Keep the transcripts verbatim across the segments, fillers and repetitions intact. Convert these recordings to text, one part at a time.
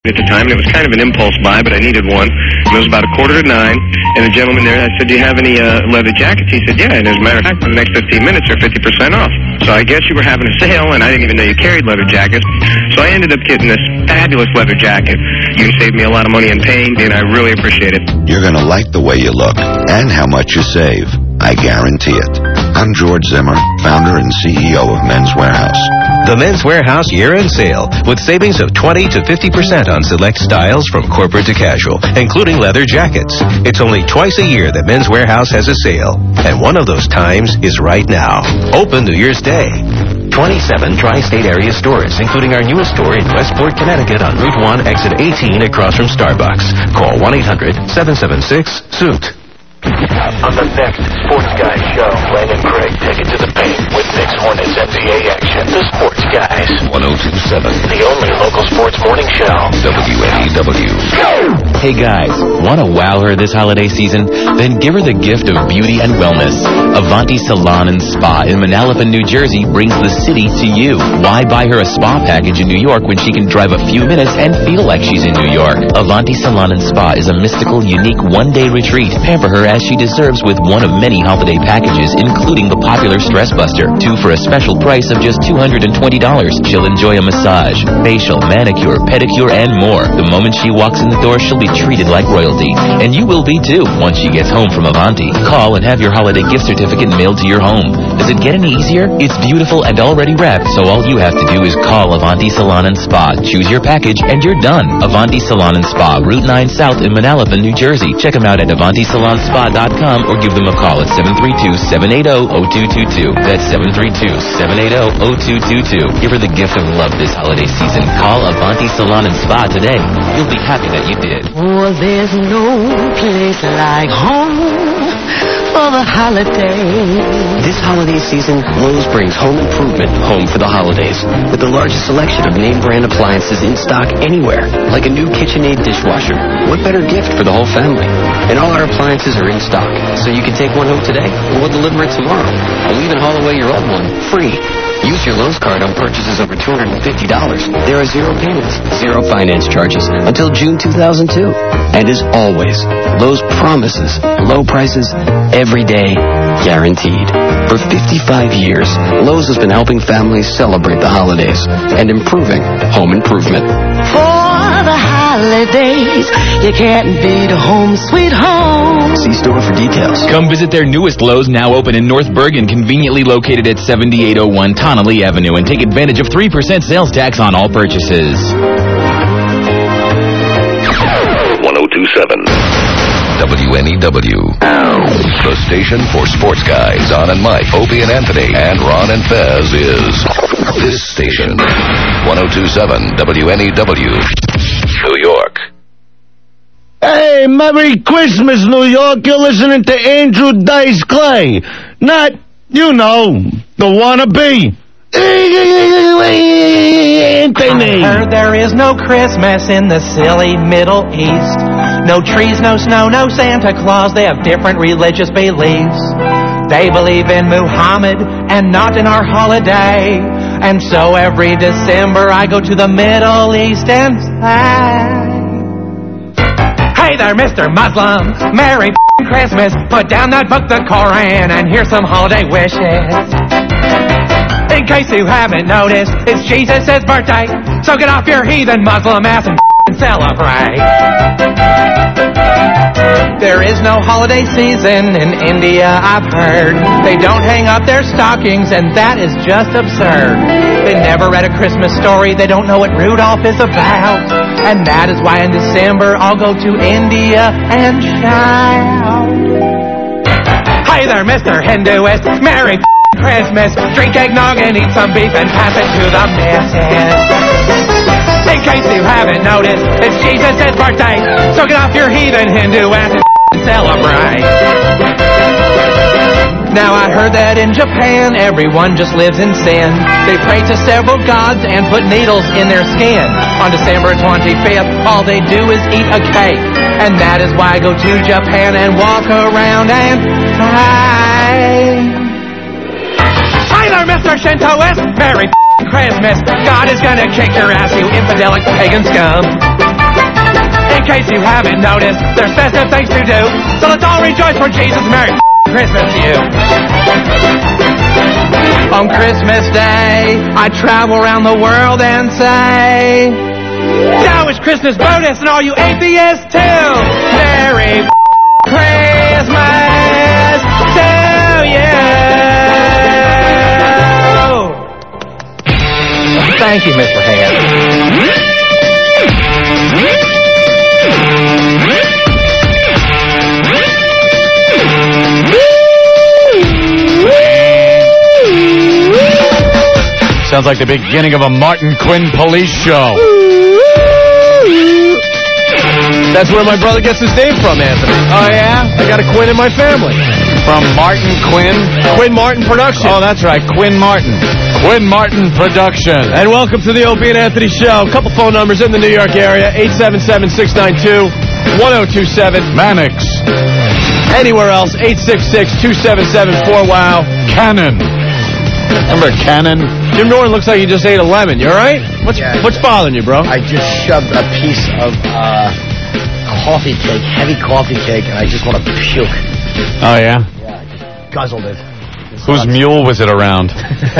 at the time, and it was kind of an impulse buy, but I needed one. And it was about a quarter to nine, and the gentleman there, I said, do you have any uh, leather jackets? He said, yeah, and as a matter of fact, for the next fifteen minutes, they're fifty percent off. So I guess you were having a sale, and I didn't even know you carried leather jackets. So I ended up getting this fabulous leather jacket. You saved me a lot of money in paint, and I really appreciate it. You're going to like the way you look and how much you save. I guarantee it. I'm George Zimmer, founder and C E O of Men's Warehouse. The Men's Warehouse year-end sale with savings of twenty to fifty percent on select styles from corporate to casual, including leather jackets. It's only twice a year that Men's Warehouse has a sale, and one of those times is right now. Open New Year's Day. twenty-seven tri-state area stores, including our newest store in Westport, Connecticut on Route one, exit eighteen across from Starbucks. Call one eight hundred seven seven six suit. On the next Sports Guys show, Len and Greg take it to the paint with Knicks Hornets N B A action. The Sports Guys. one oh two point seven. The only local sports morning show. W N E W. Hey guys, want to wow her this holiday season? Then give her the gift of beauty and wellness. Avanti Salon and Spa in Manalapan, New Jersey brings the city to you. Why buy her a spa package in New York when she can drive a few minutes and feel like she's in New York? Avanti Salon and Spa is a mystical, unique one-day retreat. Pamper her as she deserves with one of many holiday packages, including the popular Stress Buster. Two for a special price of just two hundred twenty dollars. She'll enjoy a massage, facial, manicure, pedicure, and more. The moment she walks in the door, she'll be treated like royalty. And you will be too once she gets home from Avanti. Call and have your holiday gift certificate mailed to your home. Does it get any easier? It's beautiful and already wrapped, so all you have to do is call Avanti Salon and Spa, choose your package, and you're done. Avanti Salon and Spa, Route nine South in Manalapan, New Jersey. Check them out at avanti salon spa dot com or give them a call at seven three two, seven eight zero, zero two two two. That's seven three two, seven eight zero, zero two two two. Give her the gift of love this holiday season. Call Avanti Salon and Spa today. You'll be happy that you did. Oh, there's no place like home for the holiday. This holiday season, Lowe's brings home improvement home for the holidays with the largest selection of name brand appliances in stock anywhere, like a new KitchenAid dishwasher. What better gift for the whole family? And all our appliances are in stock, so you can take one home today and we'll deliver it tomorrow. And we'll even haul away your old one free. Use your Lowe's card on purchases over two hundred fifty dollars. There are zero payments, zero finance charges until June two thousand two. And as always, Lowe's promises low prices every day, guaranteed. For fifty-five years, Lowe's has been helping families celebrate the holidays and improving home improvement. For the holidays, you can't beat a home sweet home. See store for details. Come visit their newest Lowe's, now open in North Bergen, conveniently located at seventy-eight oh one Tonelli Avenue, and take advantage of three percent sales tax on all purchases. one oh two point seven. W N E W. The station for sports guys. Don and Mike, Opie and Anthony, and Ron and Fez is this station. one oh two point seven W N E W. New York. Hey, Merry Christmas, New York. You're listening to Andrew Dice Clay. Not, you know, the wannabe. Anthony. I heard there is no Christmas in the silly Middle East. No trees, no snow, no Santa Claus. They have different religious beliefs. They believe in Muhammad and not in our holiday. And so every December I go to the Middle East and say, hey there, Mister Muslim, Merry Christmas. Put down that book, the Koran, and here's some holiday wishes. In case you haven't noticed, it's Jesus' birthday. So get off your heathen Muslim ass and celebrate. There is no holiday season in India, I've heard. They don't hang up their stockings, and that is just absurd. They never read a Christmas story, they don't know what Rudolph is about. And that is why in December I'll go to India and shout, hey there, Mister Hinduist, Merry Christmas. Drink eggnog and eat some beef and pass it to the missus. In case you haven't noticed, it's Jesus' birthday. So get off your heathen Hindu ass and celebrate. Now I heard that in Japan, everyone just lives in sin. They pray to several gods and put needles in their skin. On December twenty-fifth, all they do is eat a cake. And that is why I go to Japan and walk around and say, hi there, Mister Shintoist, Merry Christmas. God is gonna kick your ass, you infidelic pagan scum. case you haven't noticed, there's festive things to do. So let's all rejoice for Jesus. Merry Christmas to you. On Christmas Day, I travel around the world and say, now it's Christmas bonus and all you atheists too. Merry Christmas to you. Thank you, Mister Hand. Sounds like the beginning of a Martin Quinn police show. That's where my brother gets his name from, Anthony. Oh, yeah? I got a Quinn in my family. From Martin Quinn? Quinn Martin Production. Oh, that's right. Quinn Martin. Quinn Martin Production. And welcome to the Opie and Anthony Show. A couple phone numbers in the New York area. eight seven seven, six nine two, one oh two seven. Mannix. Anywhere else, eight six six, two seven seven, four wow. Cannon. Remember Cannon? Jim Norton looks like he just ate a lemon. You all right? What's, yeah, what's bothering you, bro? I just shoved a piece of uh, coffee cake, heavy coffee cake, and I just want to puke. Oh, yeah? Yeah, I just guzzled it. It's Whose nuts. mule was it around?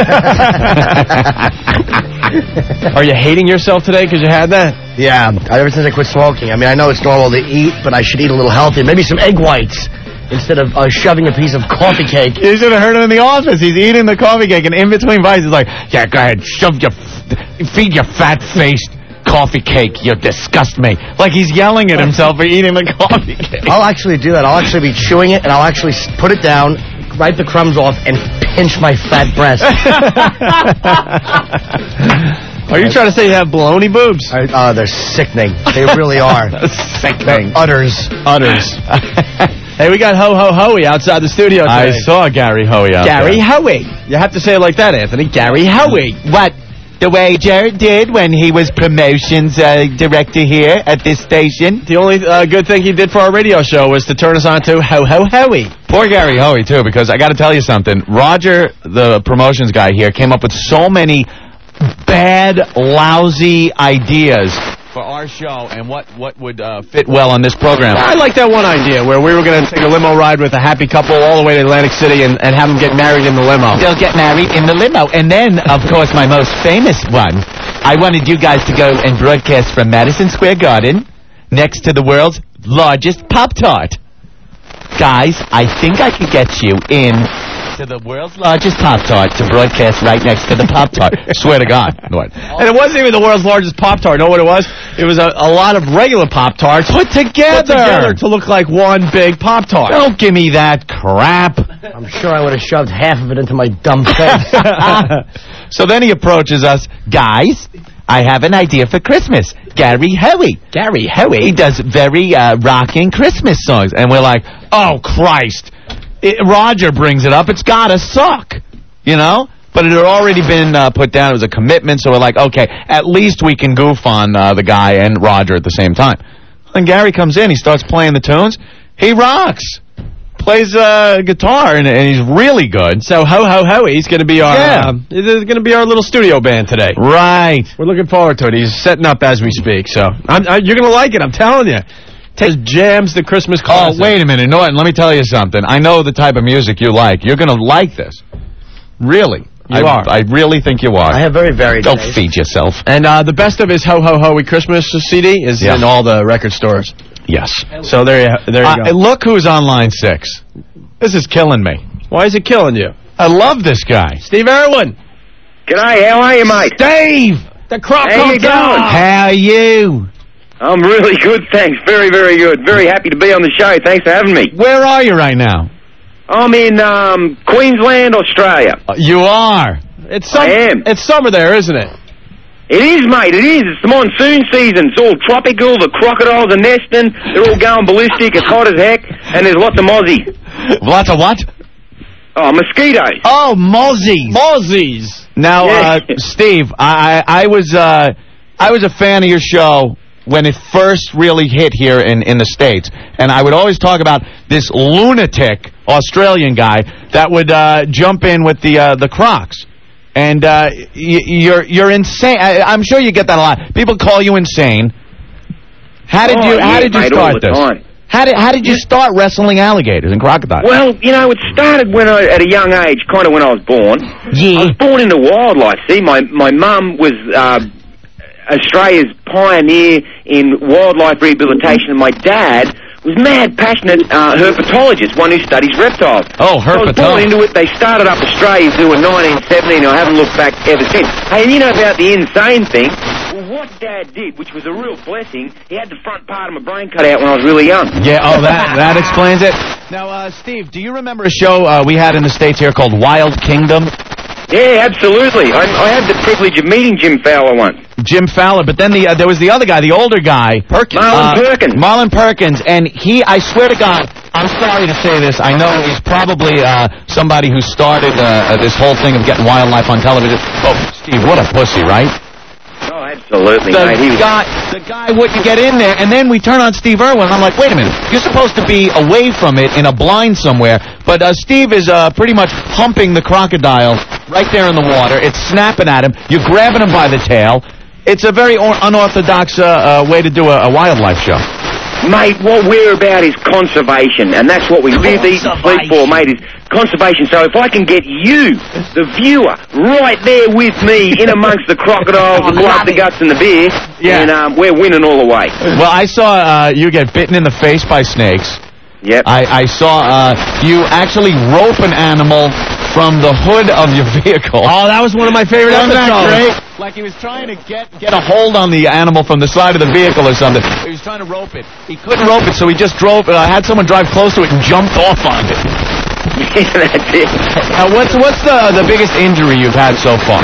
Are you hating yourself today because you had that? Yeah, ever since I quit smoking. I mean, I know it's normal to eat, but I should eat a little healthier. Maybe some egg whites instead of uh, shoving a piece of coffee cake. You should have heard him in the office. He's eating the coffee cake, and in between bites, he's like, yeah, go ahead, shove your, feed your fat-faced coffee cake. You disgust me. Like he's yelling at himself for eating the coffee cake. I'll actually do that. I'll actually be chewing it, and I'll actually put it down, wipe the crumbs off, and pinch my fat breast. Are you trying to say you have baloney boobs? I, uh, they're sickening. They really are. Sickening. Udders. Udders. Hey, we got Ho Ho Hoey outside the studio today. I saw Gary Hoey out Gary there. Hoey. You have to say it like that, Anthony. Gary Hoey. What? The way Jared did when he was promotions uh, director here at this station? The only uh, good thing he did for our radio show was to turn us on to Ho Ho Hoey. Poor Gary Hoey, too, because I got to tell you something. Roger, the promotions guy here, came up with so many bad, lousy ideas for our show and what, what would uh, fit well on this program. I like that one idea where we were going to take a limo ride with a happy couple all the way to Atlantic City and, and have them get married in the limo. They'll get married in the limo. And then, of course, my most famous one, I wanted you guys to go and broadcast from Madison Square Garden next to the world's largest Pop-Tart. Guys, I think I could get you in to the world's largest Pop-Tart to broadcast right next to the Pop-Tart. Swear to God. What? And it wasn't even the world's largest Pop-Tart. Know what it was? It was a, a lot of regular Pop-Tarts Put together. put together to look like one big Pop-Tart. Don't give me that crap. I'm sure I would have shoved half of it into my dumb face. So then he approaches us. Guys, I have an idea for Christmas. Gary Hoey. Gary Hoey? He does very uh, rocking Christmas songs. And we're like, oh, Christ. It, Roger brings it up. It's got to suck, you know? But it had already been uh, put down. It was a commitment, so we're like, okay, at least we can goof on uh, the guy and Roger at the same time. And Gary comes in. He starts playing the tunes. He rocks. Plays uh, guitar, and, and he's really good. So Ho Ho Hoey's going to be our Yeah. uh, is going to be our little studio band today. Right. We're looking forward to it. He's setting up as we speak. So I'm, I, you're going to like it. I'm telling you. Takes jams the Christmas Oh, classic. wait a minute, Norton. Let me tell you something. I know the type of music you like. You're going to like this. Really. You I, are. I really think you are. I have very varied Don't taste. feed yourself. And uh, the best of his Ho Ho Hoey Christmas C D is Yeah. in all the record stores. Yes. So there you, there you Uh, go. look who's on line six. This is killing me. Why is it killing you? I love this guy. Steve Irwin. G'day, how are you, mate? Dave! The crop How you going? How are you? I'm really good, thanks. Very, very good. Very happy to be on the show. Thanks for having me. Where are you right now? I'm in um, Queensland, Australia. Uh, you are. It's sum- I am. It's summer there, isn't it? It is, mate. It is. It's the monsoon season. It's all tropical. The crocodiles are nesting. They're all going ballistic. It's hot as heck. And there's lots of mozzie. Lots of what? Oh, mosquitoes. Oh, mozzies. Mozzies. Now, Yeah. uh, Steve, I, I, I was uh, I was a fan of your show when it first really hit here in, in the States. And I would always talk about this lunatic Australian guy that would uh, jump in with the uh, the Crocs. And uh, y- you're you're insane. I, I'm sure you get that a lot. People call you insane. How did Oh, you How yeah, did you mate, all start the this? time. How did How did you start wrestling alligators and crocodiles? Well, you know, it started when I, at a young age, kind of when I was born. Yeah. I was born into wildlife. See, my my mum was uh, Australia's pioneer in wildlife rehabilitation, and my dad was mad passionate uh, herpetologist, one who studies reptiles. Oh, So I was born herpetologist. into it. They started up Australia Zoo in nineteen seventy, and I haven't looked back ever since. Hey, and you know about the insane thing? Well, what Dad did, which was a real blessing, he had the front part of my brain cut out when I was really young. Yeah, oh, that that explains it. Now, uh, Steve, do you remember a show uh, we had in the States here called Wild Kingdom? Yeah, absolutely. I, I had the privilege of meeting Jim Fowler once. Jim Fowler, but then the uh, there was the other guy, the older guy, Perkins. Marlon Perkins. Marlon Perkins, and he, I swear to God, I'm sorry to say this, I know he's probably uh, somebody who started uh, uh, this whole thing of getting wildlife on television. Oh, Steve, what a pussy, right? Oh, absolutely, The mate. He was... guy, the guy wouldn't get in there, and then we turn on Steve Irwin, and I'm like, wait a minute, you're supposed to be away from it in a blind somewhere, but uh, Steve is uh, pretty much humping the crocodile right there in the water. It's snapping at him. You're grabbing him by the tail. It's a very or- unorthodox uh, uh, way to do a, a wildlife show. Mate, what we're about is conservation, and that's what we live, eat, and sleep for, mate, is conservation. So if I can get you, the viewer, right there with me in amongst the crocodiles, the blood, the guts, and the beer, Yeah. then um, we're winning all the way. Well, I saw uh, you get bitten in the face by snakes. Yep. I, I saw uh, you actually rope an animal from the hood of your vehicle. Oh, that was one of my favorite Wasn't that episodes. great? Like he was trying to get get a hold on the animal from the side of the vehicle or something. He was trying to rope it. He couldn't rope it, so he just drove. Uh, had someone drive close to it and jumped off on it. Yeah, that's it. Uh, what's what's the the biggest injury you've had so far?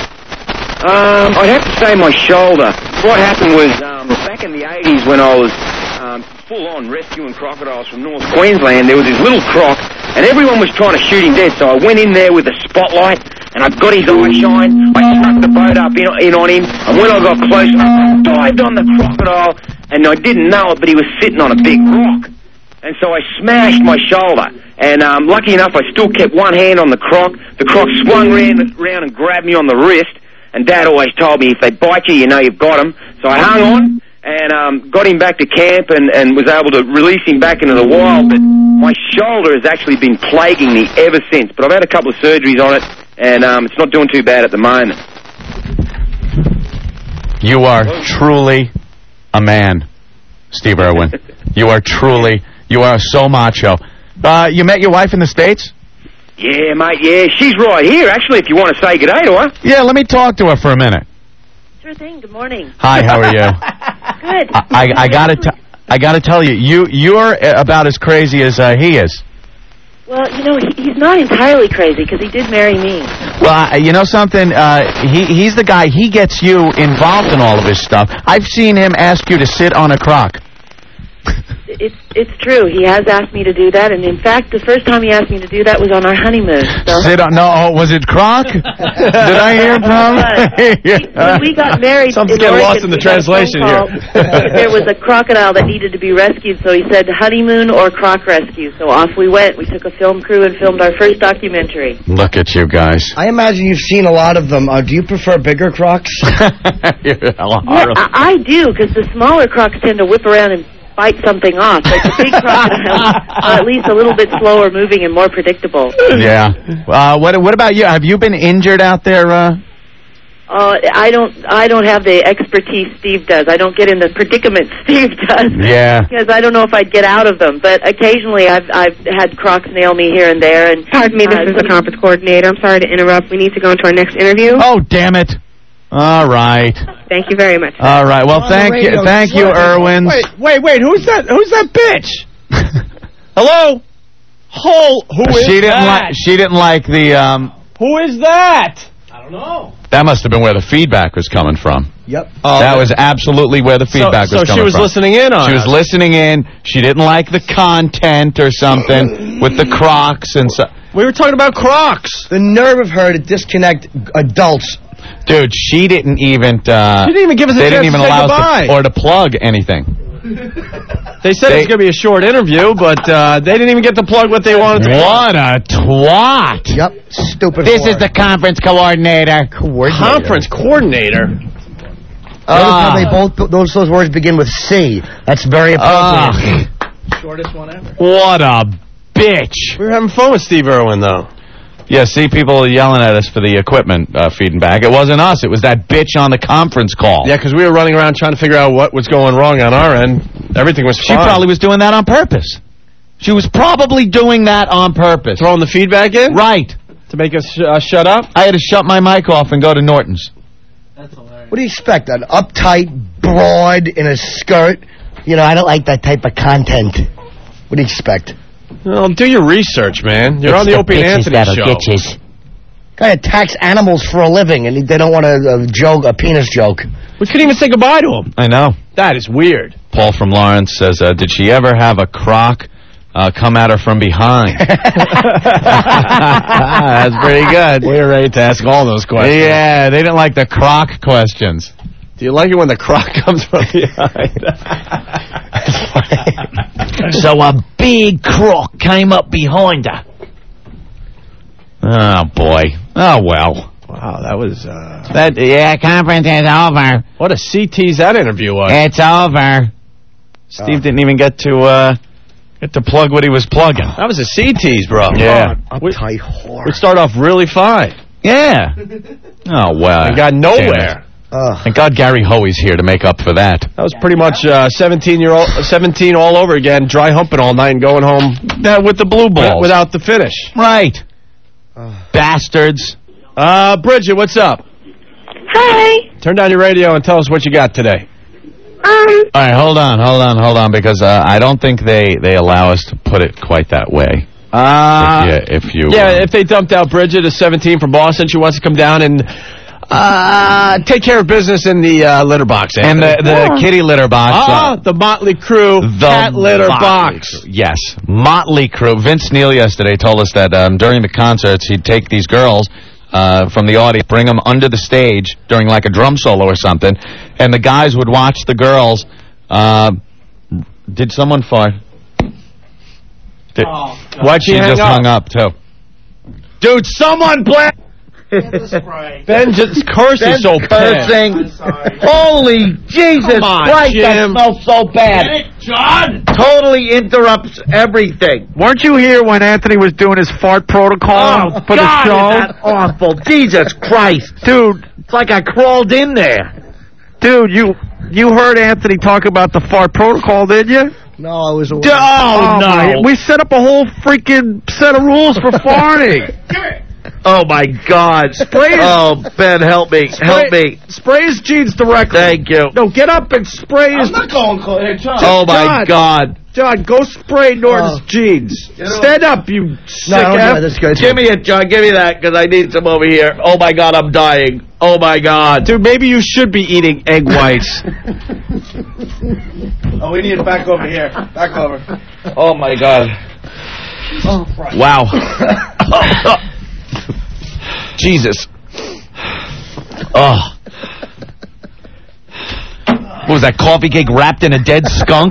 Um, I'd have to say my shoulder. What happened was, um, back in the eighties when I was um, full-on rescuing crocodiles from North Queensland, there was this little croc, and everyone was trying to shoot him dead, so I went in there with a spotlight, and I got his eye shine, I stuck the boat up in, in on him, and when I got close, I dived on the crocodile, and I didn't know it, but he was sitting on a big rock. And so I smashed my shoulder. And um, lucky enough, I still kept one hand on the croc. The croc swung round, round and grabbed me on the wrist. And Dad always told me, if they bite you, you know you've got them. So I hung on and um, got him back to camp and, and was able to release him back into the wild. But my shoulder has actually been plaguing me ever since. But I've had a couple of surgeries on it, and um, it's not doing too bad at the moment. You are truly a man, Steve Irwin. You are truly, you are so macho. Uh, you met your wife in the States? Yeah, mate, yeah. She's right here, actually, if you want to say good day to her. Yeah, let me talk to her for a minute. Sure thing. Good morning. Hi, how are you? Good. I, I, I gotta, t- I gotta tell you, you, you're about as crazy as uh, he is. Well, you know, he, he's not entirely crazy because he did marry me. Well, I, you know something? Uh, he, he's the guy. He gets you involved in all of his stuff. I've seen him ask you to sit on a croc. It's it's true. He has asked me to do that, and in fact, the first time he asked me to do that was on our honeymoon. So. Sit on? No, oh, was it croc? Did I hear from? When we got married, Something's in getting Oregon, lost in the we got a translation phone call. There was a crocodile that needed to be rescued, so he said honeymoon or croc rescue. So off we went. We took a film crew and filmed our first documentary. Look at you guys. I imagine you've seen a lot of them. Uh, do you prefer bigger crocs? You're Yeah, I, I do, because the smaller crocs tend to whip around and bite something off. But the big crocodiles are at least a little bit slower moving and more predictable. Yeah. Uh, what What about you? Have you been injured out there? Uh? Uh, I don't. I don't have the expertise Steve does. I don't get in the predicament Steve does. Yeah. Because I don't know if I'd get out of them. But occasionally, I've I've had crocs nail me here and there. And pardon me, this uh, is the conference coordinator. I'm sorry to interrupt. We need to go into our next interview. Oh, damn it! All right. Thank you very much. All right. Well, thank you, thank you, Irwin. Wait, wait, wait. Who's that? Who's that bitch? Hello. Whole. Who is she didn't that? like. She didn't like the. Um, Who is that? I don't know. that must have been where the feedback was coming from. Yep. Oh, that was absolutely where the feedback so, was so coming from. she was from. listening in on She it. was listening in. She didn't like the content or something with the Crocs and so. We were talking about Crocs. The nerve of her to disconnect adults. Dude, she didn't even. Uh, She didn't even give us a they chance didn't even to say allow goodbye. us to, or to plug anything. They said They- it was going to be a short interview, but uh, they didn't even get to plug what they wanted to What a twat! Yep, stupid. This whore. is the conference coordinator. Conference coordinator. Notice how they both, those, those words begin with C. That's very appropriate. Uh, Shortest one ever. What a bitch. We were having fun with Steve Irwin, though. Yeah, see, people are yelling at us for the equipment uh, feeding back. It wasn't us. It was that bitch on the conference call. Yeah, because we were running around trying to figure out what was going wrong on our end. Everything was She fine. probably was doing that on purpose. She was probably doing that on purpose. Throwing the feedback in? Right. To make us sh uh, shut up? I had to shut my mic off and go to Norton's. What do you expect? An uptight broad in a skirt? You know, I don't like that type of content. What do you expect? Well, do your research, man. You're It's on the, the Opie and bitches Anthony that'll show. get yous. Guy attacks animals for a living, and they don't want a, a joke, a penis joke. We couldn't even say goodbye to him. I know. That is weird. Paul from Lawrence says, uh, did she ever have a croc uh, come at her from behind? That's pretty good. We're ready to ask all those questions. Yeah, they didn't like the croc questions. Do you like it when the croc comes from behind? So a big croc came up behind her. Oh, boy. Oh, well. Wow, that was... Uh... That, yeah, conference is over. What a C T's that interview was. It's over. Steve didn't even get to uh, get to plug what he was plugging. That was a C T's, bro. Yeah. Uptight whore. We start off really fine. Yeah. Oh, well. We got nowhere. Uh, Thank God Gary Hoey's here to make up for that. That was pretty much uh, seventeen year old, seventeen all over again, dry humping all night and going home That with the blue balls. without the finish. Right. Bastards. Uh, Bridget, what's up? Hi. Turn down your radio and tell us what you got today. Um. All right, hold on, hold on, hold on, because uh, I don't think they, they allow us to put it quite that way. Uh, if you, if you yeah, uh, if they dumped out Bridget, a seventeen from Boston, she wants to come down and uh, take care of business in the uh, litter box. and the, the Yeah. kitty litter box. Ah, uh, the Motley Crue the cat litter Motley box. Crue. Yes, Motley Crue. Vince Neil yesterday told us that um, during the concerts he'd take these girls uh, from the audience, bring them under the stage during like a drum solo or something, and the guys would watch the girls. Uh, did someone fart? Did, Oh, Why'd she, she hang just up? hung up too. Dude, someone play. Ben just curses Ben's so cursing. bad. Holy Jesus Come on, Christ, Jim. that smells so bad. John. Totally interrupts everything. Weren't you here when Anthony was doing his fart protocol Oh, for God, the show? is that awful. Jesus Christ. Dude, It's like I crawled in there. dude, you you heard Anthony talk about the fart protocol, did you? no, I was away. Oh, no. my- We set up a whole freaking set of rules for farting. Oh, my God. Spray- Oh, Ben, help me. Help me. Spray his jeans directly. Thank you. No, get up and spray his... I'm not going cold. Hey, John. Oh, my John. God. John, go spray Norton's Oh. jeans. Stand up, you sick No, I don't do F. that. That's good. Give me it, John. Give me that, because I need some over here. Oh, my God, I'm dying. Oh, my God. Dude, maybe you should be eating egg whites. Oh, we need it back over here. Back over. Oh, my God. Wow. Jesus. Oh. What was that, coffee cake wrapped in a dead skunk?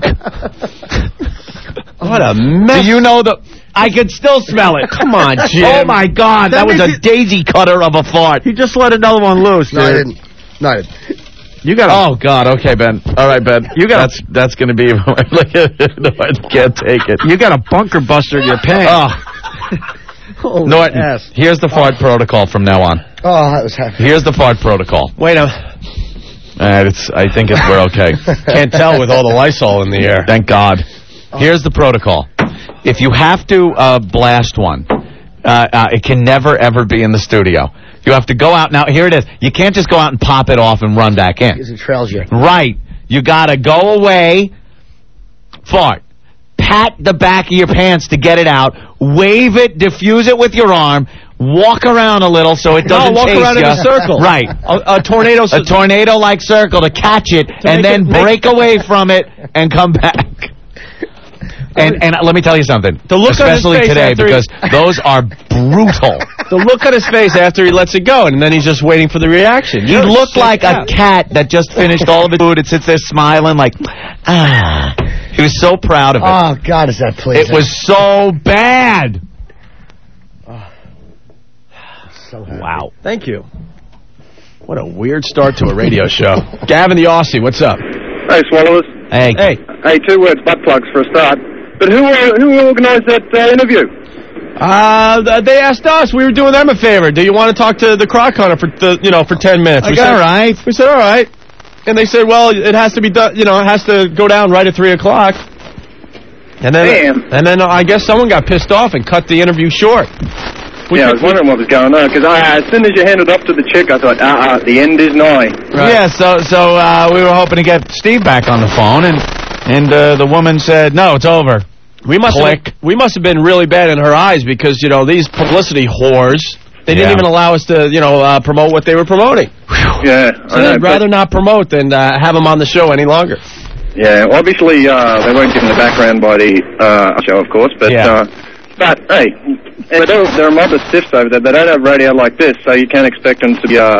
What a mess. Do you know the... I can still smell it. Come on, Jim. Oh, my God. That, That was means a daisy cutter of a fart. He just let another one loose, No, I dude. didn't. No, I didn't. You got Oh, God. Okay, Ben. All right, Ben. You got That's, that's going to be... no, I can't take it. You got a bunker buster in your pants. Oh. Norton, ass. here's the fart protocol from now on. Oh, that was happy. Here's the fart protocol. Wait a Uh, it's, I think it's, we're okay. Can't tell with all the Lysol in the air. Thank God. Here's the protocol. If you have to uh, blast one, uh, uh, it can never, ever be in the studio. You have to go out. Now, here it is. You can't just go out and pop it off and run back in. Because it trails you. Right. You got to go away, fart, pat the back of your pants to get it out, wave it, diffuse it with your arm, walk around a little so it doesn't No, walk chase around in ya. a circle. Right. A, a tornado. A tornado-like circle to catch it, and make then it- make- break away from it and come back. And and let me tell you something, The look on his especially face today, after he- because those are brutal. The look on his face after he lets it go, and then he's just waiting for the reaction. He You're looked sick like a out. cat that just finished all of its food and sits there smiling like, ah. He was so proud of it. Oh, God, is that pleasing. It was so bad. So happy. Wow. Thank you. What a weird start to a radio show. Gavin the Aussie, what's up? Hey, Swallowers. Hey. Hey. Hey, two words, butt plugs for a start. But who uh, who organised that uh, interview? Uh, they asked us. We were doing them a favor. Do you want to talk to the Croc Hunter for, the, you know, for ten minutes? Like, we said, all right. We said, all right. And they said, well, it has to be done, you know, it has to go down right at three o'clock. And then, Damn. and then uh, I guess someone got pissed off and cut the interview short. We yeah, I could, was wondering what was going on, because I, as soon as you handed up to the chick, I thought, uh-uh, the end is nigh. Right. Yeah, so so uh, we were hoping to get Steve back on the phone, and and uh, the woman said, no, it's over. We must Click. have, we must have been really bad in her eyes because, you know, these publicity whores, they didn't Yeah. even allow us to, you know, uh, promote what they were promoting. Yeah. So they'd rather not promote than uh, have them on the show any longer. Yeah, obviously uh, they weren't given the background by the uh, show, of course, but Yeah. uh, but hey, and there, there are mother stiffs over there. They don't have radio like this, so you can't expect them to be uh,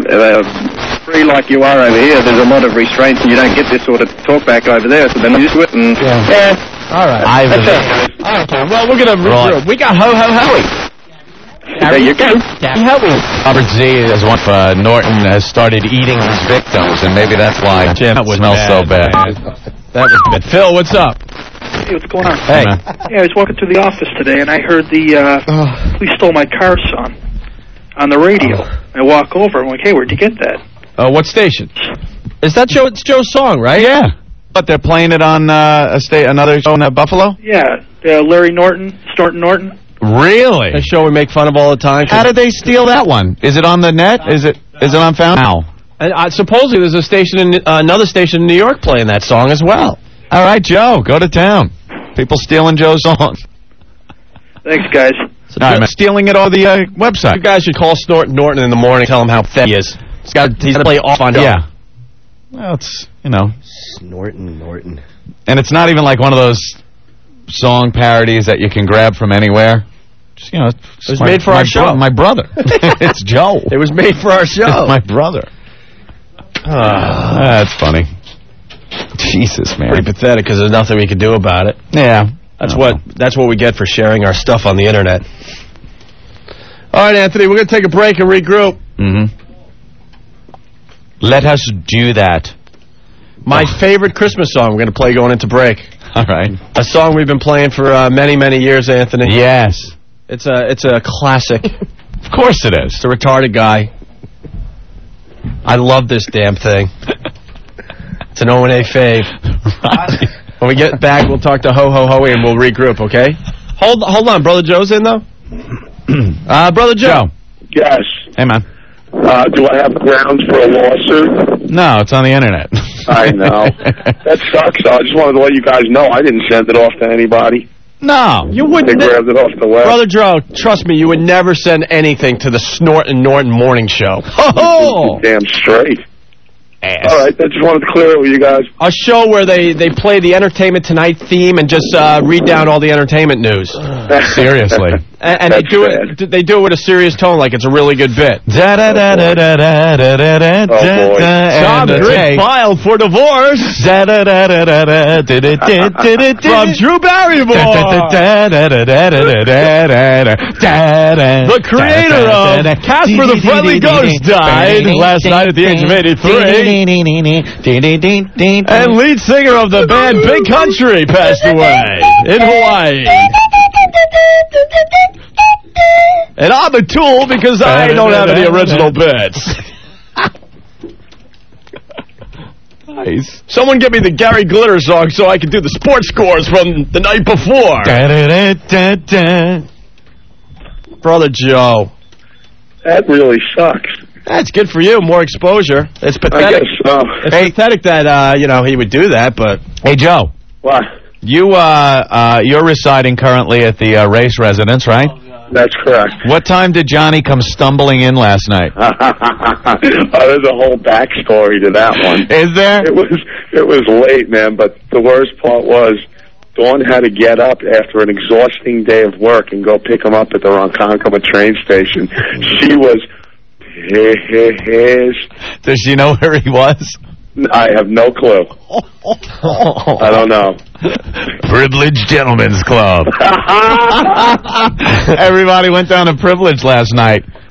uh, free like you are over here. There's a lot of restraints, and you don't get this sort of talk back over there, so they're not used to it. And Yeah. yeah, All right. I that's believe. it. All right, Tom. Well, we're going to Right. We got Ho Ho Hoey. There you go. Hoey. Robert Z is one for uh, Norton has started eating his victims, and maybe that's why Jim, it smells so bad. That was bad. Phil, what's up? Hey, what's going on? Hey. Yeah, I was walking to the office today, and I heard the uh, Please Stole My Car song on the radio. I walk over, and I'm like, hey, where'd you get that? Uh, what station? Is that Joe? It's Joe's song, right? Yeah. But they're playing it on uh, a state, another show in uh, Buffalo? Yeah, uh, Larry Norton, Staunton Norton. Really? That show we make fun of all the time. How did they steal that one? Is it on the net? Is it is it on Found? Now. And uh, supposedly there's a station, in, uh, another station in New York playing that song as well. All right, Joe, go to town. People stealing Joe's songs. Thanks, guys. So All right, Joe- man. Stealing it on the uh, website. You guys should call Snort Norton in the morning, tell him how fat he is. He's got he's gonna play off on Yeah. Well, it's, you know. Snorting Norton. And it's not even like one of those song parodies that you can grab from anywhere. Just, you know, it's was my- made for my our show. bro- my brother. It's Joe. It was made for our show. It's my brother. Ah, That's funny. Jesus, man. pretty pathetic because there's nothing we could do about it. Yeah. That's Oh. what that's what we get for sharing our stuff on the internet. All right, Anthony, we're gonna take a break and regroup. Mm-hmm. Let us do that. My favorite Christmas song we're gonna play going into break. All right. A song we've been playing for uh, many, many years, Anthony. Yes. It's a it's a classic. Of course it is. It's a retarded guy. I love this damn thing. It's an O and A fave. Right. When we get back, we'll talk to Ho Ho Hoey and we'll regroup, okay? Hold hold on, Brother Joe's in, though? uh, Brother Joe. Yes. Hey, man. Uh, do I have grounds for a lawsuit? No, it's on the internet. I know. That sucks. I just wanted to let you guys know I didn't send it off to anybody. No. You They wouldn't. grabbed it off the web. Brother Joe, trust me, you would never send anything to the Snort and Norton morning show. Oh! Damn straight. Ass. All right, I just wanted to clear it with you guys. A show where they, they play the Entertainment Tonight theme and just uh, read down all the entertainment news. Seriously. And, and they That's do sad. it. They do it with a serious tone, like it's a really good bit. Da da da da da da da da da Oh, boy. Tom Grigg filed for divorce. Da da da da da da da da da da da From Drew Barrymore, the creator of Casper the Friendly Ghost, died last night at the age of eighty-three. And lead singer of the band Big Country passed away in Hawaii. And I'm a tool because I don't have any original bits. Nice. Someone give me the Gary Glitter song so I can do the sports scores from the night before. Brother Joe. That really sucks. That's good for you. More exposure. It's I pathetic. guess so. It's pathetic that, uh, you know, he would do that, but... Hey, Joe. What? You, uh, uh, you're residing currently at the uh, race residence, right? That's correct. What time did Johnny come stumbling in last night? Oh, there's a whole backstory to that one. Is there? It was it was late, man, but the worst part was Dawn had to get up after an exhausting day of work and go pick him up at the Ronkonkoma train station. She was pissed. Does she know where he was? I have no clue. I don't know. Privileged Gentlemen's Club. Everybody went down to Privilege last night.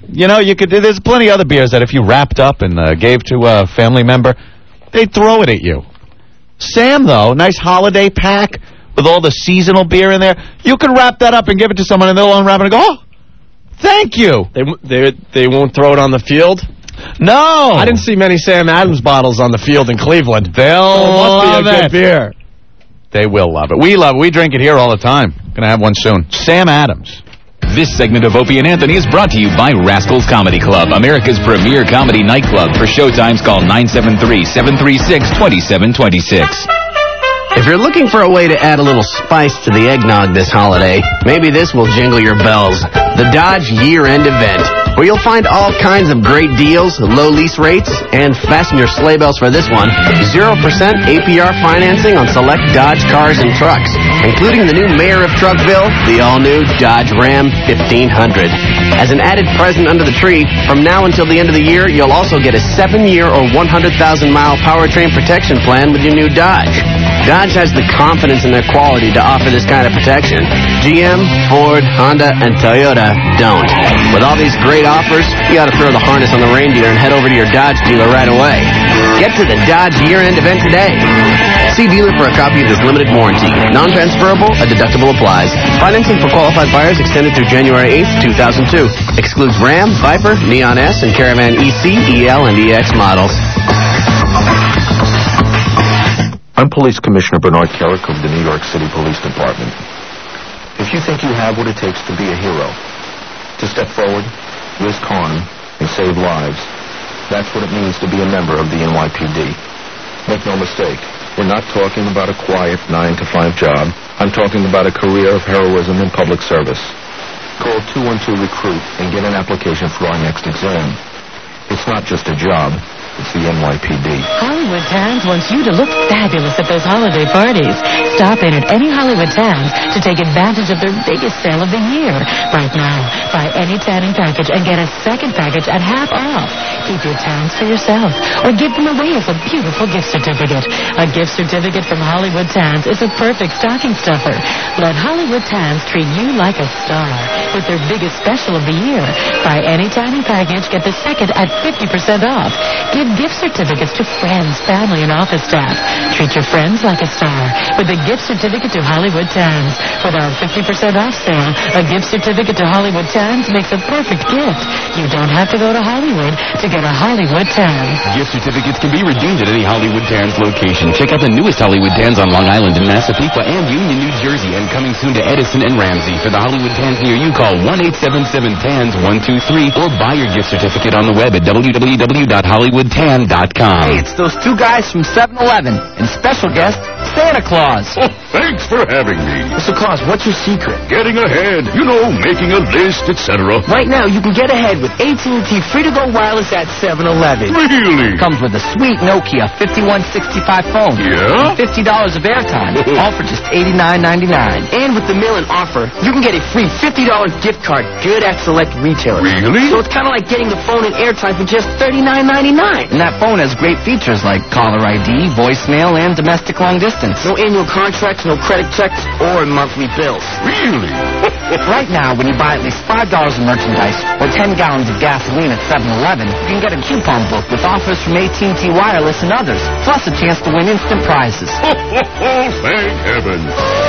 You know, you could. There's plenty of other beers that if you wrapped up and uh, gave to a family member, they'd throw it at you. Sam, though, nice holiday pack with all the seasonal beer in there. You could wrap that up and give it to someone, and they'll unwrap it and go, oh, thank you. They they they won't throw it on the field? No. I didn't see many Sam Adams bottles on the field in Cleveland. They'll so it must love be a good it. beer. They will love it. We love it. We drink it here all the time. Gonna have one soon. Sam Adams. This segment of Opie and Anthony is brought to you by Rascals Comedy Club, America's premier comedy nightclub. For showtimes, call nine seven three, seven three six, two seven two six. If you're looking for a way to add a little spice to the eggnog this holiday, maybe this will jingle your bells. The Dodge Year-End Event, where you'll find all kinds of great deals, low lease rates, and fasten your sleigh bells for this one, zero percent A P R financing on select Dodge cars and trucks, including the new Mayor of Truckville, the all-new Dodge Ram fifteen hundred. As an added present under the tree, from now until the end of the year, you'll also get a seven-year or one hundred thousand mile powertrain protection plan with your new Dodge. Dodge has the confidence in their quality to offer this kind of protection. G M, Ford, Honda, and Toyota don't. With all these great offers, you ought to throw the harness on the reindeer and head over to your Dodge dealer right away. Get to the Dodge Year-End Event today. See dealer for a copy of this limited warranty. Non-transferable, a deductible applies. Financing for qualified buyers extended through January eighth, two thousand two. Excludes Ram, Viper, Neon S, and Caravan E C, E L, and E X models. I'm Police Commissioner Bernard Kerrick of the New York City Police Department. If you think you have what it takes to be a hero, to step forward, risk harm, and save lives, that's what it means to be a member of the N Y P D. Make no mistake, we're not talking about a quiet nine to five job. I'm talking about a career of heroism in public service. Call two one two recruit and get an application for our next exam. It's not just a job. It's the N Y P D. Hollywood Towns wants you to look fabulous at those holiday parties. Stop in at any Hollywood Towns to take advantage of their biggest sale of the year. Right now, buy any tanning package and get a second package at half off. Keep your towns for yourself or give them away as a beautiful gift certificate. A gift certificate from Hollywood Towns is a perfect stocking stuffer. Let Hollywood Towns treat you like a star with their biggest special of the year. Buy any tanning package, get the second at fifty percent off. Give gift certificates to friends, family, and office staff. Treat your friends like a star with a gift certificate to Hollywood Towns. With our fifty percent off sale, a gift certificate to Hollywood Towns makes a perfect gift. You don't have to go to Hollywood to get a Hollywood Towns. Gift certificates can be redeemed at any Hollywood Towns location. Check out the newest Hollywood Towns on Long Island in Massapequa and Union, New Jersey, and coming soon to Edison and Ramsey. For the Hollywood Towns near you, call one eight seven seven, T A N S one two three or buy your gift certificate on the web at w w w dot hollywood tan dot com. Hey, it's those two guys from seven eleven and special guest Santa Claus. Oh, thanks for having me. Mister Claus, what's your secret? Getting ahead. You know, making a list, et cetera. Right now, you can get ahead with A T and T Free-to-Go Wireless at seven eleven. Really? Comes with a sweet Nokia fifty-one sixty-five phone. Yeah? And fifty dollars of airtime, all for just eighty-nine ninety-nine. And with the mail-in offer, you can get a free fifty dollars gift card good at select retailers. Really? So it's kind of like getting the phone and airtime for just thirty-nine ninety-nine. And that phone has great features like caller I D, voicemail, and domestic long distance. No annual contracts, no credit checks, or monthly bills. Really? Right now, when you buy at least five dollars in merchandise or ten gallons of gasoline at seven eleven, you can get a coupon book with offers from A T and T Wireless and others, plus a chance to win instant prizes. Thank heaven.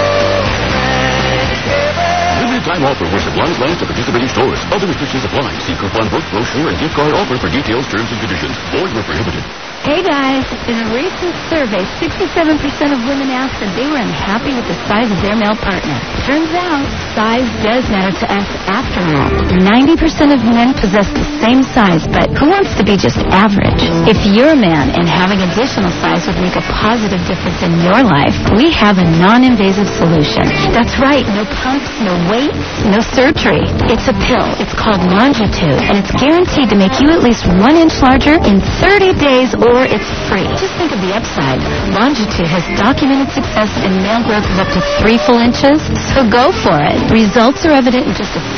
Limited time offer for supplies last at participating stores. Other restrictions apply. See coupon book, brochure, and gift card offer for details, terms, and conditions. Void where prohibited. Hey guys, in a recent survey, sixty-seven percent of women asked that they were unhappy with the size of their male partner. Turns out, size does matter to us after all. ninety percent of men possess the same size, but who wants to be just average? If you're a man and having additional size would make a positive difference in your life, we have a non-invasive solution. That's right, no pumps, no weights, no surgery. It's a pill. It's called Longitude, and it's guaranteed to make you at least one inch larger in thirty days or Or it's free. Just think of the upside. Longitude has documented success in male growth of up to three full inches, so go for it. Results are evident in just a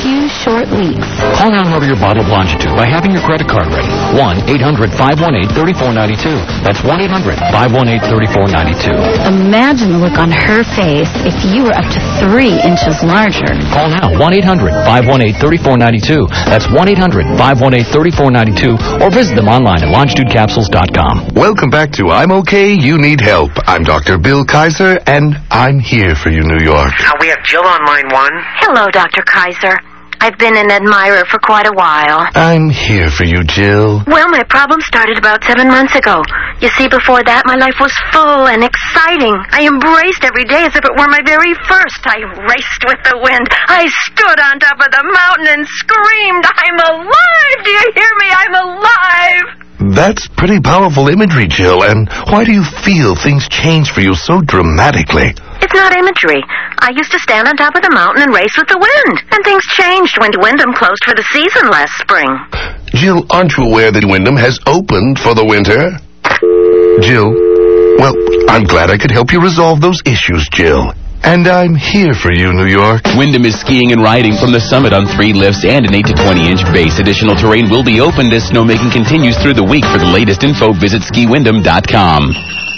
few short weeks. Call now and order your bottle of Longitude by having your credit card ready. one eight hundred five one eight three four nine two. That's one eight hundred five one eight three four nine two. Imagine the look on her face if you were up to three inches larger. Call now, one eight hundred five one eight three four nine two. That's one eight hundred five one eight three four nine two, or visit them online at longitude capsules dot com. Welcome back to I'm Okay, You Need Help. I'm Doctor Bill Kaiser, and I'm here for you, New York. Uh, we have Jill on line one. Hello, Doctor Kaiser. I've been an admirer for quite a while. I'm here for you, Jill. Well, my problem started about seven months ago. You see, before that, my life was full and exciting. I embraced every day as if it were my very first. I raced with the wind. I stood on top of the mountain and screamed, I'm alive! Do you hear me? I'm alive! That's pretty powerful imagery, Jill. And why do you feel things change for you so dramatically? It's not imagery. I used to stand on top of the mountain and race with the wind. And things changed when Wyndham closed for the season last spring. Jill, aren't you aware that Wyndham has opened for the winter? Jill, well, I'm glad I could help you resolve those issues, Jill. And I'm here for you, New York. Wyndham is skiing and riding from the summit on three lifts and an eight to twenty inch base. Additional terrain will be opened as snowmaking continues through the week. For the latest info, visit ski wyndham dot com.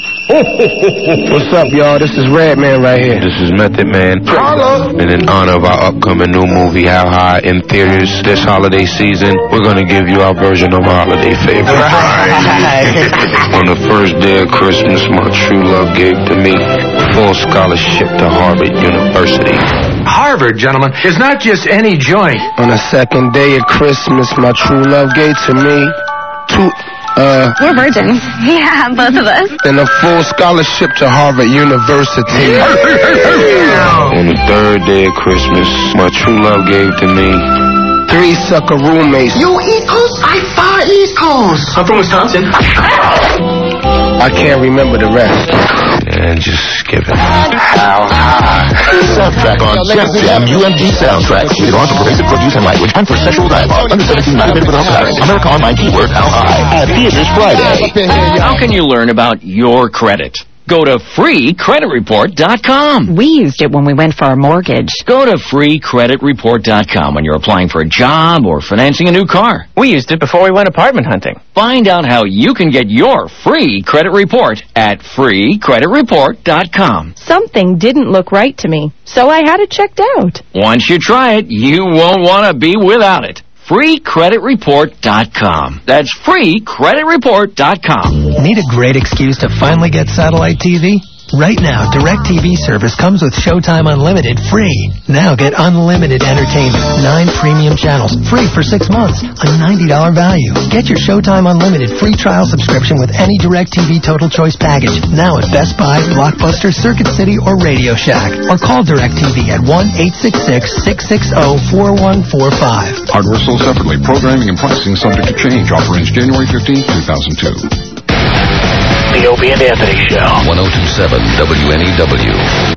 What's up, y'all? This is Redman right here. This is Method Man. Hello. And in honor of our upcoming new movie, How High, in theaters this holiday season, we're going to give you our version of our holiday favorite. Right. On the first day of Christmas, my true love gave to me full scholarship to Harvard University. Harvard, gentlemen, is not just any joint. On the second day of Christmas, my true love gave to me two... Uh, We're virgins. Yeah, both of us. And a full scholarship to Harvard University. On the third day of Christmas, my true love gave to me three sucker roommates. You East Coast? I far East Coast. I'm from Wisconsin. I can't remember the rest. And just skip it. How high? Soundtrack on Chef Jam U M G Soundtrack. Rated R for pervasive produce and language and for sexual dialogue. Under seventeen, not available without parents. America Online keyword How High. At theaters Friday. How can you learn about your credit? Go to free credit report dot com. We used it when we went for our mortgage. Go to free credit report dot com when you're applying for a job or financing a new car. We used it before we went apartment hunting. Find out how you can get your free credit report at free credit report dot com. Something didn't look right to me, so I had it checked out. Once you try it, you won't want to be without it. free credit report dot com. That's free credit report dot com. Need a great excuse to finally get satellite T V? Right now, DirecTV service comes with Showtime Unlimited free. Now get unlimited entertainment, nine premium channels, free for six months, a ninety dollars value. Get your Showtime Unlimited free trial subscription with any DirecTV Total Choice package. Now at Best Buy, Blockbuster, Circuit City, or Radio Shack. Or call DirecTV at one eight six six, six six zero, four one four five. Hardware sold separately. Programming and pricing subject to change. Offer ends January fifteenth, two thousand two. The Opie and Anthony Show. one oh two point seven W N E W.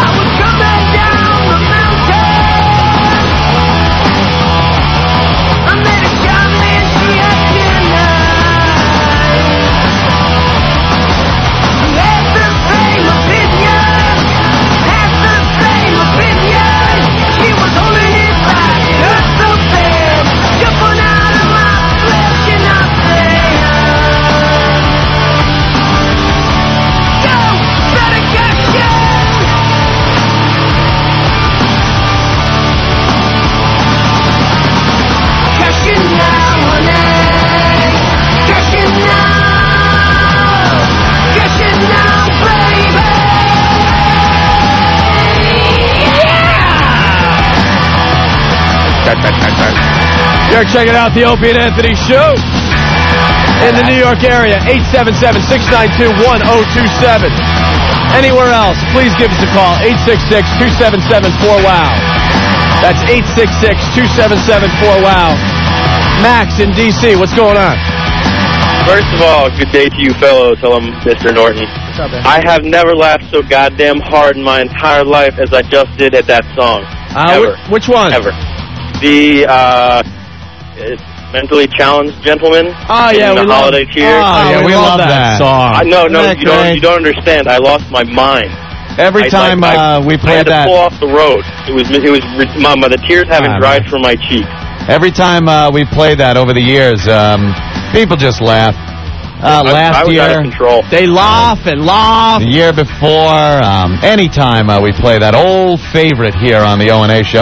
You're checking out the Opie and Anthony Show in the New York area. eight seven seven, six nine two, one oh two seven. Anywhere else, please give us a call. eight six six, two seven seven, four wow. That's eight six six, two seven seven, four wow. Max in D C, what's going on? First of all, good day to you fellows. Tell him Mister Norton. What's up, man? I have never laughed so goddamn hard in my entire life as I just did at that song. Uh, Ever. Wh- which one? Ever. The, uh, mentally challenged gentleman. Oh, yeah, in the we love- holiday cheer. Oh, yeah, we love that song. I, no, no, Isn't that you don't, great? you don't understand. I lost my mind. Every I, time like, I, uh, we I play had to that, pull off the road. It was, it was, Mama, the tears haven't Ah, dried from my cheeks. every time uh, we play that over the years, um, people just laugh. Uh, I, last I was year, out of control. They laugh and laugh. the year before, um, anytime uh, we play that old favorite here on the O and A show,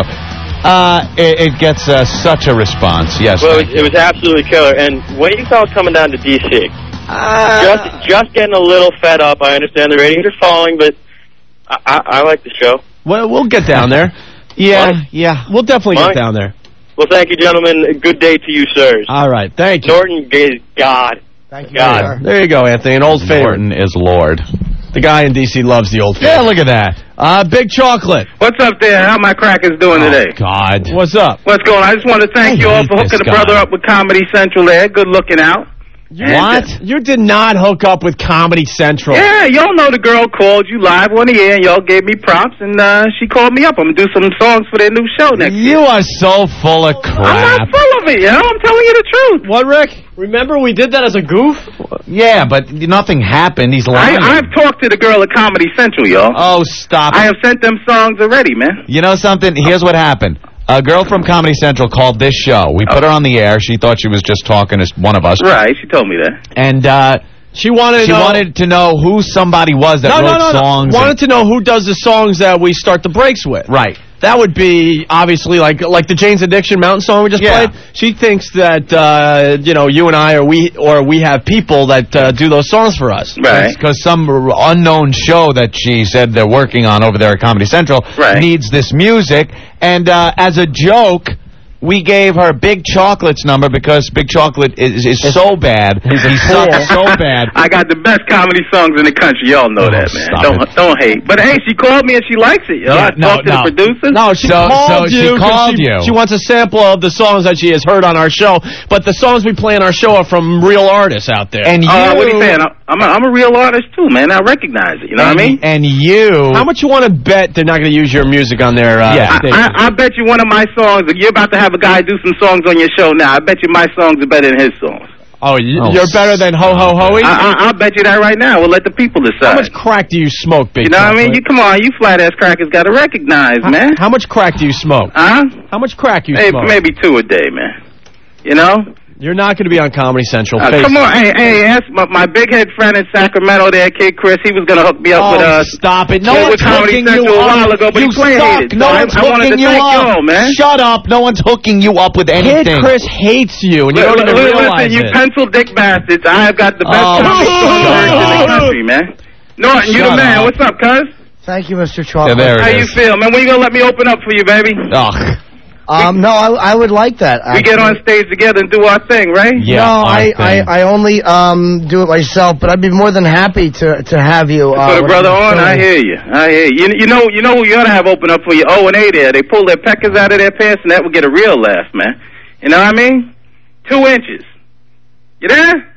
uh, it, it gets uh, such a response. Yes. Well, thank it, it was absolutely killer. And when you saw it coming down to D C, Uh, just just getting a little fed up. I understand the ratings are falling, but I, I, I like the show. Well, we'll get down there. Yeah, What? yeah. We'll definitely Mike? get down there. Well, thank you, gentlemen. Good day to you, sirs. All right, thank you. Norton is God. Thank you, God. sir. There you go, Anthony, an old favorite. Norton is Lord. The guy in D C loves the old favorite. Yeah, look at that. Uh, Big Chocolate. What's up there? How my crackers doing Oh, today? God. What's up? What's going on? I just want to thank I you all hate for hooking this the guy. brother up with Comedy Central there. Good looking out. What? You did not hook up with Comedy Central. Yeah, y'all know the girl called you live on the air, and y'all gave me props, and uh, she called me up. I'm going to do some songs for their new show next You year. are so full of I'm crap. not full of it, yo. I'm telling you the truth. What, Rick? Remember we did that as a goof? Yeah, but nothing happened. He's I, lying. I've talked to the girl at Comedy Central, y'all. Oh, stop I it. have sent them songs already, man. You know something? Here's what happened. A girl from Comedy Central called this show. We put her on the air. She thought she was just talking to one of us. Right, she told me that. And uh, She wanted she to know... wanted to know who somebody was that no, wrote no, no, songs. no. Wanted and- to know who does the songs that we start the breaks with. Right. That would be, obviously, like like the Jane's Addiction Mountain song we just Yeah. played. She thinks that, uh, you know, you and I or we or we have people that uh, do those songs for us. Right. Because some unknown show that she said they're working on over there at Comedy Central Right. needs this music. And uh, as a joke, we gave her Big Chocolate's number because Big Chocolate is, is so bad. He's a he fool. sucks so bad. I got the best comedy songs in the country. Y'all know Oh, that, man. stop Don't it. don't hate. But hey, she called me and she likes it, yo. Yeah, I no, talked to no. the producers. No, she So- called so she you. 'cause called she, you. She wants a sample of the songs that she has heard on our show, but the songs we play on our show are from real artists out there. And you, Uh, what are you saying? I'm a, I'm a real artist too, man. I recognize it. You know and, what I mean? And you. How much you want to bet they're not going to use your music on their uh, Yeah. I, station? I, I bet you one of my songs. You're about to have a guy do some songs on your show now. I bet you my songs are better than his songs. Oh, you, Oh, you're better than Ho Ho Hoey? I, I, I'll bet you that right now. We'll let the people decide. How much crack do you smoke, Big you know what I mean? Chocolate? You come on, you flat ass crackers got to recognize, How- man. How much crack do you smoke? Huh? How much crack you Hey, smoke? maybe two a day, man. You know? You're not going to be on Comedy Central. Uh, Face come it. on, hey, hey, ask my, my big head friend in Sacramento there, Kid Chris. He was going to hook me up Oh, with uh, stop it. No with one's Comedy hooking you Central a while up. ago, but You he play suck. hated. No So I, one's I wanted hooking to you thank up. y'all, man. Shut up. No one's hooking you up with Kid anything. Chris hates you, and you don't even Listen, realize you it. pencil dick bastards. I have got the best Oh, comic shut song lyrics in the up. country, man. Norton, you the Shut man. up. What's up, cuz? Thank you, Mister Yeah, Chocolate. there How it you is. feel, man? When you gonna let me open up for you, baby? Ugh. Um, no, I, I would like that. We get on actually. stage together and do our thing, right? Yeah, no, our I, I, thing. I only um do it myself, but I'd be more than happy to to have you. Uh, Put a when brother I'm on. I filming. hear you. I hear you. You, you know, you know who you ought to have open up for you. O and A there. They pull their peckers out of their pants, and that would get a real laugh, man. You know what I mean? Two inches. You there?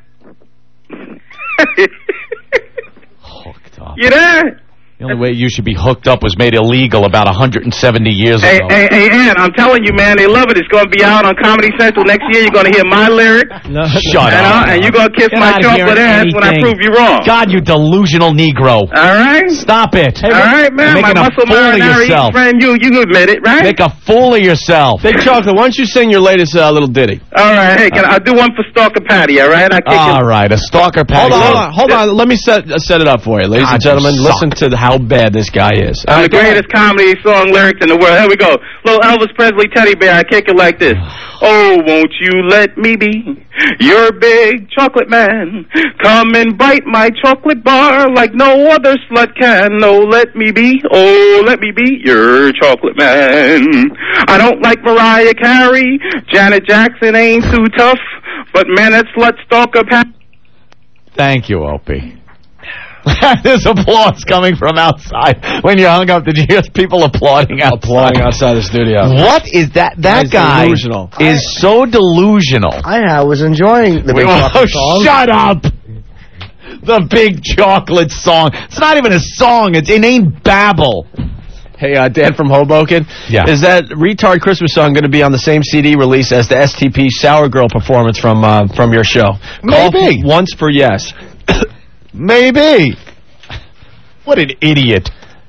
Hooked up. You there? The only way you should be hooked up was made illegal about one hundred seventy years Hey, ago. hey, hey, Ann, I'm telling you, man, they love it. It's going to be out on Comedy Central next year. You're going to hear my lyrics. No, Shut and, up. uh, and you're going to kiss Get my out of chocolate hearing ass when I anything. prove you wrong. God, you delusional Negro. All right? Stop it. All right, man. You're My making a muscle fool of marinara yourself. friend, you, you admit it, right? Make a fool of yourself. Big Chocolate, why don't you sing your latest uh, little ditty? All right, hey, can I, I'll do one for Stalker Patty, all right? I kick All it. right, a stalker patty. Hold on, hold on, hold on. Let me set uh, set it up for you, ladies God, and gentlemen. you Listen suck. to the, how bad this guy is. I'm the greatest comedy song lyrics in the world. Here we go. Little Elvis Presley teddy bear. I kick it like this. Oh, won't you let me be your big chocolate man? Come and bite my chocolate bar like no other slut can. Oh, let me be, oh, let me be your chocolate man. I don't like Mariah Carey. Janet Jackson ain't too tough. But man, that slut stalker Pat. Thank you, Opie. There's applause coming from outside. When you hung up, did you hear people applauding outside? Applauding outside the studio. What is that? That Guy's guy delusional. is so delusional. I, I was enjoying the Big Oh, Chocolate song. shut up! The Big Chocolate song. It's not even a song. It's inane babble. Hey, uh, Dan from Hoboken. Yeah. Is that retard Christmas song going to be on the same C D release as the S T P Sour Girl performance from uh, from your show? Call Maybe. once for yes. Maybe. What an idiot.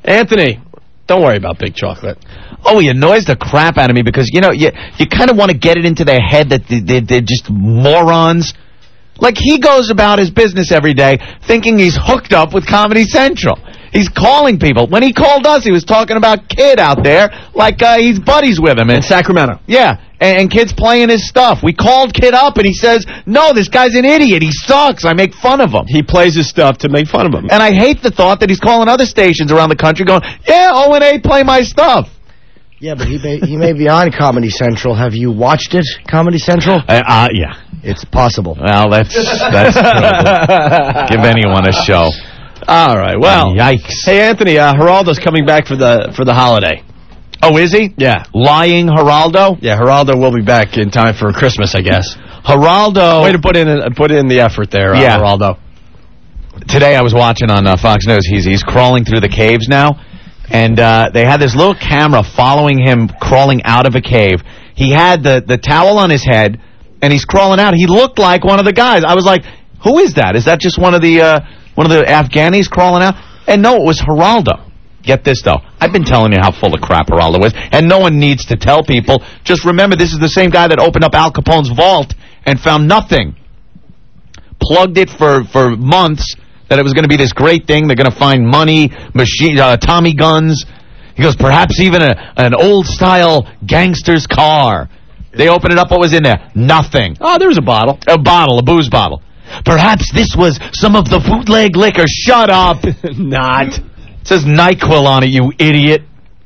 Anthony, don't worry about Big Chocolate. Oh, he annoys the crap out of me because, you know, you, you kind of want to get it into their head that they, they, they're just morons. Like, he goes about his business every day thinking he's hooked up with Comedy Central. He's calling people. When he called us, he was talking about Kid out there like uh, he's buddies with him. In Sacramento. Yeah, and, and Kid's playing his stuff. We called Kid up, and he says, no, this guy's an idiot. He sucks. I make fun of him. He plays his stuff to make fun of him. And I hate the thought that he's calling other stations around the country going, yeah, O and A, play my stuff. Yeah, but he may, he may be on Comedy Central. Have you watched it, Comedy Central? Uh, uh, yeah. It's possible. Well, that's, that's true. Give anyone a show. All right, well. Yikes. Hey, Anthony, uh, Geraldo's coming back for the for the holiday. Oh, is he? Yeah. Lying Geraldo? Yeah, Geraldo will be back in time for Christmas, I guess. Geraldo. Way to put in uh, put in the effort there, uh, yeah. Geraldo. Today I was watching on uh, Fox News. He's he's crawling through the caves now, and uh, they had this little camera following him crawling out of a cave. He had the, the towel on his head, and he's crawling out. He looked like one of the guys. I was like, who is that? Is that just one of the... Uh, One of the Afghanis crawling out? And no, it was Geraldo. Get this, though. I've been telling you how full of crap Geraldo is, and no one needs to tell people. Just remember, this is the same guy that opened up Al Capone's vault and found nothing. Plugged it for, for months that it was going to be this great thing. They're going to find money, machine, uh, Tommy guns. He goes, perhaps even a, an old-style gangster's car. They opened it up. What was in there? Nothing. Oh, there was a bottle. A bottle, a booze bottle. Perhaps this was some of the bootleg liquor. Shut up. Not. It says NyQuil on it, you idiot.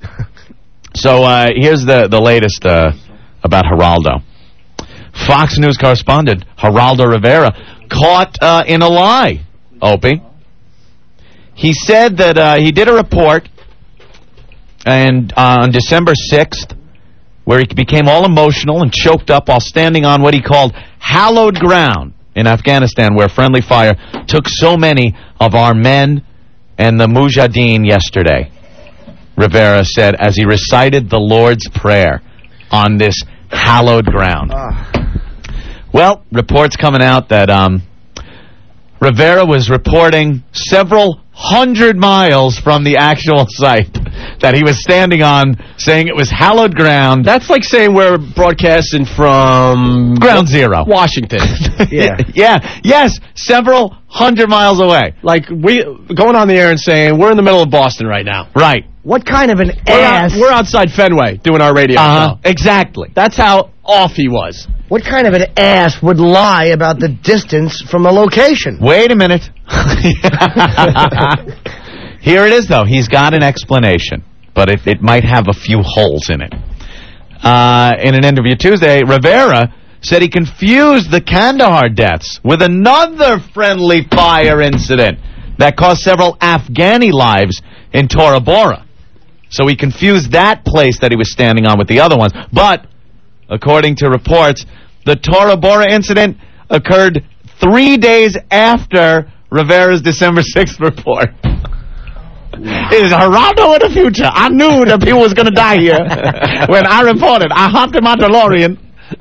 So uh, here's the, the latest uh, about Geraldo. Fox News correspondent Geraldo Rivera caught uh, in a lie, Opie. He said that uh, he did a report and uh, on December sixth where he became all emotional and choked up while standing on what he called hallowed ground in Afghanistan, where friendly fire took so many of our men and the Mujahideen yesterday. Rivera said as he recited the Lord's Prayer on this hallowed ground. Uh. Well, reports coming out that um, Rivera was reporting several hundred miles from the actual site that he was standing on, saying it was hallowed ground. That's like saying we're broadcasting from... Ground Zero. Washington. yeah. Yeah. Yes, several hundred miles away. Like, we going on the air and saying, we're in the middle of Boston right now. Right. What kind of an we're ass... Out, we're outside Fenway doing our radio uh-huh. show. Exactly. That's how off he was. What kind of an ass would lie about the distance from a location? Wait a minute. Here it is, though. He's got an explanation, but it, it might have a few holes in it. Uh, in an interview Tuesday, Rivera said he confused the Kandahar deaths with another friendly fire incident that cost several Afghani lives in Tora Bora. So he confused that place that he was standing on with the other ones. But, according to reports, the Tora Bora incident occurred three days after Rivera's December sixth report. It is Geraldo in the future. I knew that people was going to die here when I reported. I hopped in my DeLorean.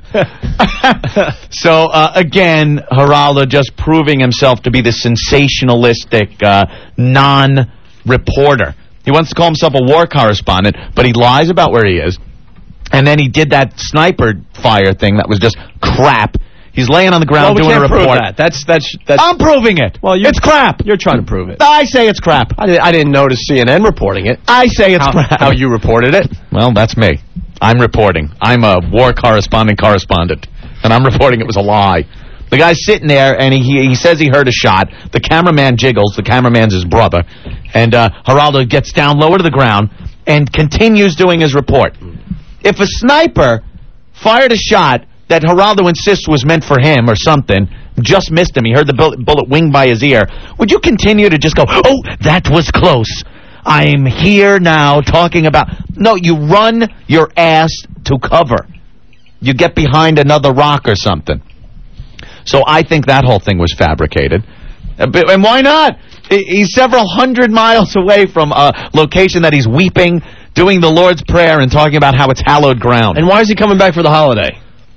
So, uh, again, Geraldo just proving himself to be the sensationalistic uh, non-reporter. He wants to call himself a war correspondent, but he lies about where he is. And then he did that sniper fire thing that was just crap. He's laying on the ground well, we doing can't a report. Prove that. That's, that's, that's, I'm proving it. Well, it's crap. You're trying to prove it. I say it's crap. I, did, I didn't notice C N N reporting it. I say it's how, crap. How you reported it? Well, that's me. I'm reporting. I'm a war correspondent correspondent. And I'm reporting it was a lie. The guy's sitting there, and he, he, he says he heard a shot. The cameraman jiggles. The cameraman's his brother. And uh, Geraldo gets down lower to the ground and continues doing his report. If a sniper fired a shot that Geraldo insists was meant for him or something, just missed him, he heard the bullet, bullet wing by his ear, would you continue to just go, oh, that was close. I'm here now talking about... No, you run your ass to cover. You get behind another rock or something. So I think that whole thing was fabricated. And why not? He's several hundred miles away from a location that he's weeping, doing the Lord's Prayer and talking about how it's hallowed ground. And why is he coming back for the holiday?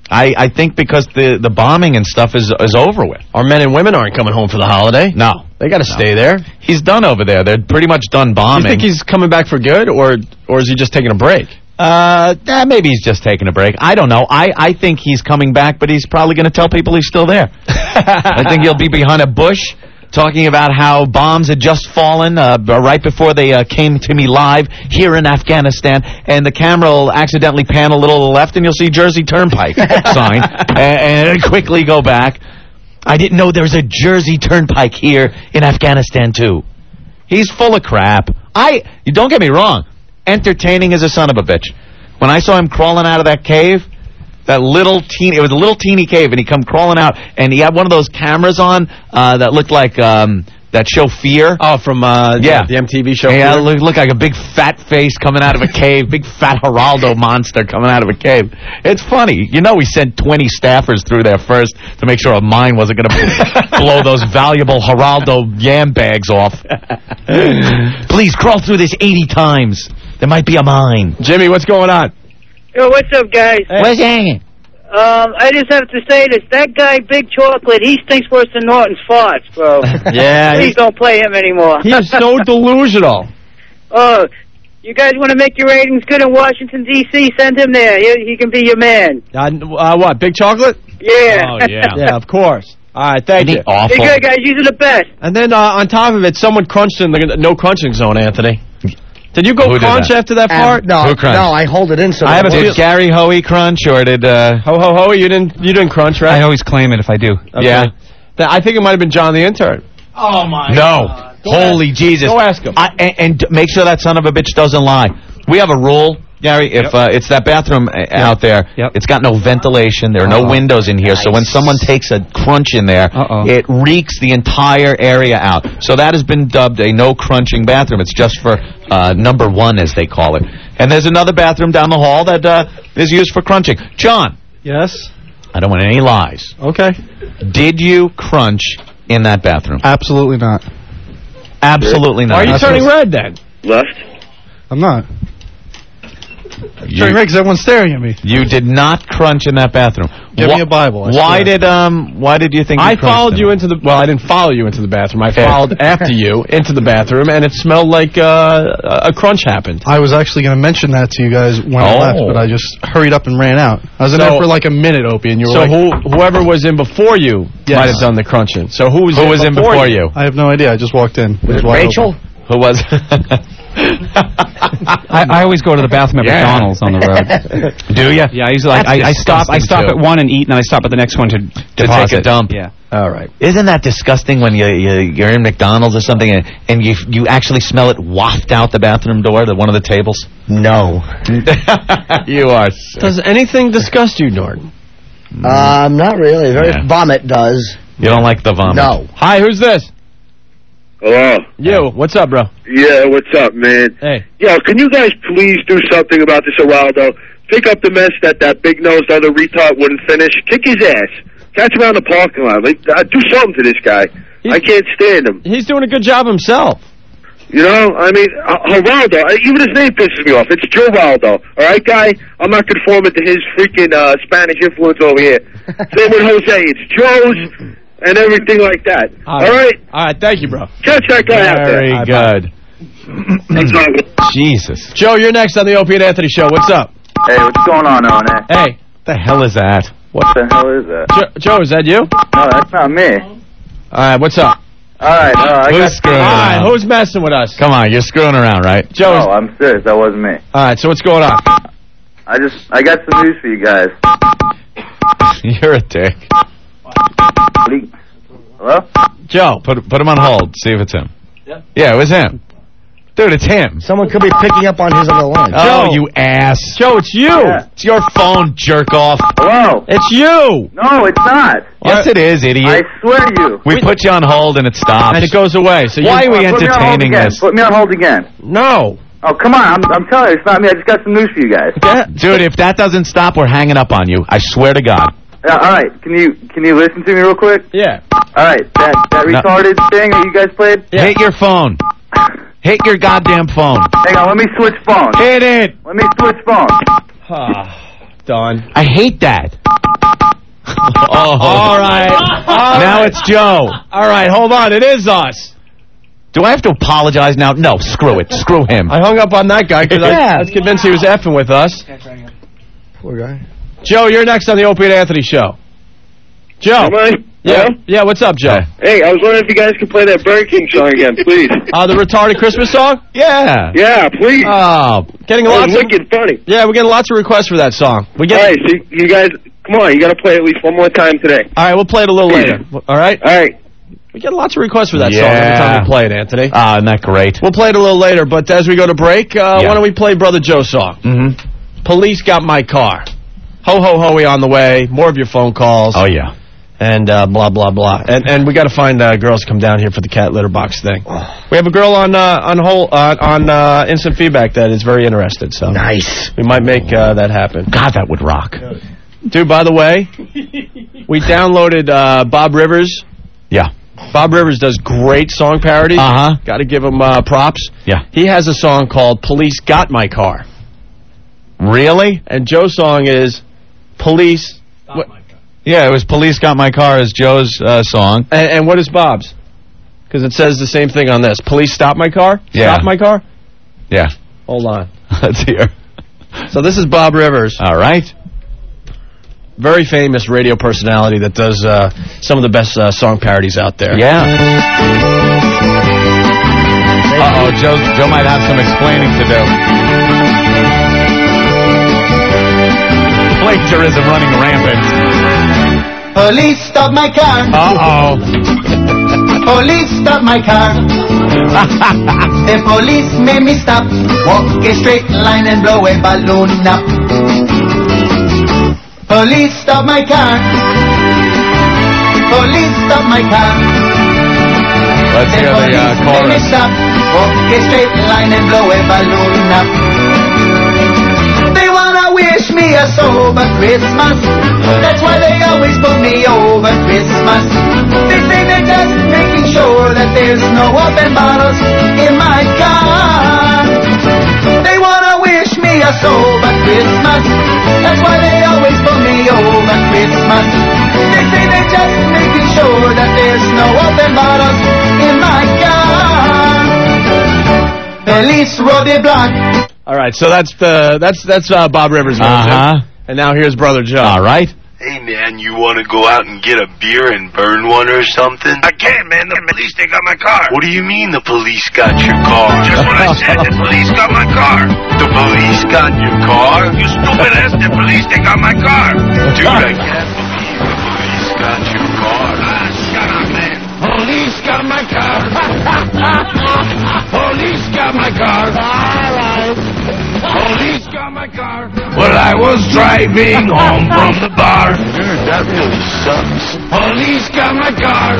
I, I think because the, the bombing and stuff is is over with. Our men and women aren't coming home for the holiday. No. They got to No. stay there. He's done over there. They're pretty much done bombing. You think he's coming back for good, or or is he just taking a break? Uh, eh, maybe he's just taking a break. I don't know. I, I think he's coming back, but he's probably going to tell people he's still there. I think he'll be behind a bush talking about how bombs had just fallen uh, right before they uh, came to me live here in Afghanistan, and the camera will accidentally pan a little to the left, and you'll see Jersey Turnpike sign, and, and quickly go back. I didn't know there was a Jersey Turnpike here in Afghanistan, too. He's full of crap. I Don't get me wrong. Entertaining as a son of a bitch. When I saw him crawling out of that cave, that little teeny, it was a little teeny cave, and he come crawling out, and he had one of those cameras on uh, that looked like um, that show Fear. Oh, from uh, yeah. the, the M T V show Yeah, Fear? it looked, looked like a big fat face coming out of a cave, big fat Geraldo monster coming out of a cave. It's funny. You know we sent twenty staffers through there first to make sure a mine wasn't going to blow those valuable Geraldo yam bags off. Please crawl through this eighty times. There might be a mine. Jimmy, what's going on? Yo, what's up, guys? Hey. What's hanging? Um, I just have to say this. That guy, Big Chocolate, he stinks worse than Norton's farts, bro. Yeah. Please don't play him anymore. He's so delusional. Oh, you guys want to make your ratings good in Washington, D C? Send him there. He, he can be your man. Uh, uh, what, Big Chocolate? Yeah. Oh, yeah. Yeah, of course. All right, thank you. Awful. You're good, guys. You are the best. And then uh, on top of it, someone crunched in the no crunching zone, Anthony. Did you go Who did crunch that? after that Um, fart? no, Who crunched? no, I hold it in so I have that a it Did works. Gary Hoey crunch, or did... Uh... Ho, ho, ho, you didn't you didn't crunch, right? I always claim it if I do. Okay. Yeah. Th- I think it might have been John the intern. Oh, my No. God. Holy Jesus. Go ask him. I, and, and d- make sure that son of a bitch doesn't lie. We have a rule, Gary, if Yep. uh, it's that bathroom uh, out there, Yep. it's got no ventilation, there are no Uh-oh. windows in here, so when someone takes a crunch in there, Uh-oh. it reeks the entire area out. So that has been dubbed a no crunching bathroom. It's just for uh, number one, as they call it. And there's another bathroom down the hall that uh, is used for crunching. John. Yes. I don't want any lies. Okay. Did you crunch in that bathroom? Absolutely not. Absolutely not. Why are you That's turning what- red then? Left. I'm not. You- Turning red because everyone's staring at me. You did not crunch in that bathroom. Give Wha- me a Bible. I Why swear. did um? Why did you think you I crunched followed in you it? into the... Well, I didn't follow you into the bathroom. I Yeah. followed after you into the bathroom, and it smelled like uh, a crunch happened. I was actually going to mention that to you guys when I Oh. left, but I just hurried up and ran out. I was in So- there for like a minute, Opie, and you were So like... who, whoever was in before you Yes. might have done the crunching. So who was Who in was in before you? I have no idea. I just walked in. It was wide Rachel? open. Who was? I, I always go to the bathroom at Yeah. McDonald's on the road. Do you? Yeah, I usually like, That's I, I stop I disgusting, stop too. at one and eat, and then I stop at the next one to To deposit. take a dump. Yeah. All right. Isn't that disgusting when you, you you're in McDonald's or something and, and you you actually smell it waft out the bathroom door to one of the tables? No. You are. sick. Does anything disgust you, Norton? Um, not really. Very Yeah. vomit does. You don't like the vomit? No. Hi, who's this? Hello. You. What's up, bro? Yeah, what's up, man? Hey. Yo, can you guys please do something about this Geraldo? Pick up the mess that that big-nosed other retard wouldn't finish. Kick his ass. Catch him out in the parking lot. Like, uh, do something to this guy. I can't stand him. He's doing a good job himself. You know, I mean, uh, Geraldo, uh, even his name pisses me off. It's Joe Waldo. All right, guy? I'm not conforming to his freaking uh, Spanish influence over here. Same with Jose. It's Joe's and everything like that. All right? All right, thank you, bro. Catch that guy out there. Very good. Thanks, man. Jesus. Joe, you're next on the Opie and Anthony Show. What's up? Hey, what's going on, on Hey. The hell is that? What the hell is that? Jo- Joe, is that you? No, that's not me. All right, what's up? All right, uh, I Who's got. screwing All right, around? who's messing with us? Come on, you're screwing around, right? Joe. No, I'm serious. That wasn't me. All right, so what's going on? I just, I got some news for you guys. You're a dick. What do you- Hello? Joe. Put put him on hold. See if it's him. Yeah. Yeah, it was him. Dude, it's him. Someone could be picking up on his other line. Oh, Joe. you ass. Joe, it's you. Yeah. It's your phone, jerk off. Hello? It's you. No, it's not. Yes, it is, I idiot. swear to you. We put you on hold and it stops. And it goes away. So Why you, are we Put me on hold entertaining again. this? Put me on hold again. No. Oh, come on. I'm, I'm telling you, it's not me. I just got some news for you guys. Dude, if that doesn't stop, we're hanging up on you. I swear to God. Yeah, all right. Can you can you listen to me real quick? Yeah. All right. That that No. retarded thing that you guys played. Yeah. Hit your phone. Hit your goddamn phone. Hang on. Let me switch phones. Hit it. Let me switch phones. Ah, done. I hate that. Oh. All right. All Now right. it's Joe. All right, hold on. It is us. Do I have to apologize now? No, screw it. Screw him. I hung up on that guy because Yeah. I was convinced he was effing with us. Poor guy. Joe, you're next on the Opie and Anthony show. Joe. Am I? Yeah. Yeah, what's up, Joe? Hey, I was wondering if you guys could play that Burger King song again, please. Uh, the retarded Christmas song? Yeah. Yeah, please. Oh, getting That lots was of wicked funny. Yeah, we're getting lots of requests for that song. We get All right, so you guys, come on, you got to play it at least one more time today. All right, we'll play it a little later. All right? All right. We get lots of requests for that Yeah. song every time we play it, Anthony. Ah, isn't that great? We'll play it a little later, but as we go to break, uh, Yeah. why don't we play Brother Joe's song? Mm-hmm. Police got my car. Ho, ho, hoey on the way. More of your phone calls. Oh, yeah. And uh, blah, blah, blah. And and we got to find uh, girls to come down here for the cat litter box thing. We have a girl on uh, on whole, uh, on uh, instant feedback that is very interested. So Nice. we might make uh, that happen. God, that would rock. Dude, by the way, we downloaded uh, Bob Rivers. Yeah. Bob Rivers does great song parodies. Uh-huh. Got to give him uh, props. Yeah. He has a song called Police Got My Car. Really? And Joe's song is Police... What, Yeah, it was Police Got My Car as Joe's uh, song. and, and what is Bob's? Because it says the same thing on this. Police Stop My Car? Yeah. Stop My Car? Yeah. Hold on. Let's hear. So this is Bob Rivers. All right. Very famous radio personality that does uh, some of the best uh, song parodies out there. Yeah. Uh-oh, Joe, Joe might have some explaining to do. Plagiarism running rampant. Police stop my car. Uh-oh. Police stop my car. The police made me stop. Walk a straight line and blow a balloon up. Police stop my car. Police stop my car. Let's The hear the police uh, made me chorus. stop. Walk a straight line and blow a balloon up. They wanna wish me a sober Christmas. That's why they always put me over Christmas. They say they're just making sure that there's no open bottles in my car. They wanna wish me a sober Christmas. That's why they always put me over Christmas. They say they're just making sure that there's no open bottles in my car. Police roadblock. All right, so that's the that's that's uh, Bob Rivers' version. Uh-huh. And now here's Brother Joe. All right. Hey, man, you want to go out and get a beer and burn one or something? I can't, man. The police, they got my car. What do you mean the police got your car? Just what I said. The police got my car. The police got your car? You stupid ass. The police, they got my car. Dude, I can't believe the police got your car. Ah, shut up, man. Police got my car. Police got my car. All right. Police got my car. Well, I was driving home from the bar. Dude, that really sucks. Police got my car.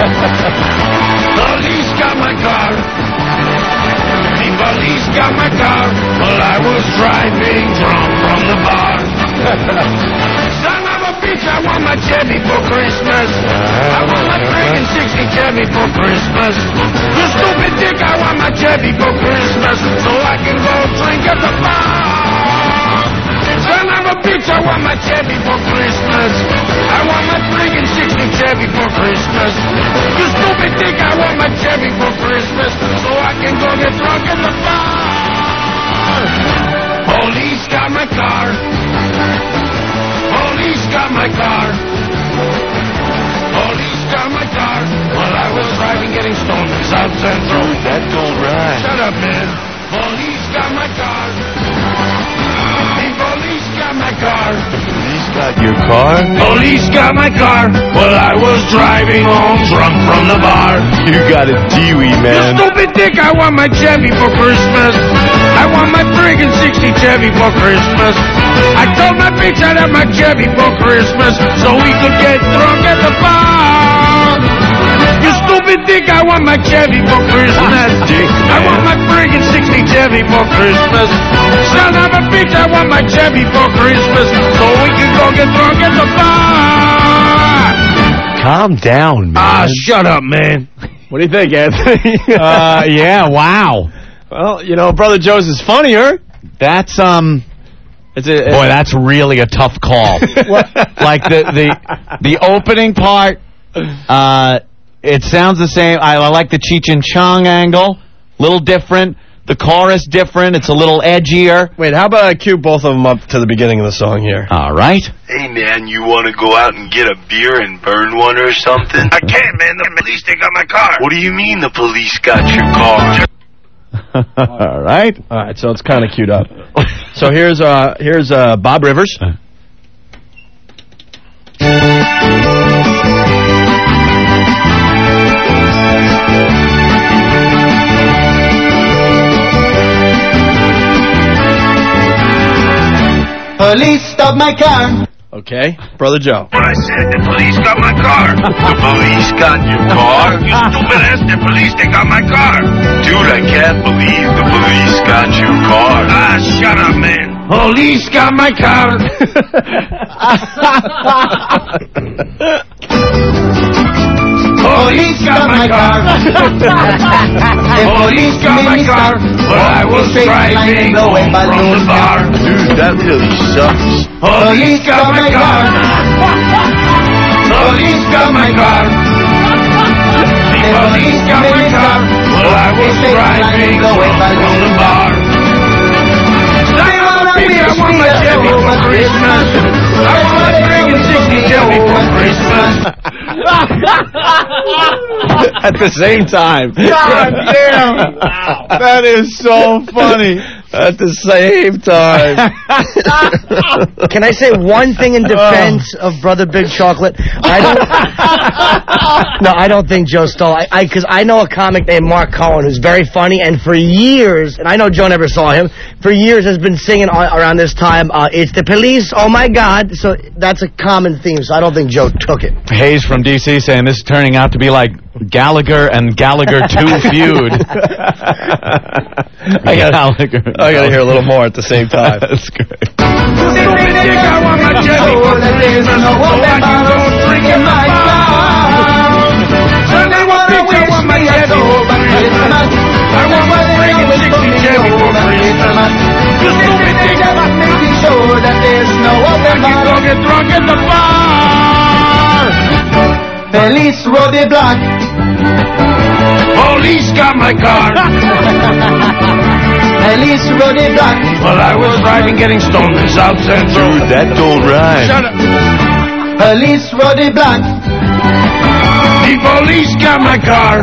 Police got my car. The police got my car. Well, I was driving drunk from the bar. Son of a bitch, I want my Chevy for Christmas. I want my friggin' sixty Chevy for Christmas. You stupid dick, I want my Chevy for Christmas so I can go drink at the bar. Son of a bitch, I want my Chevy for Christmas. I want my friggin' sixty Chevy for Christmas. You stupid dick, I want my Chevy for Christmas so I can go get drunk at the bar. Police got my car. Police got my car. Police got my car. While I was driving, getting stoned in South Central. That don't rhyme. Shut up, man. Police got my car. The police got my car. The police got your car? Police got my car. While I was driving home drunk from the bar. You got a Dewey, You man. stupid dick, I want my Chevy for Christmas. I want my friggin' sixty Chevy for Christmas. I told my bitch I'd have my Chevy for Christmas so we could get drunk at the bar. You stupid dick, I want my Chevy for Christmas. Dick, I want my friggin' sixty Chevy for Christmas. Son of a bitch, I want my Chevy for Christmas so we can go get drunk at the bar. Calm down, man. Ah, shut up, man. What do you think, Anthony? uh, yeah, wow. Well, you know, Brother Joe's is funnier. That's, um... It's a, Boy, that's really a tough call. Like the the the opening part, uh, it sounds the same. I, I like the Cheech and Chong angle, little different. The chorus different. It's a little edgier. Wait, how about I cue both of them up to the beginning of the song here? All right. Hey, man, you want to go out and get a beer and burn one or something? I can't, man. The police, they got my car. What do you mean the police got your car? All right. All right, so it's kind of queued up. So here's uh here's uh Bob Rivers. Police stop my car. Okay, Brother Joe. What I said, the police got my car. The police got your car? You stupid ass, the police, they got my car. Dude, I can't believe the police got your car. Ah, shut up, man. Police got my car. Police got my car. Police got my car. But I was driving home from the bar. Dude, that really sucks. Police got my car. Police got my car. The police got my car. But I was driving home from the bar. I want my Chevy for Christmas. I want my friggin' sixty Chevy for Christmas. At the same time. God damn! Wow. That is so funny. At the same time. Can I say one thing in defense of Brother Big Chocolate? I don't. No, I don't think Joe stole. I because I, I know a comic named Mark Cohen who's very funny, and for years, and I know Joe never saw him. For years, has been singing on, around this time. Uh, it's the police. Oh my God! So that's a common theme. So I don't think Joe took it. Hayes from D C saying this is turning out to be like Gallagher and Gallagher two feud. I got Gallagher. I got to hear a little more at the same time. That's great. Stupid dick, I want my Chevy for Christmas. So I can go drink in my car. Sunday want bitch, I want my Chevy for Christmas. I want my friggin' sixty Chevy for Christmas. You stupid dick, making sure that there's no open I can go get drunk at the bar. Police roll the block. Police got my car. Police roll the block. Well, I was driving, getting stoned in South Central. Dude, that don't rhyme. Shut up. Police roll the block. The police got my car.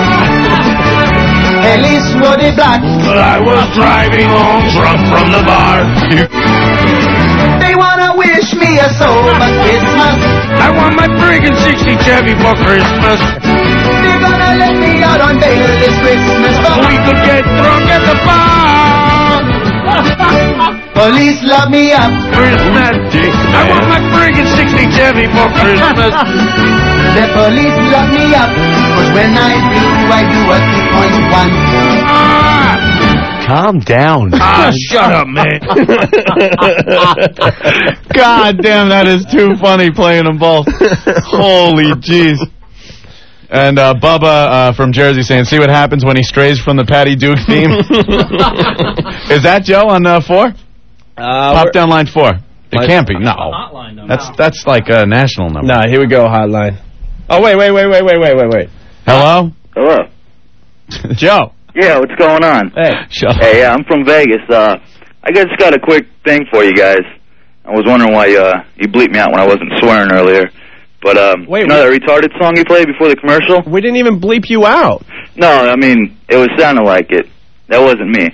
Police roll the block. Well, I was driving home drunk from the bar. They wanna wish me a sober Christmas. I want my friggin' sixty Chevy for Christmas. They're gonna let me out on bail this Christmas. We could get drunk at the bar. Police lock me up. Christmas. I want my friggin' sixty Chevy for Christmas. The police lock me up. But when I do, I do a three point one. Ah! Calm down. Ah, shut up, man. God damn, that is too funny playing them both. Holy jeez. And uh, Bubba uh, from Jersey saying, see what happens when he strays from the Patty Duke theme? Is that Joe on uh, four? Uh, Pop down line four. It Line- can't be. No. That's that's like a national number. Nah, here we go, hotline. Oh, wait, wait, wait, wait, wait, wait, wait, wait. Hello? Hello. Joe. Yeah, what's going on? Hey. Shut Hey, yeah, I'm from Vegas. Uh, I just got a quick thing for you guys. I was wondering why uh, you bleeped me out when I wasn't swearing earlier. But, um, Wait, you know wait. that retarded song you played before the commercial? We didn't even bleep you out. No, I mean, it was sounding like it. That wasn't me.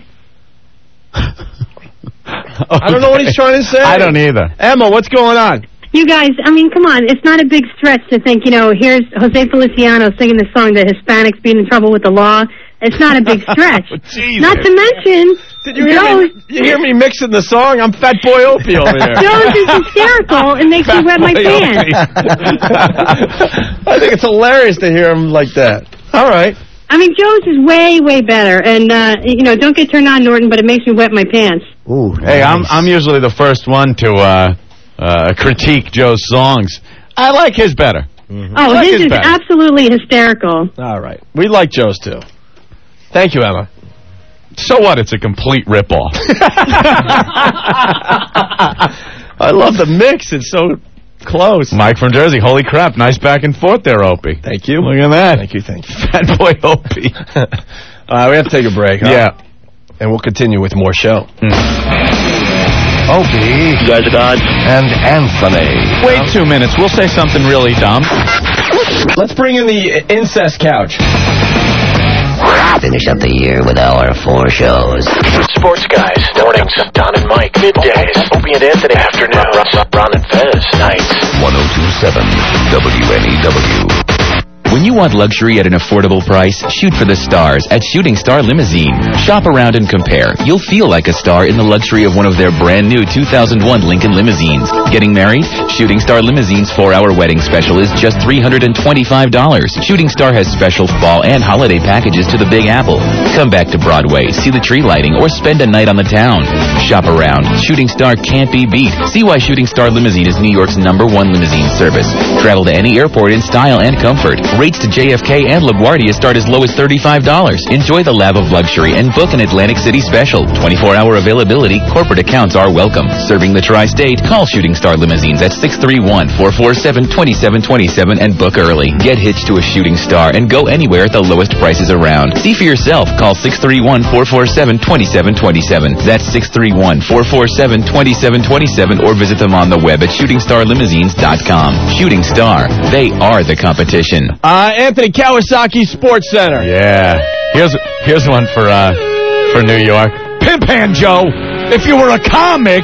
I don't know what he's trying to say. I don't either. Emma, what's going on? You guys, I mean, come on. It's not a big stretch to think, you know, here's Jose Feliciano singing the song that Hispanics being in trouble with the law. It's not a big stretch. Not to mention, Did you hear, Joe, me, you hear me mixing the song? I'm Fat Boy Opie over here. Joe's is hysterical and makes me wet my pants. I think it's hilarious to hear him like that. All right. I mean, Joe's is way, way better. And, uh, you know, don't get turned on, Norton, but it makes me wet my pants. Ooh, hey, I'm I'm usually the first one to uh, uh, critique Joe's songs. I like his better. Mm-hmm. Oh, like his his is better. absolutely hysterical. All right. We like Joe's, too. Thank you, Emma. So what? It's a complete ripoff. I love the mix. It's so close. Mike from Jersey. Holy crap. Nice back and forth there, Opie. Thank you. Look at that. Thank you, thank you. Fat boy Opie. All right, we have to take a break, huh? Yeah. And we'll continue with more show. Mm. Opie. You guys are gods. And Anthony. Wait two minutes. We'll say something really dumb. Let's bring in the incest couch. Finish up the year with our four shows. Sports Guys, mornings, Don and Mike, middays, Opie and Anthony, afternoon, Ron and Fez, nights. one oh two point seven W N E W. When you want luxury at an affordable price, shoot for the stars at Shooting Star Limousine. Shop around and compare. You'll feel like a star in the luxury of one of their brand new two thousand one Lincoln limousines. Getting married? Shooting Star Limousine's four-hour wedding special is just three hundred twenty-five dollars. Shooting Star has special fall and holiday packages to the Big Apple. Come back to Broadway, see the tree lighting, or spend a night on the town. Shop around. Shooting Star can't be beat. See why Shooting Star Limousine is New York's number one limousine service. Travel to any airport in style and comfort. Rates to J F K and LaGuardia start as low as thirty-five dollars. Enjoy the love of luxury and book an Atlantic City special. twenty-four hour availability. Corporate accounts are welcome. Serving the tri-state, call Shooting Star Limousines at six three one, four four seven, two seven two seven and book early. Get hitched to a Shooting Star and go anywhere at the lowest prices around. See for yourself. Call six three one, four four seven, two seven two seven. That's six three one, four four seven, two seven two seven or visit them on the web at shooting star limousines dot com. Shooting Star. They are the competition. Uh, Anthony, Kawasaki Sports Center. Yeah. Here's here's one for uh for New York. Pimp Hand Joe, if you were a comic.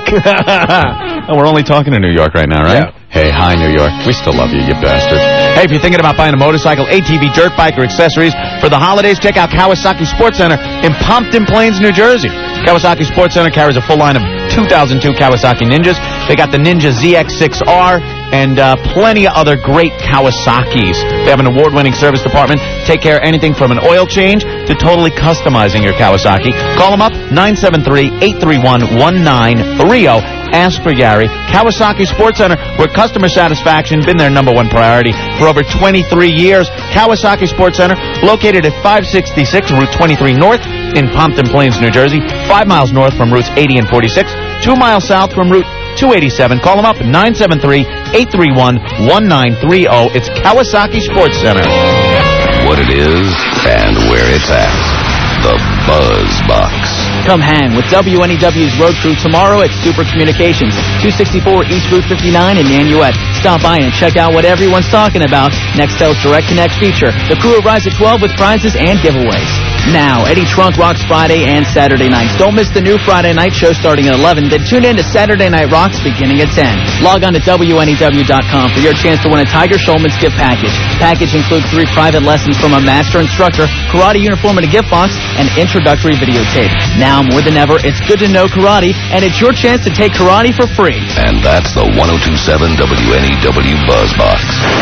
Oh, we're only talking to New York right now, right? Yeah. Hey, hi, New York. We still love you, you bastard. Hey, if you're thinking about buying a motorcycle, A T V, dirt bike, or accessories for the holidays, check out Kawasaki Sports Center in Pompton Plains, New Jersey. Kawasaki Sports Center carries a full line of two thousand two Kawasaki Ninjas. They got the Ninja Z X six R and uh, plenty of other great Kawasaki's. They have an award-winning service department. Take care of anything from an oil change to totally customizing your Kawasaki. Call them up, nine seven three, eight three one, one nine three zero. Ask for Gary. Kawasaki Sports Center, where customer satisfaction been their number one priority for over twenty-three years. Kawasaki Sports Center, located at five sixty-six Route twenty-three North in Pompton Plains, New Jersey, five miles north from Routes eighty and forty-six, two miles south from Route two eighty-seven. Call them up at nine seven three, eight three one, one nine three zero. It's Kawasaki Sports Center. What it is and where it's at. The Buzz Box. Come hang with W N E W's road crew tomorrow at Super Communications, two sixty-four East Route fifty-nine in Nanuet. Stop by and check out what everyone's talking about. Nextel's Direct Connect feature. The crew arrives at twelve with prizes and giveaways. Now, Eddie Trunk rocks Friday and Saturday nights. Don't miss the new Friday night show starting at eleven. Then tune in to Saturday Night Rocks beginning at ten. Log on to W N E W dot com for your chance to win a Tiger Schulman's gift package. Package includes three private lessons from a master instructor, karate uniform and a gift box, and introductory videotape. Now, more than ever, it's good to know karate, and it's your chance to take karate for free. And that's the one oh two point seven W N E W Buzz Box.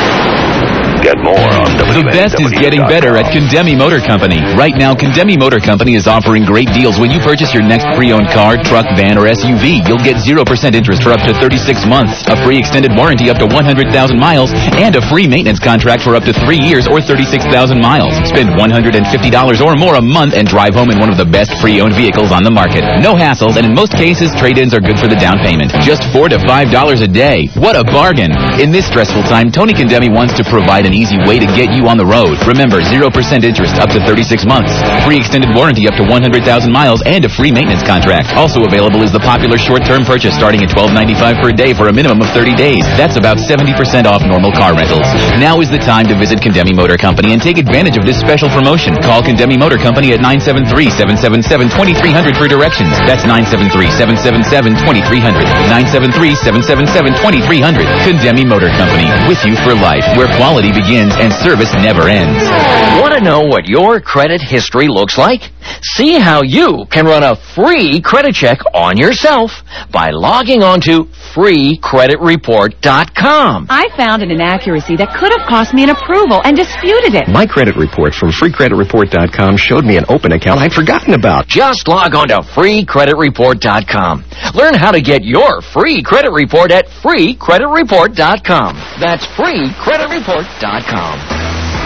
Get more on W N E W dot com. The best is getting better at Condemi Motor Company. Right now, Condemi Motor Company is offering great deals when you purchase your next pre-owned car, truck, van, or S U V. You'll get zero percent interest for up to thirty-six months, a free extended warranty up to one hundred thousand miles, and a free maintenance contract for up to three years or thirty-six thousand miles. Spend one hundred fifty dollars or more a month and drive home in one of the best pre-owned vehicles on the market. No hassles, and in most cases, trade-ins are good for the down payment. Just four to five dollars a day. What a bargain! In this stressful time, Tony Condemi wants to provide an easy way to get you on the road. Remember, zero percent interest up to thirty-six months, free extended warranty up to one hundred thousand miles, and a free maintenance contract. Also available is the popular short-term purchase starting at twelve ninety-five per day for a minimum of thirty days. That's about seventy percent off normal car rentals. Now is the time to visit Condemi Motor Company and take advantage of this special promotion. Call Condemi Motor Company at nine seven three, seven seven seven, two three zero zero for directions. That's nine seven three, seven seven seven, two three zero zero. nine seven three, seven seven seven, two three zero zero. Condemi Motor Company, with you for life, where quality begins and service never ends. Want to know what your credit history looks like? See how you can run a free credit check on yourself by logging on to free credit report dot com. I found an inaccuracy that could have cost me an approval and disputed it. My credit report from free credit report dot com showed me an open account I'd forgotten about. Just log on to free credit report dot com. Learn how to get your free credit report at free credit report dot com. That's free credit report dot com.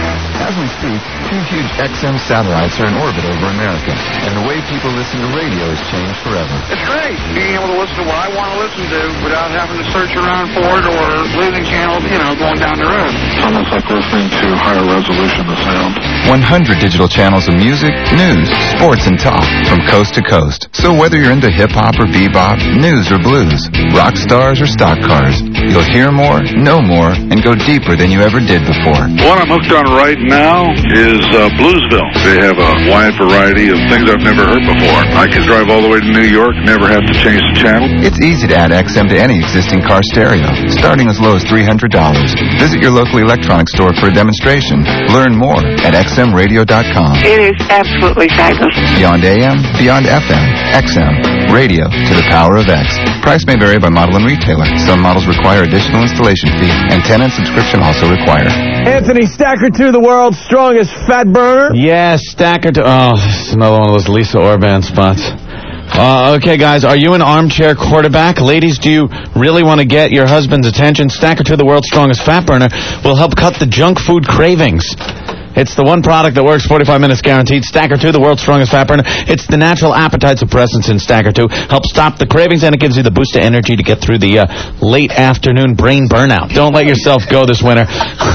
As we speak, two huge X M satellites are in orbit over America, and the way people listen to radio has changed forever. It's great being able to listen to what I want to listen to without having to search around for it or losing channels, you know, going down the road. It's almost like listening to higher resolution of sound. one hundred digital channels of music, news, sports, and talk from coast to coast. So whether you're into hip-hop or bebop, news or blues, rock stars or stock cars, you'll hear more, know more, and go deeper than you ever did before. What I'm hooked on right now is uh, Bluesville. They have a wide variety of things I've never heard before. I can drive all the way to New York, never have to change the channel. It's easy to add X M to any existing car stereo, starting as low as three hundred dollars. Visit your local electronics store for a demonstration. Learn more at x m radio dot com. It is absolutely fabulous. Beyond A M, beyond F M, X M, radio to the power of X. Price may vary by model and retailer. Some models require additional installation fee. Antenna and subscription also required. Anthony Stacker two, the world's strongest fat burner. Yes, Stacker two. Oh, this is another one of those Lisa Orban spots. Uh, okay, guys, are you an armchair quarterback? Ladies, do you really want to get your husband's attention? Stacker two, the world's strongest fat burner, will help cut the junk food cravings. It's the one product that works forty-five minutes guaranteed. Stacker two, the world's strongest fat burner. It's the natural appetite suppressants in Stacker two. Helps stop the cravings, and it gives you the boost of energy to get through the uh, late afternoon brain burnout. Don't let yourself go this winter.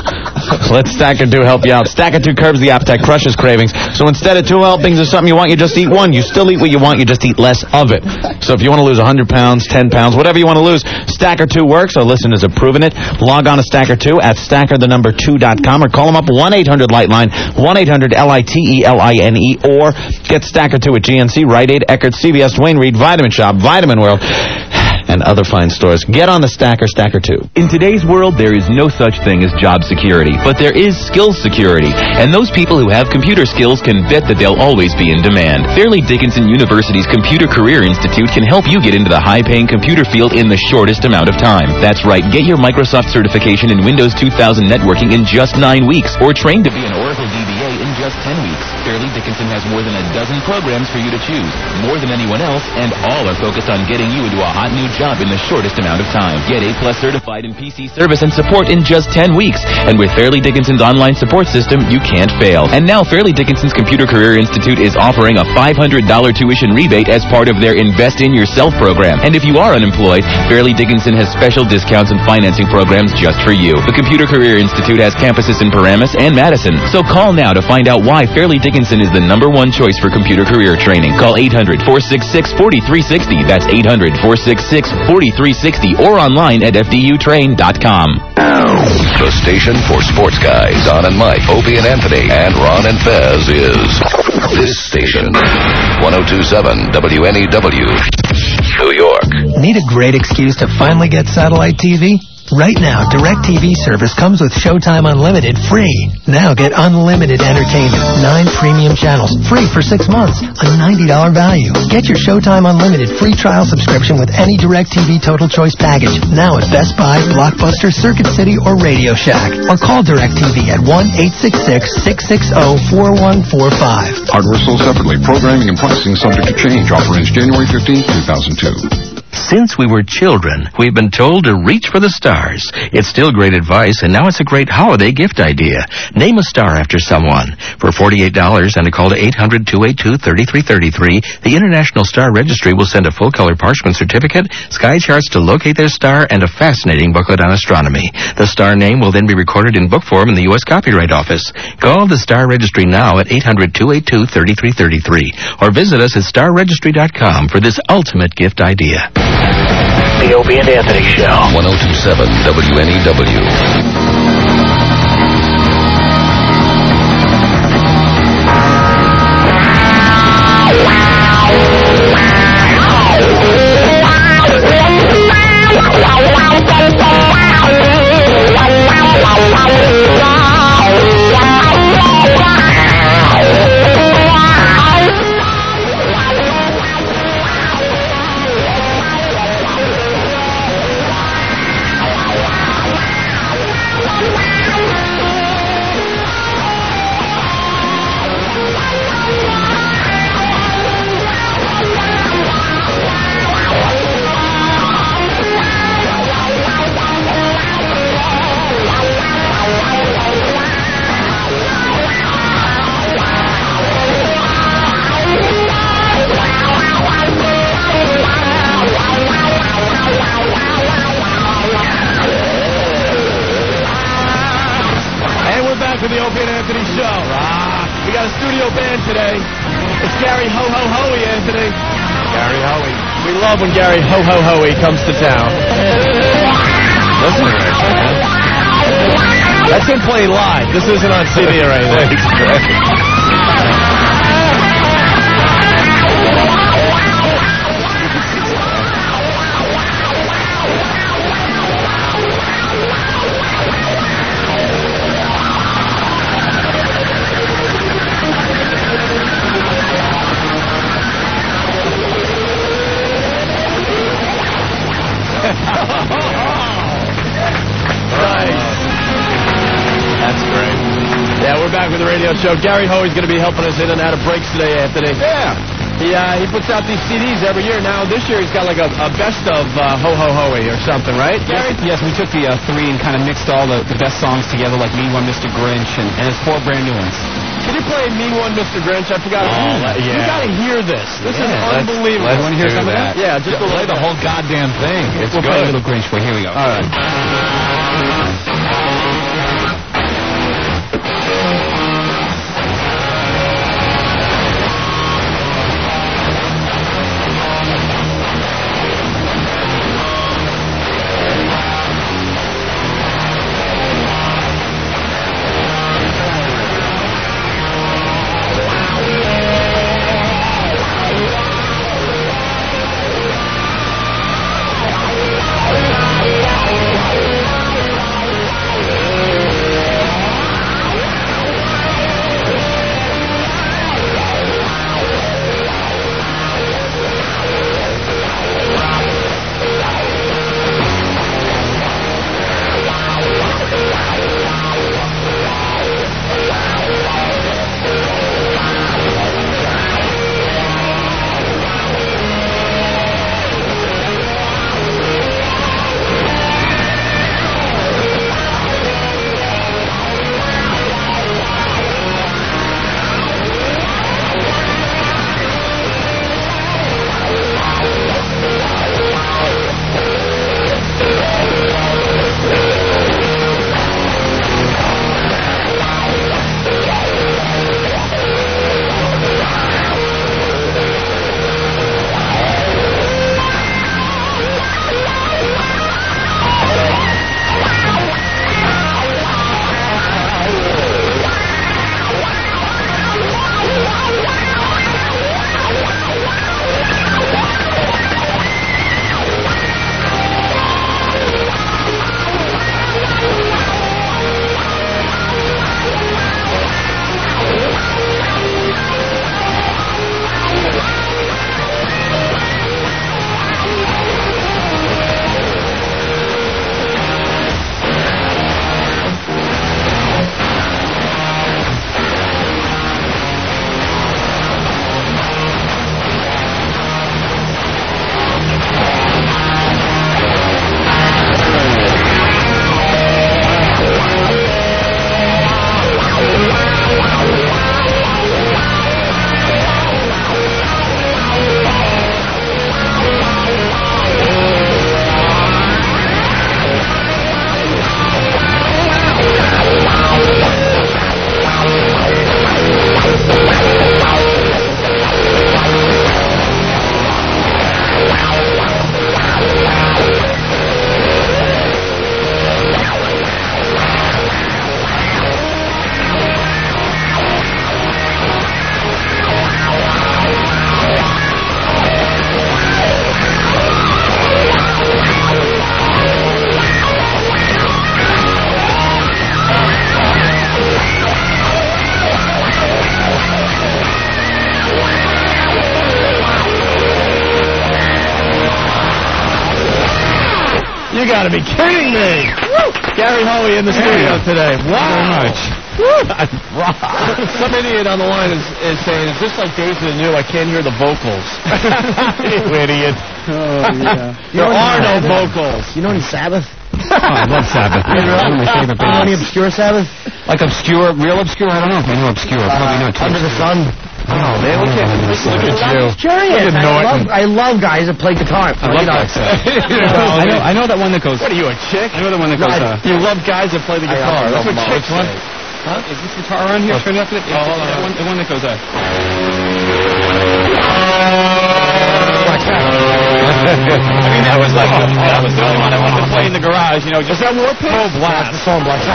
Let Stacker two help you out. Stacker two curbs the appetite, crushes cravings. So instead of two helpings of something you want, you just eat one. You still eat what you want, you just eat less of it. So if you want to lose one hundred pounds, ten pounds, whatever you want to lose, Stacker two works. Our listeners have proven it. Log on to Stacker two at stacker the number two dot com or call them up one eight hundred light line, one eight hundred L I T E L I N E, or get Stacker two at G N C, Rite Aid, Eckerd, C V S, Duane Reade, Vitamin Shop, Vitamin World, and other fine stores. Get on the Stacker, Stacker two. In today's world, there is no such thing as job security, but there is skills security, and those people who have computer skills can bet that they'll always be in demand. Fairleigh Dickinson University's Computer Career Institute can help you get into the high-paying computer field in the shortest amount of time. That's right, get your Microsoft certification in Windows two thousand networking in just nine weeks, or train to be an Oracle D B A in just ten weeks. Fairleigh Dickinson has more than a dozen programs for you to choose, more than anyone else, and all are focused on getting you into a hot new job in the shortest amount of time. Get A-plus certified in P C service and support in just ten weeks. And with Fairleigh Dickinson's online support system, you can't fail. And now Fairleigh Dickinson's Computer Career Institute is offering a five hundred dollars tuition rebate as part of their Invest in Yourself program. And if you are unemployed, Fairleigh Dickinson has special discounts and financing programs just for you. The Computer Career Institute has campuses in Paramus and Madison. So call now to find out why Fairleigh Dickinson is the number one choice for computer career training. Call eight hundred, four six six, four three six zero. That's eight hundred, four six six, four three six zero, or online at f d u train dot com. The station for sports guys, Don and Mike, Opie and Anthony, and Ron and Fez is this station, one oh two point seven W N E W, New York. Need a great excuse to finally get satellite T V? Right now, DirecTV service comes with Showtime Unlimited free. Now get unlimited entertainment, nine premium channels, free for six months, a ninety dollars value. Get your Showtime Unlimited free trial subscription with any DirecTV Total Choice package. Now at Best Buy, Blockbuster, Circuit City, or Radio Shack. Or call DirecTV at one eight six six, six six zero, four one four five. Hardware sold separately. Programming and pricing subject to change. Offer ends January fifteenth, two thousand two. Since we were children, we've been told to reach for the stars. It's still great advice, and now it's a great holiday gift idea. Name a star after someone. For forty-eight dollars and a call to eight hundred, two eight two, three three three three, the International Star Registry will send a full-color parchment certificate, sky charts to locate their star, and a fascinating booklet on astronomy. The star name will then be recorded in book form in the U S Copyright Office. Call the Star Registry now at eight hundred, two eight two, three three three three, or visit us at star registry dot com for this ultimate gift idea. The Opie and Anthony Show. one oh two point seven W N E W. to the Opie and Anthony Show. Ah, we got a studio band today. It's Gary Ho Ho Hoey, Anthony. Gary Hoey. We love when Gary Ho Ho Hoey comes to town. Listen to that shit, man. That's him playing live. This isn't on C D or anything. Yeah, we're back with the radio show. Gary Hoey's going to be helping us in and out of breaks today, Anthony. Yeah. He uh, he puts out these C Ds every year. Now, this year he's got like a, a best of uh, Ho Ho Hoey or something, right, Gary? Yes, yes, we took the uh, three and kind of mixed all the, the best songs together, like Mean One, Mister Grinch, and, and it's four brand new ones. Can you play Mean One, Mister Grinch? I forgot. Oh, yeah. You got to hear this. This yeah, is let's, unbelievable. Let's want to hear some of that? Yeah, just yeah, play the whole goddamn thing. It's we'll good. play a little Grinch for you. Here we go. All right. You got to be kidding me! Woo! Gary Hoey in the studio yeah. today. Wow! Very much. Some idiot on the line is, is saying, "Is this like Days of the New? I can't hear the vocals." You idiot! Oh yeah. There are no vocals. You know any Sabbath? Oh, I love Sabbath. One of my favorite bands. You know any obscure Sabbath? Like obscure, real obscure? I don't know if I know obscure. Uh, Probably not too Under the Sun. Oh, man, look at, look at you. Curious. I love, I love guys that play guitar. I love that stuff. I know, I know that one that goes... What are you, a chick? I know the one that goes... No, uh, you love guys that play the guitar. I, I That's what chicks Which one? say. Huh? Is this guitar on here? Turn it up a bit. Oh, hold on. The one, the one that goes up. I mean, that was like, that was the one I wanted to play in the garage, you know, just that Warpath? Oh, blast. The song blast.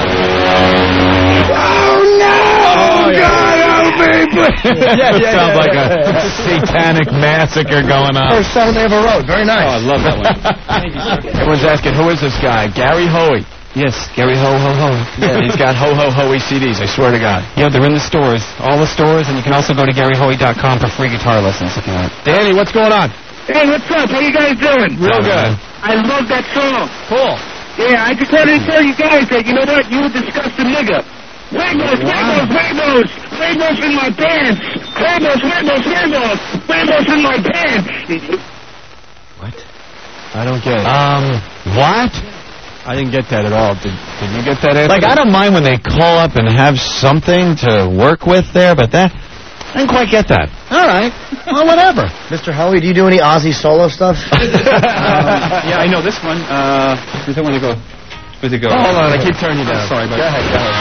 Oh, no! Oh, God, help me, please! Yeah, yeah, Sounds yeah, like yeah, a satanic massacre going on. First song they ever wrote. Very nice. Oh, I love that one. Everyone's asking, who is this guy? Gary Hoey. Yes, Gary Ho Ho Ho. Yeah, he's got Ho Ho Hoey C Ds, I swear to God. Yeah, they're in the stores. All the stores, and you can also go to Gary Hoey dot com for free guitar lessons if you want. Danny, what's going on? Hey, what's up? How you guys doing? Real good. I love that song. Cool. Yeah, I just wanted to tell you guys that, you know what? You a disgusting nigga. Rainbows, rainbows, rainbows, rainbows in my pants. Rainbows, rainbows, rainbows, rainbows in my pants. What? I don't get it. Um, what? I didn't get that at all. Did, did you get that, Anthony? Like, I don't mind when they call up and have something to work with there, but that... I didn't quite get that. All right. Well, whatever. Mister Hoey, do you do any Ozzy solo stuff? um, yeah, I know this one. Uh, where's that one to go? Where's it go? Oh, hold on, I keep turning you down. Oh, sorry, but go ahead, go ahead.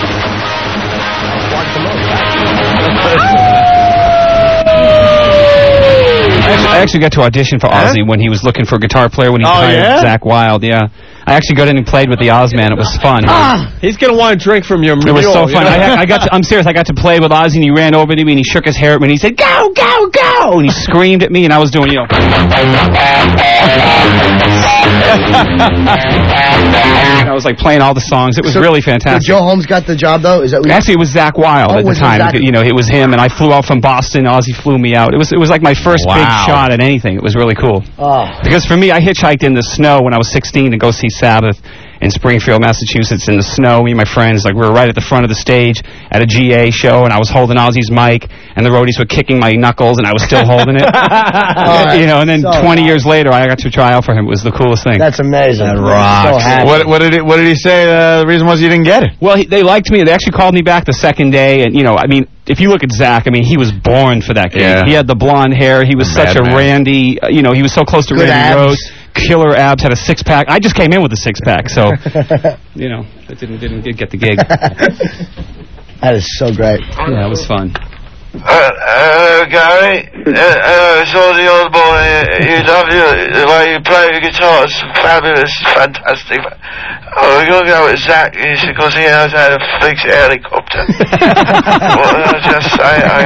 I actually, I actually got to audition for Ozzy huh? when he was looking for a guitar player when he oh, hired yeah? Zakk Wylde. Yeah. I actually got in and played with the Ozman. It was fun. Ah, he's going to want to drink from your mule. It was so fun. I, I got to, I'm serious. I got to play with Ozzy, and he ran over to me, and he shook his hair at me, and he said, go, go, go! And he screamed at me, and I was doing, you know. I was, like, playing all the songs. It was so, really fantastic. So Joe Holmes got the job, though? Is that what Actually, it was Zakk Wylde oh, at the time. Zach? You know, it was him, and I flew out from Boston. Ozzy flew me out. It was, it was like my first wow. big shot at anything. It was really cool. Oh. Because for me, I hitchhiked in the snow when I was sixteen to go see Sabbath in Springfield, Massachusetts, in the snow. Me and my friends, like, we were right at the front of the stage at a G A show, and I was holding Ozzy's mic, and the roadies were kicking my knuckles, and I was still holding it. oh, you know, and then so twenty nice. years later, I got to try out for him. It was the coolest thing. That's amazing. That rocks. So what, what did it, what did he say? Uh, the reason was you didn't get it. Well, he, they liked me. They actually called me back the second day, and, you know, I mean, if you look at Zakk, I mean, he was born for that gig. Yeah. He had the blonde hair. He was Bad such a man. Randy, uh, you know, he was so close to Good Randy abs. Rose. Killer abs, had a six-pack. I just came in with a six-pack, so, you know, that didn't, didn't, didn't get the gig. That is so great. Yeah, it was fun. Uh, hello, Gary. Uh, hello, it's all the old boy. You love you, the way you play the guitar. It's fabulous, fantastic. Oh, we're going to go with Zakk, because he knows how to fix a helicopter. Well, I just say, I,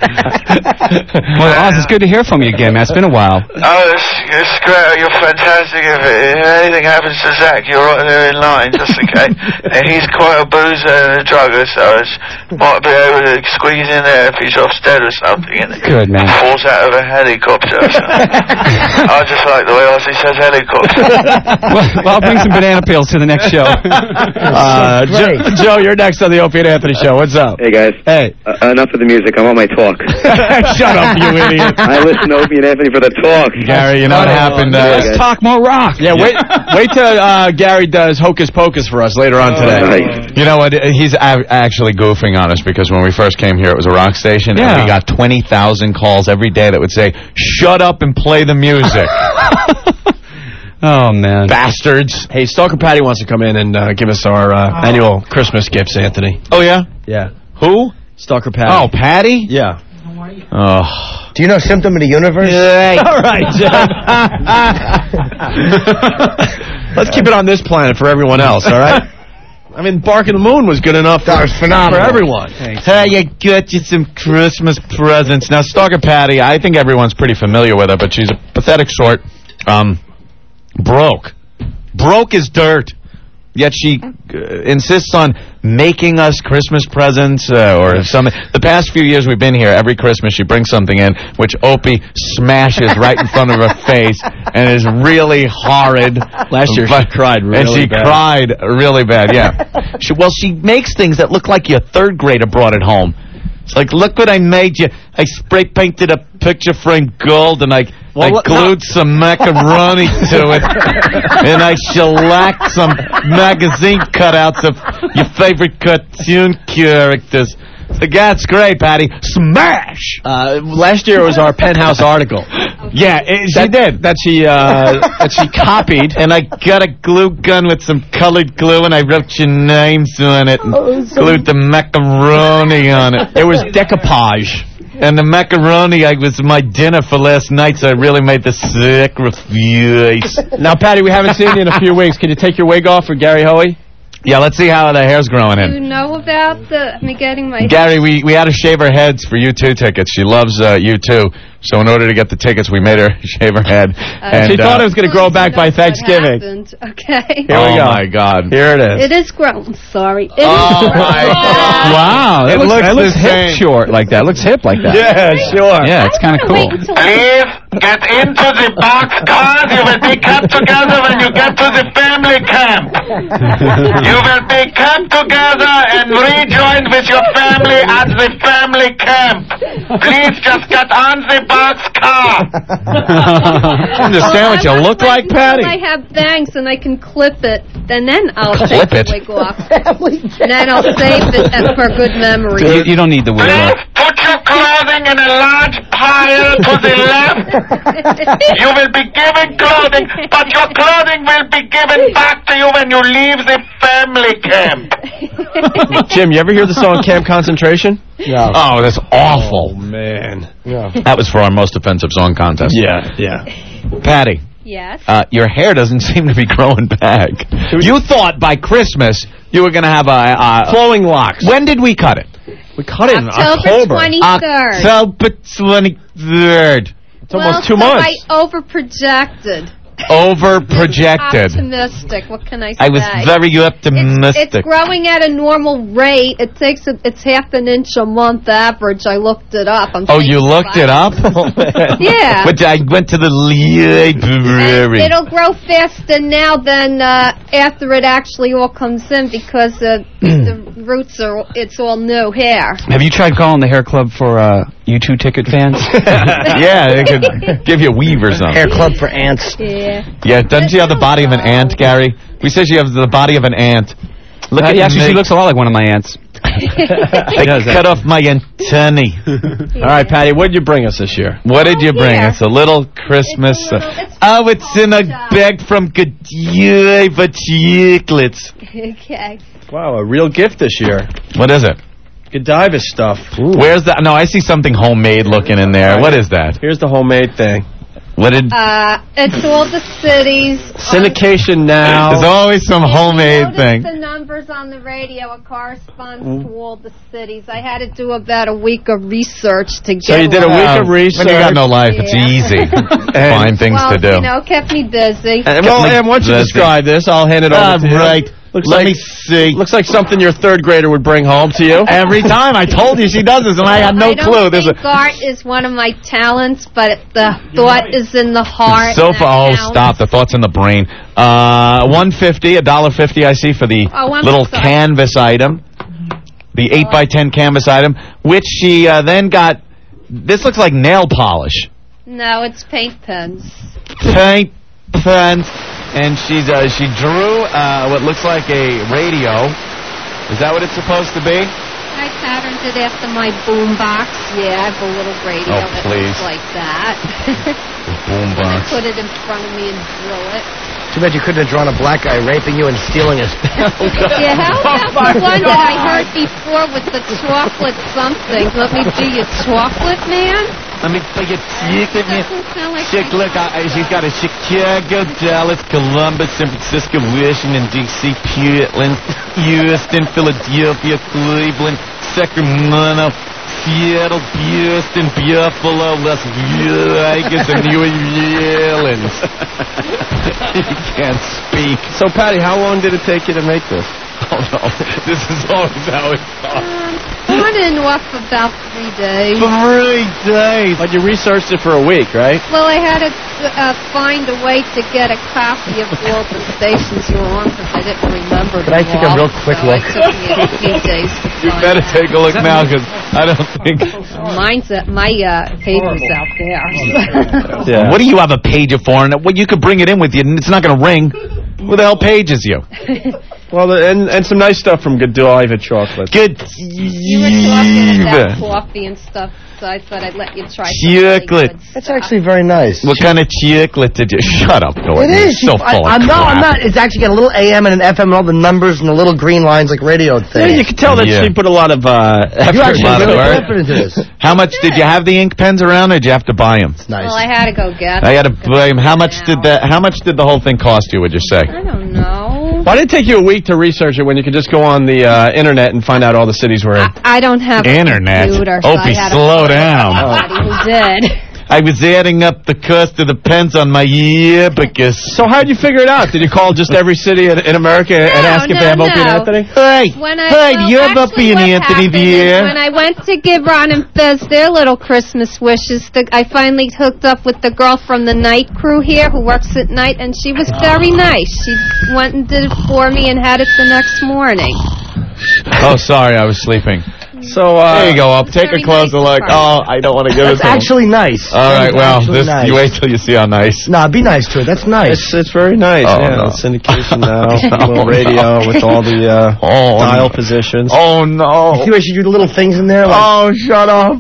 uh, Well, Oz, it's good to hear from you again, man. It's been a while. Oh, it's, it's great. You're fantastic. If, if anything happens to Zakk, you're right there in line, just in case. And he's quite a boozer and a drugger, so it's, might be able to squeeze in there if he's Ofsted or something, and Good, man. falls out of a helicopter or something. I just like the way Ozzy says helicopter. well, well, I'll bring some banana peels to the next show. uh, Joe, Joe, you're next on the Opie and Anthony Show. What's up? Hey, guys. Hey. Uh, enough of the music. I want my talk. Shut up, you idiot. I listen to Opie and Anthony for the talk. Gary, you know what happened? Uh, Let's talk more rock. Yeah, wait wait till uh, Gary does Hocus Pocus for us later on today. Oh, nice. You know what? He's a- actually goofing on us because when we first came here, it was a rock station, Yeah. and we got twenty thousand calls every day that would say, shut up and play the music. Oh, man. Bastards. Hey, Stalker Patty wants to come in and uh, give us our uh, oh. annual Christmas gifts, Anthony. Oh, yeah? Yeah. Who? Stalker Patty. Oh, Patty? Yeah. Oh. Do you know Symptom of the Universe? Yeah. All right, Jeff. Let's keep it on this planet for everyone else, all right? I mean, Bark in the Moon was good enough for, that was phenomenal. for everyone. Hey, you get you some Christmas presents. Now, Stalker Patty, I think everyone's pretty familiar with her, but she's a pathetic sort. Um, broke. Broke as dirt. Yet she uh, insists on making us Christmas presents uh, or something. The past few years we've been here, every Christmas she brings something in, which Opie smashes right in front of her face and is really horrid. Last year but, she cried really bad. And she bad. cried really bad, yeah. she, well, she makes things that look like your third grader brought it home. It's like, look what I made you. I spray painted a picture frame gold, and I, well, I glued no. some macaroni to it, and I shellacked some magazine cutouts of your favorite cartoon characters. So, that's great, Patty. Smash! Uh, last year was our Penthouse article. Yeah, it, she did. That she uh, that she copied. And I got a glue gun with some colored glue, and I wrote your names on it and Oh, so- glued the macaroni on it. It was decoupage. And the macaroni I was my dinner for last night, so I really made the sacrifice. Now, Patty, we haven't seen you in a few weeks. Can you take your wig off for Gary Hoey? Yeah, let's see how the hair's growing You in. know about the me getting my Gary, we, we had to shave her heads for U two tickets. She loves uh, U two. So in order to get the tickets, we made her shave her head. and, she thought uh, it was going to grow back by Thanksgiving. happened. Okay. Here we oh, go. my God. Here it is. It is grown. Sorry. It is Oh, grown. my God. Wow, It it looks, looks it looks the hip same. short like that. It looks hip like that. Yeah, sure. Yeah, it's kind of cool. Please get into the boxcars. You will be kept together when you get to the family camp. You will be kept together and rejoined with your family at the family camp. Please just get on the boxcar. Understand what you look like, Patty? I have bangs and I can clip it, and then I'll Clip take it? the wig off. And then I'll save it as for good memory. You, you don't need the wig Please off. put your clothing in a large pile to the left. You will be given clothing, but your clothing will be given back to you when you leave the family camp. Jim, you ever hear the song Camp Concentration? No. Oh, that's awful. Oh, man. Yeah. That was for our most offensive song contest. Yeah, yeah. Patty, Yes. uh, your hair doesn't seem to be growing back. You thought by Christmas you were going to have a... Uh, Flowing locks. when did we cut it? We cut it in October October. twenty-third. October twenty-third. It's almost well, two so months. I overprojected. Over projected. Optimistic. What can I say? I was very It's, optimistic. it's growing at a normal rate. It takes a, it's half an inch a month average. I looked it up. I'm Oh, saying you looked it up? Yeah. But I went to the library. And it'll grow faster now than uh, after it actually all comes in because uh, the roots are, it's all new hair. Have you tried calling the hair club for uh, U two ticket fans? Yeah, they could give you a weave or something. Hair club for ants. Yeah. Yeah, doesn't she have the body of an ant, Gary? We say she has the body of an ant. Look Uh, at yeah, actually, she me. looks a lot like one of my aunts. I does, cut off my antennae. All right, Patty, what did you bring us this year? What did you bring here. us? A little Christmas. It's a little- it's oh, it's in a bag from Godiva Chocolates. Okay. Wow, a real gift this year. What is it? Godiva stuff. Where's that? No, I see something homemade looking in there. What is that? Here's the homemade thing. What did... Uh, it's all the cities. Syndication now. There's always some homemade Notice thing. the numbers on the radio. It corresponds to all the cities. I had to do about a week of research to get. So you did a all- week of research. When you got no life, it's Yeah. easy. Find things well, to do. you know, kept me busy. And, well, Get me and once you busy. describe this, I'll hand it over Ah, to you. right. Looks Let like, me see. Looks like something your third grader would bring home to you. Every time I told you she does this, and I had no I don't clue. There's think a art is one of my talents, but the thought is in the heart. so and far. Oh, that counts. stop! The thoughts in the brain. Uh, one fifty, a dollar fifty. I see for the Oh, I'm little sorry. canvas item, the eight by ten canvas item, which she uh, then got. This looks like nail polish, No, it's paint pens. paint pens, and she's uh, she drew uh, what looks like a radio. Is that what it's supposed to be? I patterned it after my boom box. Yeah, I have a little radio Oh, that please. looks like that. Boombox. Put it in front of me and drill it. Too bad you couldn't have drawn a black guy raping you and stealing his Yeah, how about the one that I heard before with the chocolate something? Let me be your chocolate man? Let me put your ticket in. Doesn't sound like Chick, look, I, I, she's got a Chicago, Dallas, Columbus, San Francisco, Washington, D C, Portland, Houston, Philadelphia, Cleveland, Sacramento, Seattle, Houston, Buffalo, Las Vegas, and New Orleans. You can't speak. So, Patty, how long did it take you to make this? Oh, no. This is always how it starts. On and off about three days. Three days. But you researched it for a week, right? Well, I had to uh, find a way to get a copy of all the stations you were on because I didn't remember Could them I take a all, real quick so look? It took me a few days to You find better that. take a look now, because I don't think... Mine's at, my uh, paper's out there. Yeah. What do you have a pager for? And well, you could bring it in with you, and it's not going to ring. Who the hell pages you? Well, the, and and some nice stuff from Godiva chocolate. Good. You were talking about coffee and stuff, so I thought I'd let you try some really Chocolate. good That's actually very nice. What kind of chocolate did you... Shut up, Gordon. It is. You're so I, full of I'm crap. not. I'm not. It's actually got a little A M and an F M and all the numbers and the little green lines like radio Yeah, thing. you can tell that Yeah. she put a lot of uh, effort. You actually lot of really work. put effort into this. How much did you have the ink pens around, or did you have to buy them? It's nice. Well, I had to go get I got to them. blame. How much did that? How much did the whole thing cost you? Would you say? I don't know. Why did it take you a week to research it when you could just go on the uh, internet and find out all the cities we're in? I, I don't have Internet. a computer, so Opie, I had to slow find down. somebody who did. I was adding up the cost of the pens on my yearbooks. So how did you figure it out? Did you call just every city in, in America and ask if no, they have Opie and no. Anthony? Hey, When I, hey, well, do you have actually Opie and what Anthony happened there? is when I went to give Ron and Fez their little Christmas wishes, the, I finally hooked up with the girl from the night crew here who works at night, and she was very nice. She went and did it for me and had it the next morning. Oh, sorry, I was sleeping. So uh, There you go, up. Take a very closer nice look. Oh, I don't want to give That's it to him. actually nice. All right, That's well, actually this, nice. you wait till you see how nice. Nah, be nice to it. That's nice. It's it's very nice. Oh, yeah, no. the syndication now, a little radio with all the uh, Oh, dial no. positions. Oh, no. See where she do little things in there? Like, Oh, shut up.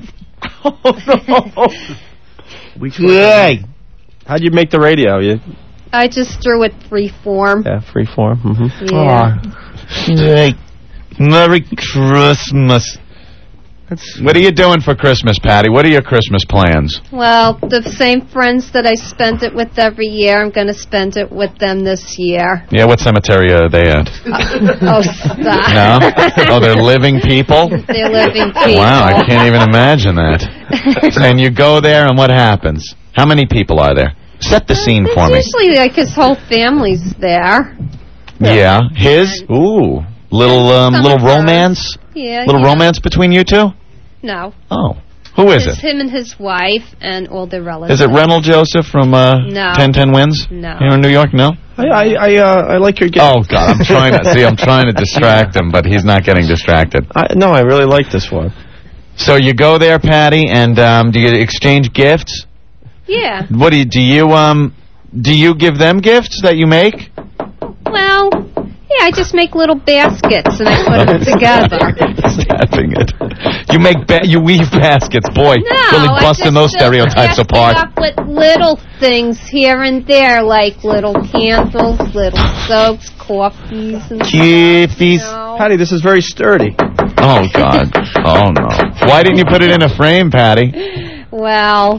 Oh, no. Hey. How'd you make the radio? You I just drew it freeform. yeah, freeform. Mm-hmm. Yeah. Hey. Merry Christmas. What are you doing for Christmas, Patty? What are your Christmas plans? Well, the same friends that I spend it with every year, I'm going to spend it with them this year. Yeah, what cemetery are they at? Oh, stop. No? Oh, they're living people? They're living people. Wow, I can't even imagine that. And you go there, and what happens? How many people are there? Set the scene for me. Usually, like, his whole family's there. Yeah. His? Ooh. Little um, Some little of hers. romance? Yeah. Little yeah. romance between you two? No. Oh. Who is It's it? him and his wife and all their relatives. Is it Reynolds Joseph from uh, No. ten ten Wins? No. Here in New York? No? I I I, uh, I like your game. Oh, God. I'm trying to see. I'm trying to distract him, but he's not getting distracted. I, no, I really like this one. So you go there, Patty, and um, do you exchange gifts? Yeah. What do you do? You um, do you give them gifts that you make? Well, yeah, I just make little baskets and I put them together. Stabbing it. You make ba- you weave baskets, boy. No, really I busting just those fill the stereotypes basket apart. up with little things here and there, like little candles, little soaps, coffees, and Kiffies. stuff. Patty, this is very sturdy. Oh God. Oh no. Why didn't you put it in a frame, Patty? Well,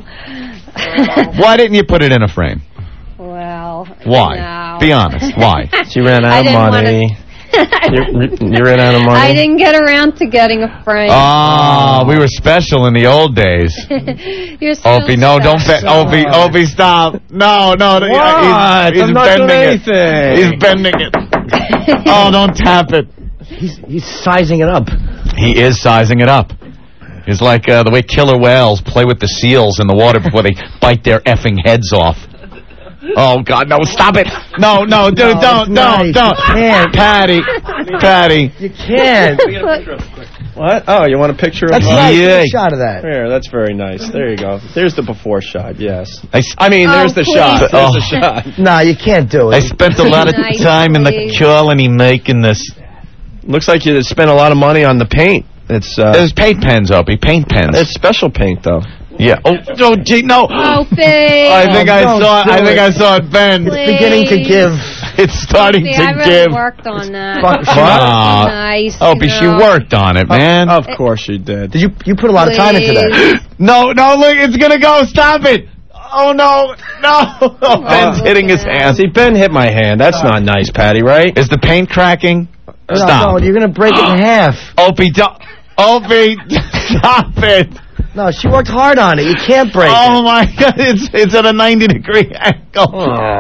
Why didn't you put it in a frame? well. Why? No. Be honest. Why? She ran I out of didn't wanna- money. you, you ran out of money. I didn't get around to getting a frame. Oh, we were special in the old days. You're still Opie, no, don't bet. special. Opie, Opie, stop. No, no. no, What? He's, he's I'm not doing bending it. anything. He's bending it. Oh, don't tap it. he's, he's sizing it up. He is sizing it up. It's like uh, the way killer whales play with the seals in the water before they bite their effing heads off. Oh, God, no, stop it. No, no, dude, No, don't, it's don't, nice. don't. You can't. Patty, Patty. You can't. What? Oh, you want a picture That's of nice. Yeah. Get a shot of that. Here, that's very nice. There you go. There's the before shot, yes. I, s- I mean, Oh, there's the please. shot. There's Oh. the shot. Nah, you can't do it. I spent a lot of Nice, time in the please. colony making this. Looks like you spent a lot of money on the paint. It's uh, There's paint pens, Opie, paint pens. it's special paint though. Yeah. Oh, oh, gee, no. Opie. I think I don't saw. do I think it. I saw it bend. It's beginning to give. It's starting See, to I really give. worked on that. Fuck, It's Aw. nice. Opie, you she know. worked on it, man. Of course you did. Did you you put a lot of time into that? Please. No, no, look, it's gonna go. Stop it. Oh no, no. Oh, Ben's hitting his hand. See, Ben hit my hand. That's not nice, Patty, right? Is the paint cracking? No, Stop. no, you're gonna break it in half. Opie, don't. Opie, stop it. No, she worked hard on it. You can't break Oh it. my God, it's it's at a ninety degree angle.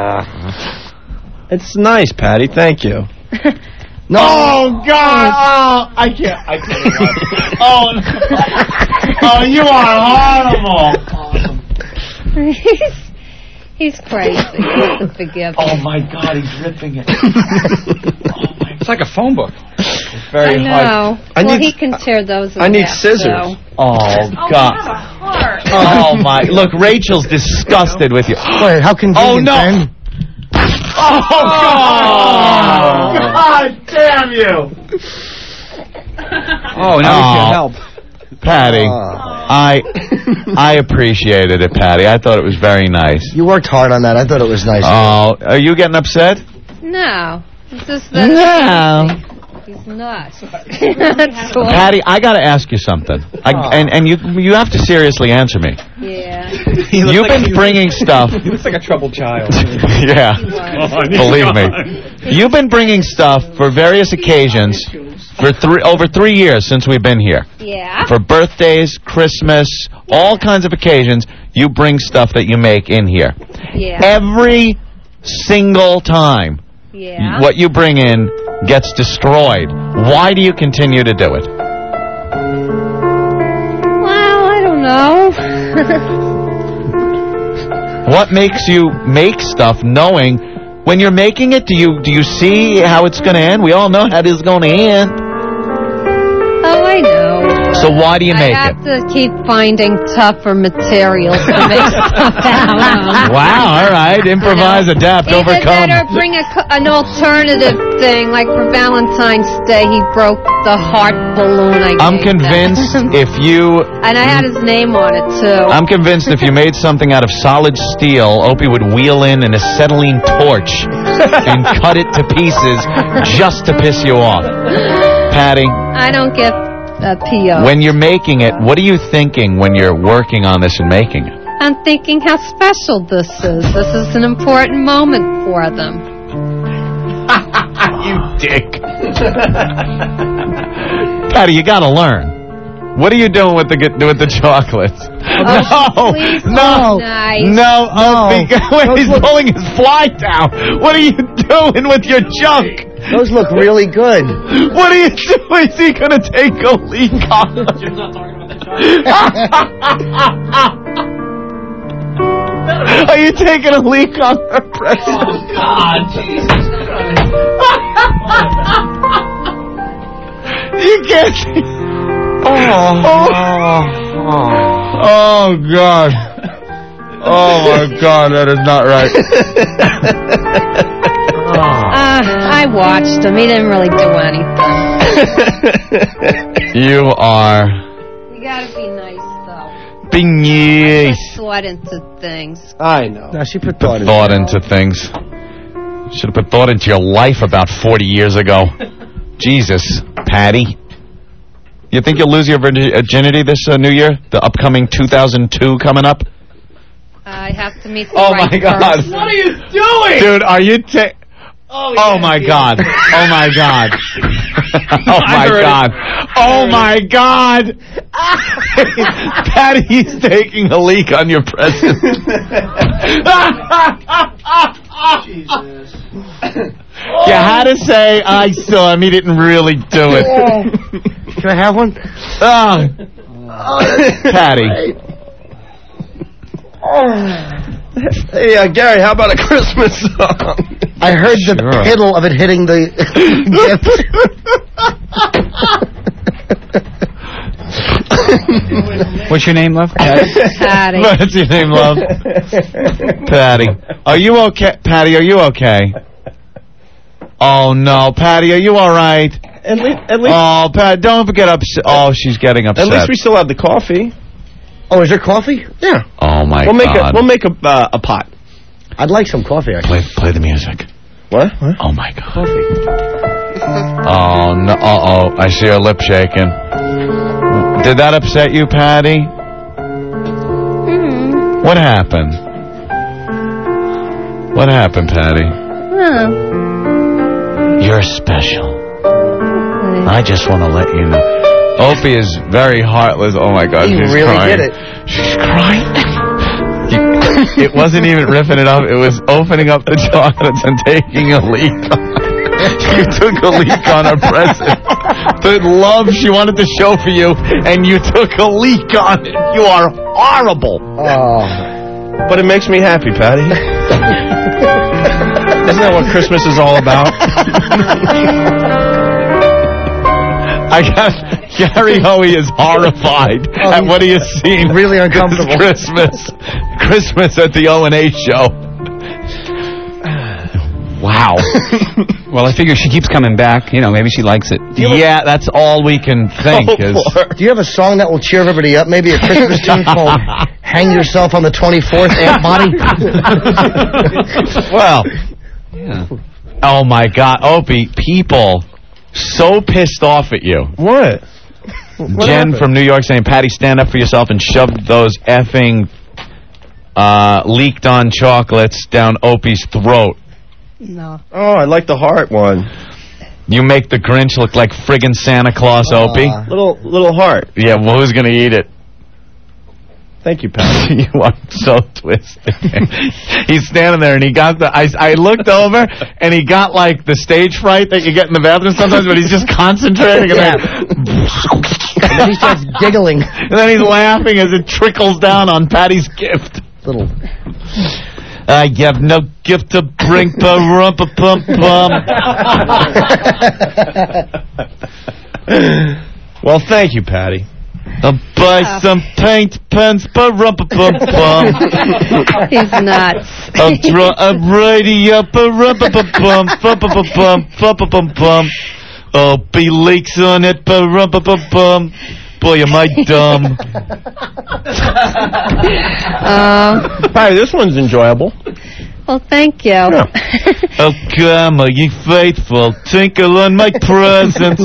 It's nice, Patty. Thank you. No. Oh God! Oh, I can't. I can't. oh, no. Oh, you are horrible. he's, he's crazy. You have to forgive him. Oh my God, he's ripping it. It's like a phone book. It's very I hard. know. I well, need- he can tear those in I need half, scissors. so. Oh God. Oh my! Look, Rachel's disgusted with you. Wait, how convenient, Oh, no. Ben? Oh, God! God damn you! Oh, now we can't help. Patty, I I appreciated it, Patty. I thought it was very nice. You worked hard on that. I thought it was nice. Oh, are you getting upset? No. It's just that No. he's not. That's all. Patty, I got to ask you something. I, and and you you have to seriously answer me. Yeah. You've been bringing stuff. He looks like a troubled child. Yeah. Believe me. You've been bringing stuff for various occasions for three over three years since we've been here. Yeah. For birthdays, Christmas, all kinds of occasions, you bring stuff that you make in here. Yeah. Every single time, Yeah. what you bring in gets destroyed. Why do you continue to do it? Well, I don't know. What makes you make stuff knowing when you're making it, do you do you see how it's going to end? We all know how it is going to end. Oh, I know. So why do you make I it? have to keep finding tougher materials to make stuff out of. Wow, all right. Improvise, adapt, Either overcome. that or bring a, co- an alternative thing, like for Valentine's Day, he broke the heart balloon I I'm gave convinced them. if you... And I had his name on it, too. I'm convinced if you made something out of solid steel, Opie would wheel in an acetylene torch and cut it to pieces just to piss you off. Patty, I don't get a P O. when you're making it, what are you thinking when you're working on this and making it? I'm thinking how special this is. This is an important moment for them. You dick. Patty, you gotta learn. What are you doing with the with the chocolates? Oh, please, no, no, nice. no, Opie. Wait, he's pulling his fly down. What are you doing with your junk? Those look really good. What are you doing? Is he gonna take a leak on them? Are you taking a leak on her present? Oh, God, Jesus Christ. You can't see. Oh. Oh. Oh, God. Oh, my God, that is not right. Uh, I watched him. He didn't really do anything. You are We gotta be nice, though. being nice. Put thought into things. I know. No, she put Put thought into things. Should have put thought into your life about forty years ago. Jesus, Patty. You think you'll lose your virgi- virginity this uh, New Year? The upcoming two thousand two coming up? I have to meet the Oh, right my God. person. What are you doing? Dude, are you ta- Oh, Oh, yeah, my yeah. God. Oh, my God. Oh, my heard it. God. Oh, my God. Patty's taking a leak on your present. Jesus. You had to say, I saw him. He didn't really do it. Can I have one? Oh, Patty. Hey, uh, Gary, how about a Christmas song? I heard the Sure. piddle of it hitting the gift. What's your name, love? Patty. What's your name, love? Patty. Are you okay? Patty, are you okay? Oh, no. Patty, are you all right? At least, at least, Oh, Pat, don't get upset. Oh, she's getting upset. at least we still have the coffee. Oh, is there coffee? Yeah. Oh, my We'll make a God. we'll make a uh, a pot. I'd like some coffee, actually. Play, play the music. What? What? Oh, my God. Coffee. Oh, no. Uh-oh. I see her lip shaking. Did that upset you, Patty? Mm-hmm. What happened? What happened, Patty? Huh. You're special. I just want to let you know. Opie is very heartless. Oh, my God. He she's really crying. did it. She's crying. It wasn't even ripping it up. It was opening up the chocolates and taking a leak. You took a leak on her present. The love she wanted to show for you, and you took a leak on it. You are horrible. Oh. But it makes me happy, Patty. Isn't that what Christmas is all about? I got Gary Hoey is horrified Oh, at what he has seen. really uncomfortable. This Christmas, Christmas at the O and A show. Wow. Well, I figure she keeps coming back. You know, maybe she likes it. Yeah, that's all we can think. Oh, is Do you have a song that will cheer everybody up? Maybe a Christmas tune called Hang Yourself on the twenty-fourth, Aunt Bonnie? Well, yeah. Oh, my God. Opie, people so pissed off at you. What? What Jen happened? from New York saying, Patty, stand up for yourself and shove those effing uh, leaked-on chocolates down Opie's throat. No. Oh, I like the heart one. You make the Grinch look like friggin' Santa Claus, Opie. Little little heart. Yeah, well, who's going to eat it? Thank you, Patty. You are so twisted. He's standing there, and he got the... I, I looked over, and he got, like, the stage fright that you get in the bathroom sometimes, but he's just concentrating. And, Yeah. then, And then he starts giggling. and then he's laughing as it trickles down on Patty's gift. Little... I have no gift to bring, pa-rumpa-pum-pum. Well, thank you, Patty. I'll buy some paint pens, pa-rumpa-pum-pum. He's nuts. I'll draw a radio, pa-rumpa-pum-pum, pa-pa-pum-pum, pa-pa-pum-pum. I'll be leaks on it, pa-rumpa-pum-pum. Boy, am I dumb. Uh, Patty, this one's enjoyable. well, thank you. Oh, come, are you faithful? Tinkle on my presents.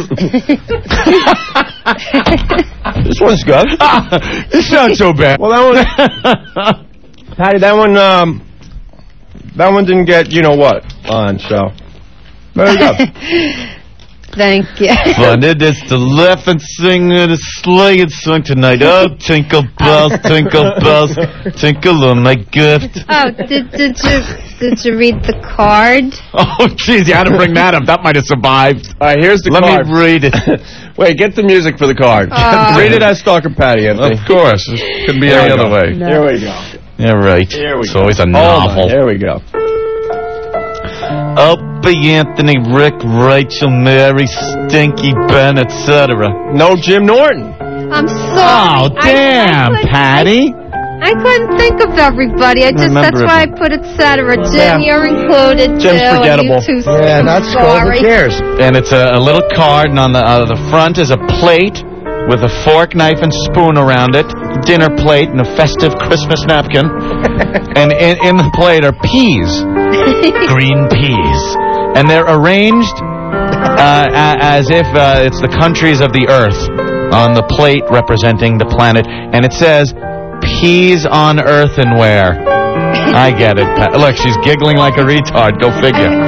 This one's good. This sounds so bad. Well, that one, Patty, that one, um, that one didn't get you know what on. So, very good. Thank you. Fun it is to laugh and sing a sleighing song tonight. Oh, tinkle bells, tinkle bells, tinkle on my gift. Oh, did did you did you read the card? Oh, jeez, you had to bring that up. That might have survived. All right, here's the Let card. me read it. Wait, get the music for the card. Oh. Read it as Stalker Patty, Anthony. Of course. It couldn't be There any we other go. way. No. Here we go. Yeah, right. Here we it's go. always a Hold novel. on, Here we go. Opie, Anthony, Rick, Rachel, Mary, Stinky, Ben, et cetera. No Jim Norton. I'm sorry. Oh, I- I damn, couldn't- Patty. I, I couldn't think of everybody. I just Remember that's why I it. put et cetera. Jim, Yeah. you're included Jim's too. forgettable. And you too. Yeah, I'm that's cool. sorry. Who cares? And it's a, a little card, and on the uh, the front is a plate with a fork, knife, and spoon around it, dinner plate, and a festive Christmas napkin. And in, in the plate are peas, green peas, and they're arranged uh, a- as if uh, it's the countries of the Earth on the plate representing the planet, and it says peas on earthenware. I get it. Pat. Look, she's giggling like a retard. Go figure.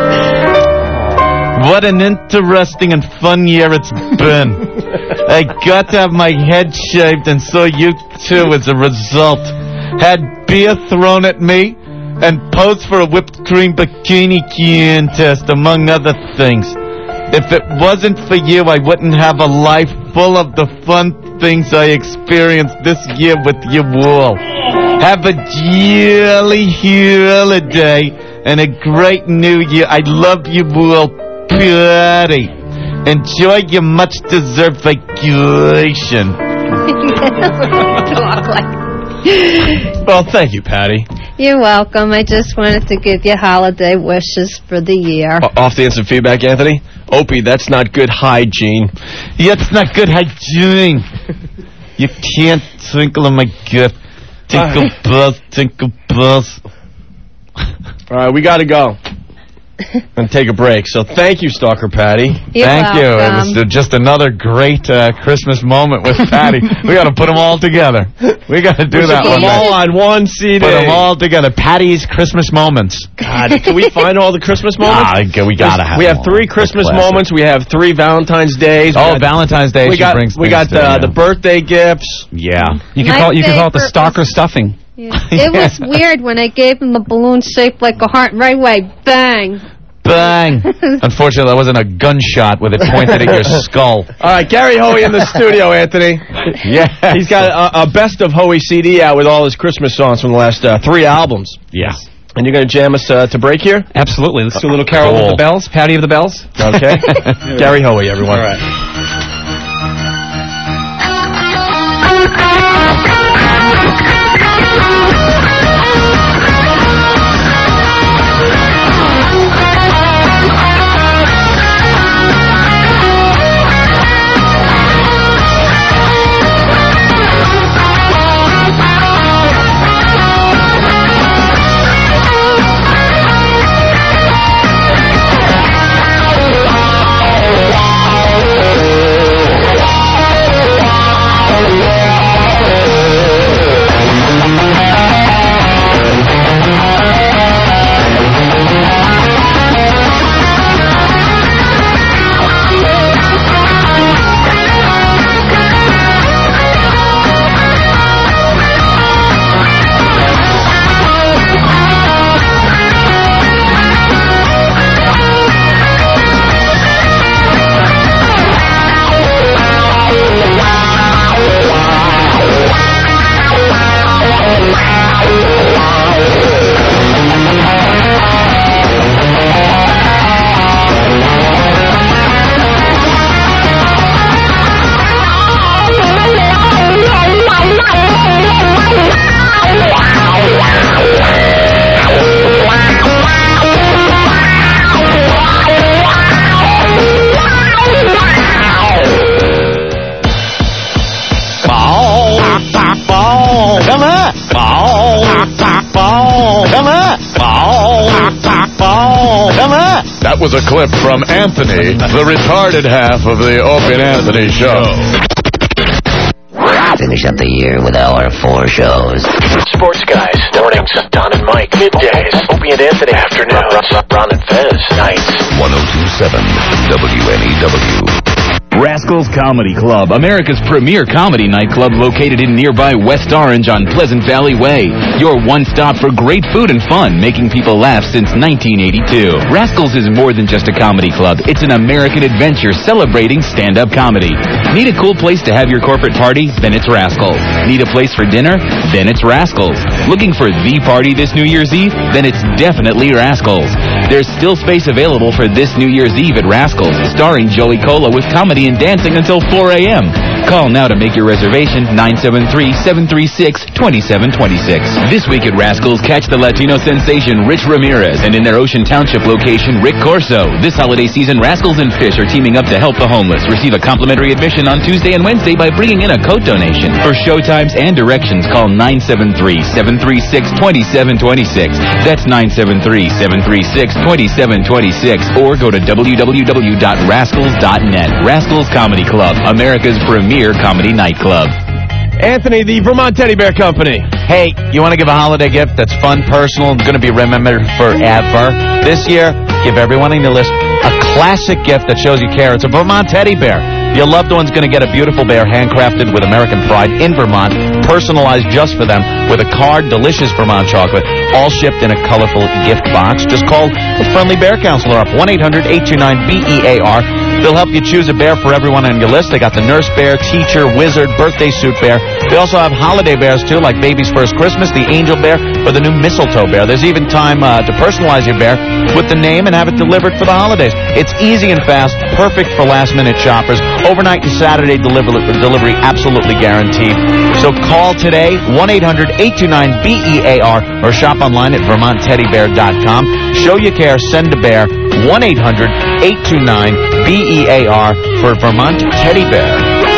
What an interesting and fun year it's been. I got to have my head shaved, and so you too as a result. Had beer thrown at me, and posed for a whipped cream bikini contest, among other things. If it wasn't for you, I wouldn't have a life full of the fun things I experienced this year with you all. Have a jolly holiday and a great new year. I love you all, Patty. Enjoy your much-deserved vacation. Talk like. Well, thank you, Patty. You're welcome. I just wanted to give you holiday wishes for the year. O- Off the instant feedback, Anthony. Opie, that's not good hygiene. Yeah, it's not good hygiene. You can't twinkle on my gift. Tinkle bells, tinkle bells. All right, we got to go and take a break. So thank you, Stalker Patty. You're Thank you. It welcome. was uh, just another great uh, Christmas moment with Patty. We got to put them all together. We got to do We should that put one them all day. on one C D. Put them all together. Patty's Christmas moments. God, can we find all the Christmas moments? Ah, I- we gotta have We them have all. three They're Christmas classic. moments. We have three Valentine's days. We Oh, got- Valentine's Day. We she got brings we things got to, uh, yeah. the birthday gifts. Yeah. You can My call you can call it the favorite stalker was- stuffing. Yeah. It was weird when I gave him a balloon shaped like a heart. Right away, bang. Bang. Unfortunately, that wasn't a gunshot with it pointed at your skull. All right, Gary Hoey in the studio, Anthony. Yeah. He's got a, a best of Hoey C D out with all his Christmas songs from the last uh, three albums. Yeah. And you're going to jam us uh, to break here? Absolutely. Let's do a little Carol Cool. of the Bells, Patty of the Bells. Okay. Gary Hoey, everyone. All right. Thank you. was a clip from Anthony, the retarded half of the Opie and Anthony show. Finish up the year with our four shows. Sports Guys, mornings, Don and Mike, middays, Opie and Anthony, afternoon, Ron and Fez, nights. one oh two point seven W N E W. Rascals Comedy Club, America's premier comedy nightclub located in nearby West Orange on Pleasant Valley Way. Your one stop for great food and fun, making people laugh since nineteen eighty-two. Rascals is more than just a comedy club. It's an American adventure celebrating stand-up comedy. Need a cool place to have your corporate party? Then it's Rascals. Need a place for dinner? Then it's Rascals. Looking for the party this New Year's Eve? Then it's definitely Rascals. There's still space available for this New Year's Eve at Rascals, starring Joey Cola with comedy and dancing until four a.m. Call now to make your reservation, nine seven three, seven three six, two seven two six. This week at Rascals, catch the Latino sensation Rich Ramirez and in their Ocean Township location, Rick Corso. This holiday season, Rascals and Fish are teaming up to help the homeless. Receive a complimentary admission on Tuesday and Wednesday by bringing in a coat donation. For showtimes and directions, call nine seven three, seven three six, two seven two six. That's nine seven three, seven three six, two seven two six. Or go to w w w dot rascals dot net. Rascals Comedy Club, America's premier comedy nightclub. Anthony, the Vermont Teddy Bear Company. Hey, you want to give a holiday gift that's fun, personal, going to be remembered forever? This year, give everyone on your list a classic gift that shows you care. It's a Vermont Teddy Bear. Your loved one's going to get a beautiful bear handcrafted with American pride in Vermont, personalized just for them with a card, delicious Vermont chocolate, all shipped in a colorful gift box. Just call the friendly bear counselor up, one eight hundred, eight two nine, B E A R. They'll help you choose a bear for everyone on your list. They got the nurse bear, teacher, wizard, birthday suit bear. They also have holiday bears, too, like Baby's First Christmas, the angel bear, or the new mistletoe bear. There's even time uh, to personalize your bear with the name and have it delivered for the holidays. It's easy and fast, perfect for last-minute shoppers. Overnight and Saturday deliver- delivery absolutely guaranteed. So call today, one eight hundred, eight two nine, B E A R, or shop online at vermont teddy bear dot com. Show your care, send a bear, one eight hundred, eight two nine, B E A R for Vermont Teddy Bear.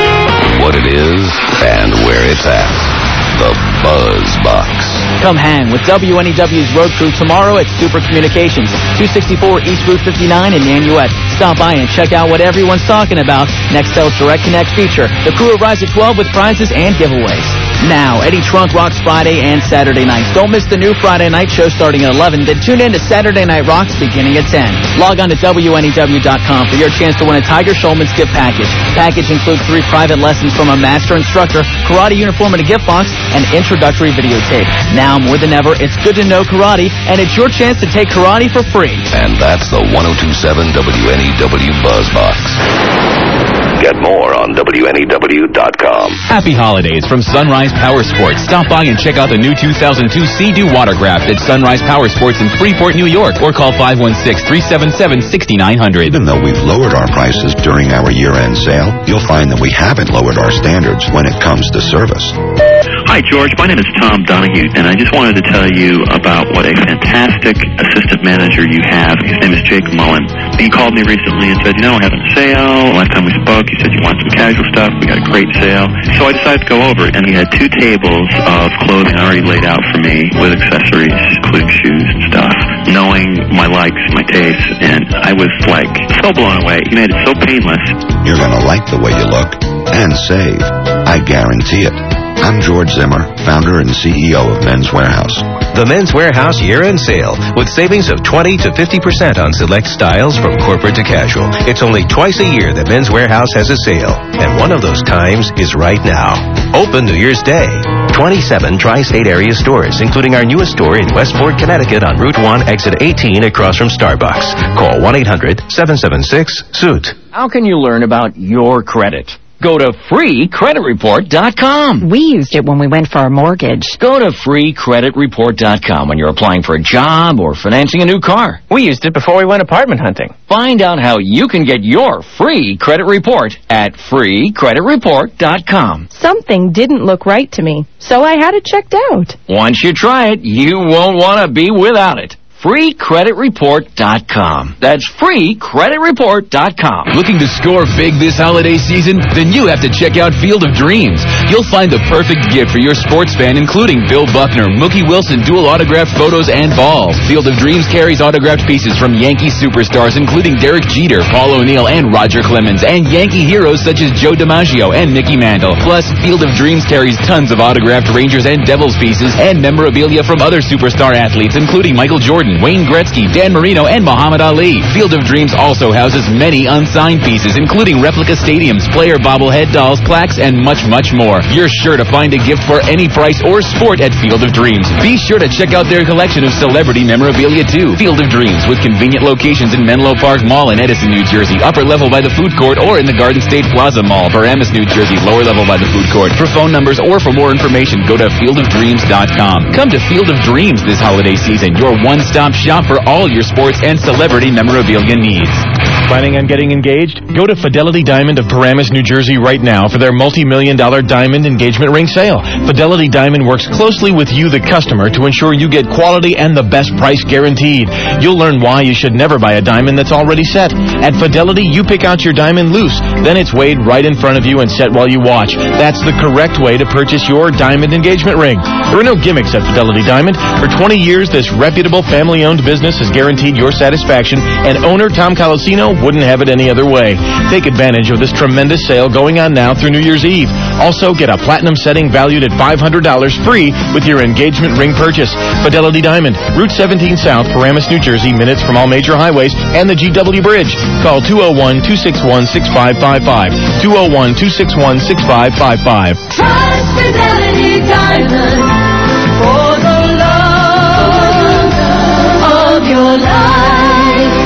What it is and where it's at. The Buzz Box. Come hang with W N E W's road crew tomorrow at Super Communications, two sixty-four East Route fifty-nine in Nanuet. Stop by and check out what everyone's talking about. Nextel's Direct Connect feature. The crew arrives at twelve with prizes and giveaways. Now, Eddie Trunk rocks Friday and Saturday nights. Don't miss the new Friday night show starting at eleven. Then tune in to Saturday Night Rocks beginning at ten. Log on to W N E W dot com for your chance to win a Tiger Schulman's gift package. Package includes three private lessons from a master instructor, karate uniform and a gift box, and introductory videotape. Now more than ever, it's good to know karate, and it's your chance to take karate for free. And that's the one oh two point seven W N E W Buzz Box. Get more on W N E W dot com. Happy holidays from Sunrise Power Sports. Stop by and check out the new two thousand two Sea-Doo Watercraft at Sunrise Power Sports in Freeport, New York, or call five one six, three seven seven, six nine zero zero. Even though we've lowered our prices during our year-end sale, you'll find that we haven't lowered our standards when it comes to service. Hi, George. My name is Tom Donahue, and I just wanted to tell you about what a fantastic assistant manager you have. His name is Jake Mullen. He called me recently and said, you know, we're having a sale. Last time we spoke, he said you want some casual stuff. We got a great sale. So I decided to go over it, and he had two tables of clothing already laid out for me with accessories, including shoes and stuff, knowing my likes, my tastes, and I was, like, so blown away. He made it so painless. You're going to like the way you look and save. I guarantee it. I'm George Zimmer, founder and C E O of Men's Warehouse. The Men's Warehouse year-end sale with savings of twenty to fifty percent on select styles from corporate to casual. It's only twice a year that Men's Warehouse has a sale, and one of those times is right now. Open New Year's Day. twenty-seven tri-state area stores, including our newest store in Westport, Connecticut on Route one, exit eighteen across from Starbucks. Call one eight hundred, seven seven six, S U I T. How can you learn about your credit? Go to free credit report dot com. We used it when we went for our mortgage. Go to free credit report dot com when you're applying for a job or financing a new car. We used it before we went apartment hunting. Find out how you can get your free credit report at free credit report dot com. Something didn't look right to me, so I had it checked out. Once you try it, you won't want to be without it. free credit report dot com. That's free credit report dot com. Looking to score big this holiday season? Then you have to check out Field of Dreams. You'll find the perfect gift for your sports fan, including Bill Buckner, Mookie Wilson, dual autographed photos, and balls. Field of Dreams carries autographed pieces from Yankee superstars, including Derek Jeter, Paul O'Neill, and Roger Clemens, and Yankee heroes such as Joe DiMaggio and Mickey Mantle. Plus, Field of Dreams carries tons of autographed Rangers and Devils pieces and memorabilia from other superstar athletes, including Michael Jordan, Wayne Gretzky, Dan Marino, and Muhammad Ali. Field of Dreams also houses many unsigned pieces, including replica stadiums, player bobblehead dolls, plaques, and much, much more. You're sure to find a gift for any price or sport at Field of Dreams. Be sure to check out their collection of celebrity memorabilia, too. Field of Dreams, with convenient locations in Menlo Park Mall in Edison, New Jersey, upper level by the food court, or in the Garden State Plaza Mall, Paramus, New Jersey, lower level by the food court. For phone numbers or for more information, go to field of dreams dot com. Come to Field of Dreams this holiday season, your one-stop shop for all your sports and celebrity memorabilia needs. Planning on getting engaged? Go to Fidelity Diamond of Paramus, New Jersey right now for their multi-million dollar diamond engagement ring sale. Fidelity Diamond works closely with you, the customer, to ensure you get quality and the best price guaranteed. You'll learn why you should never buy a diamond that's already set. At Fidelity, you pick out your diamond loose, then it's weighed right in front of you and set while you watch. That's the correct way to purchase your diamond engagement ring. There are no gimmicks at Fidelity Diamond. For twenty years, this reputable family-owned business has guaranteed your satisfaction, and owner Tom Colosino wouldn't have it any other way. Take advantage of this tremendous sale going on now through New Year's Eve. Also, get a platinum setting valued at five hundred dollars free with your engagement ring purchase. Fidelity Diamond, Route seventeen South, Paramus, New Jersey, minutes from all major highways and the G W Bridge. Call two oh one, two six one, six five five five. two oh one, two six one, six five five five. Trust Fidelity Diamond for the love of your life.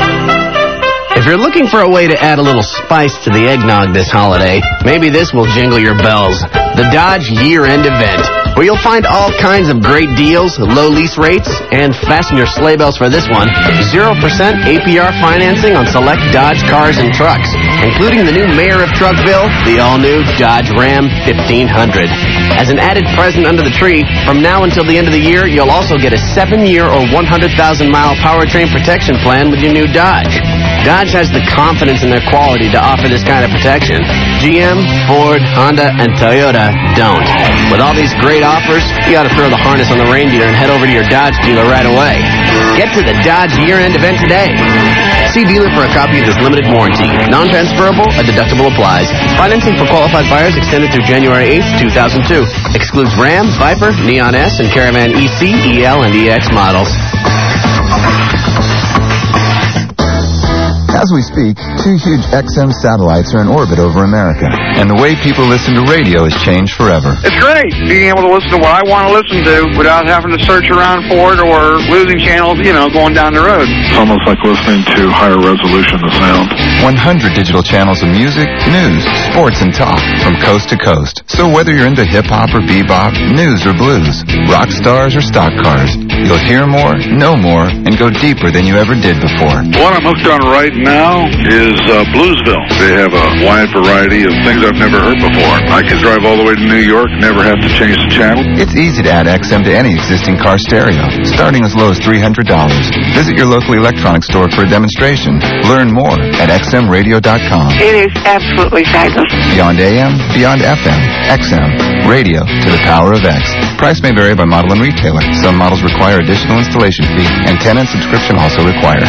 If you're looking for a way to add a little spice to the eggnog this holiday, maybe this will jingle your bells. The Dodge Year-End Event, where you'll find all kinds of great deals, low lease rates, and fasten your sleigh bells for this one, zero percent A P R financing on select Dodge cars and trucks, including the new Mayor of Truckville, the all-new Dodge Ram fifteen hundred. As an added present under the tree, from now until the end of the year, you'll also get a seven-year or one hundred thousand mile powertrain protection plan with your new Dodge. Dodge has the confidence in their quality to offer this kind of protection. G M, Ford, Honda, and Toyota don't. With all these great offers, you ought to throw the harness on the reindeer and head over to your Dodge dealer right away. Get to the Dodge Year-End Event today. See dealer for a copy of this limited warranty. Non-transferable, a deductible applies. Financing for qualified buyers extended through January eighth, two thousand two. Excludes Ram, Viper, Neon S, and Caravan E C, E L, and E X models. As we speak, two huge X M satellites are in orbit over America, and the way people listen to radio has changed forever. It's great being able to listen to what I want to listen to without having to search around for it or losing channels, you know, going down the road. It's almost like listening to higher resolution of sound. one hundred digital channels of music, news, sports, and talk from coast to coast. So whether you're into hip-hop or bebop, news or blues, rock stars or stock cars, you'll hear more, know more, and go deeper than you ever did before. What I'm hooked on right now is uh, Bluesville. They have a wide variety of things I've never heard before. I can drive all the way to New York, never have to change the channel. It's easy to add X M to any existing car stereo, starting as low as three hundred dollars. Visit your local electronics store for a demonstration. Learn more at x m radio dot com. It is absolutely fabulous. Beyond A M, beyond F M, X M, radio to the power of X. Price may vary by model and retailer. Some models require additional installation fee. Antenna and subscription also required.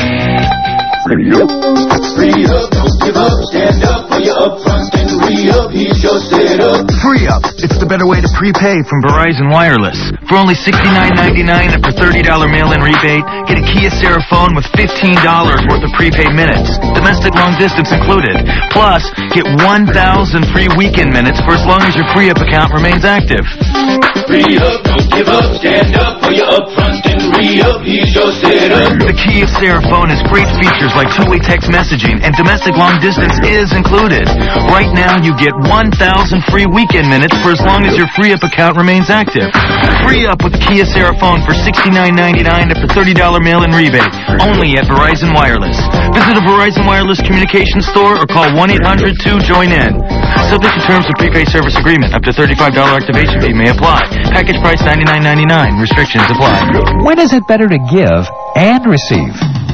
Free up, free up, don't give up, stand up for your upfront and re-up, here's your setup. Free Up, it's the better way to prepay from Verizon Wireless. For only sixty-nine ninety-nine after thirty dollars mail-in rebate, get a Kia Ceira phone with fifteen dollars worth of prepaid minutes, domestic long distance included. Plus, get one thousand free weekend minutes for as long as your Free Up account remains active. Free up, don't give up, stand up for your upfront and re-up, here's your setup. The Kia Ceira phone has great features like two-way text messaging, and domestic long distance is included. Right now, you get one thousand free weekend minutes for as long as your Free Up account remains active. Free Up with the Kia Ceira phone for sixty-nine ninety-nine after thirty dollars mail-in rebate, only at Verizon Wireless. Visit a Verizon Wireless communications store or call one eight hundred two join in. Subject to terms of prepaid service agreement. Up to thirty-five dollars activation fee may apply. Package price ninety-nine ninety-nine. Restrictions apply. When is it better to give and receive?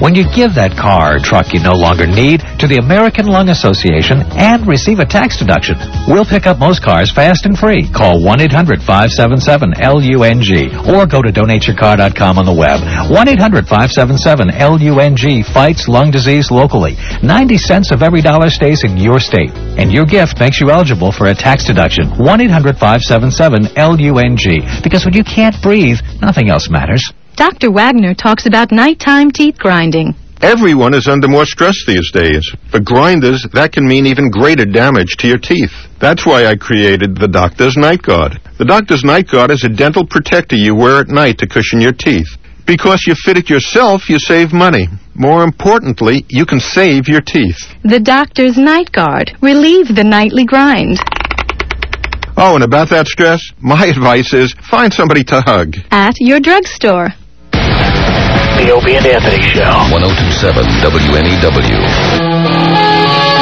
when you give that car or truck you no longer need to the American Lung Association and receive a tax deduction. We'll pick up most cars fast and free. Call one eight hundred five seven seven L U N G or go to donate your car dot com on the web. one eight hundred five seven seven L U N G fights lung disease locally. ninety cents of every dollar stays in your state, and your gift makes you eligible for a tax deduction. one eight hundred five seven seven L U N G, because when you can't breathe, nothing else matters. Doctor Wagner talks about nighttime teeth grinding. Everyone is under more stress these days. For grinders, that can mean even greater damage to your teeth. That's why I created the Doctor's Night Guard. The Doctor's Night Guard is a dental protector you wear at night to cushion your teeth. Because you fit it yourself, you save money. More importantly, you can save your teeth. The Doctor's Night Guard. Relieve the nightly grind. Oh, and about that stress, my advice is find somebody to hug. At your drugstore. The Opie and Anthony Show. one oh two point seven W N E W.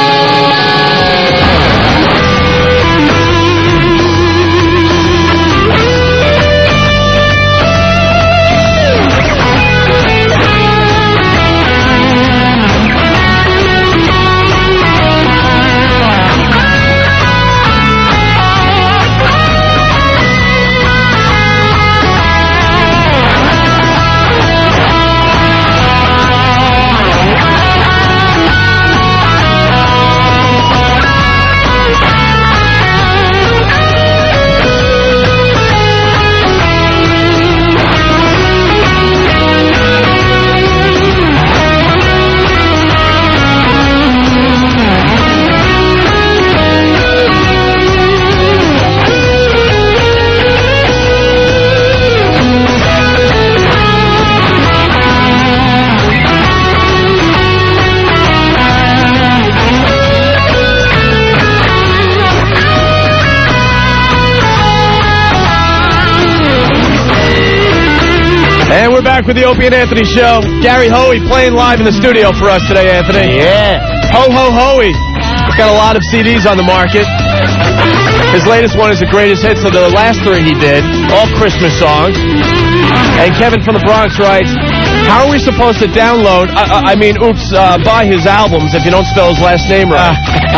And we're back with the Opie and Anthony Show. Gary Hoey playing live in the studio for us today, Anthony. Yeah. Ho, ho, Hoey. He's got a lot of C Ds on the market. His latest one is the greatest hits of the last three he did, all Christmas songs. And Kevin from the Bronx writes, how are we supposed to download, I, I mean, oops, uh, buy his albums if you don't spell his last name right?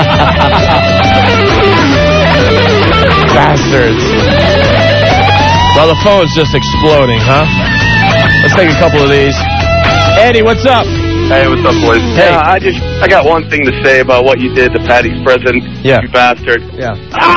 Bastards. Well, the phone's just exploding, huh? Let's take a couple of these. Eddie, what's up? Hey, what's up, boys? Hey. Yeah, I just, I got one thing to say about what you did to Patty's present. Yeah. You bastard. Yeah.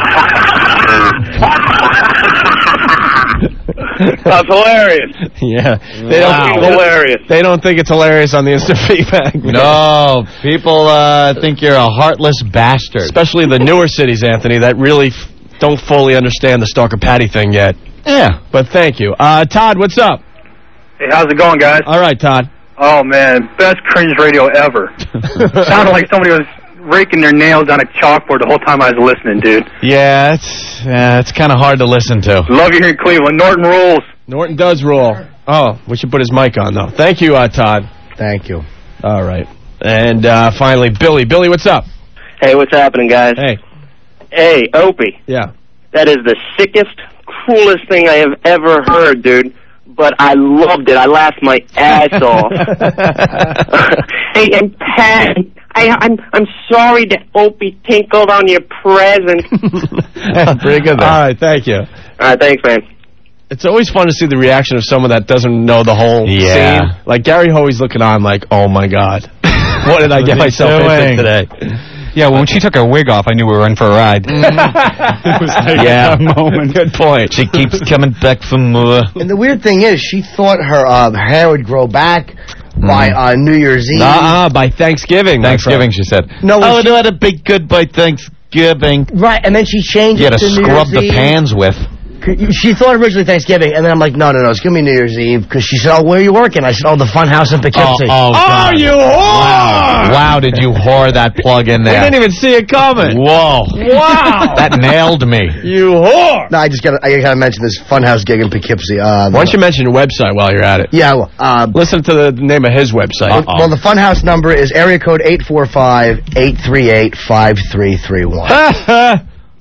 That's hilarious. Yeah. They Wow. don't, Hilarious. They don't think it's hilarious on the instant feedback. No, people uh, think you're a heartless bastard. Especially the newer cities, Anthony, that really f- don't fully understand the Stalker Patty thing yet. Yeah. But thank you. Uh, Todd, what's up? Hey, how's it going, guys? All right, Todd. Oh, man, best cringe radio ever. Sounded like somebody was raking their nails on a chalkboard the whole time I was listening, dude. Yeah, it's uh, it's kind of hard to listen to. Love you here in Cleveland. Norton rules. Norton does rule. Oh, we should put his mic on, though. Thank you, uh, Todd. Thank you. All right. And uh, finally, Billy. Billy, what's up? Hey, what's happening, guys? Hey. Hey, Opie. Yeah. That is the sickest, cruelest thing I have ever heard, dude. But I loved it. I laughed my ass off. Hey, and Pat, I, I'm I'm sorry that Opie tinkled on your present. Pretty good, though. All right, thank you. All right, thanks, man. It's always fun to see the reaction of someone that doesn't know the whole Yeah. scene. Like, Gary Hoey's looking on like, oh, my God. What did I get myself into today? Yeah, when she took her wig off, I knew we were in for a ride. It was like Yeah. a moment. Good point. She keeps coming back for more. And the weird thing is, she thought her uh, hair would grow back by uh, New Year's Eve. Uh-uh, by Thanksgiving. my Thanksgiving, friend. she said. No, oh, she- I had a big good by Thanksgiving. Right, and then she changed You it had to to New scrub Year's the Eve. pans with. She thought originally Thanksgiving, and then I'm like, no, no, no, it's going to be New Year's Eve, because she said, oh, where are you working? I said, oh, the Fun House in Poughkeepsie. Oh, oh, God. you whore! Wow. Wow, did you whore that plug in We there. didn't even see it coming. Whoa. Wow. That nailed me. You whore! No, I just got to I gotta mention this Fun House gig in Poughkeepsie. Uh, Why don't you mention your website while you're at it? Yeah, well, uh, Listen to the name of his website. well, well, the Fun House number is area code eight four five, eight three eight, five three three one.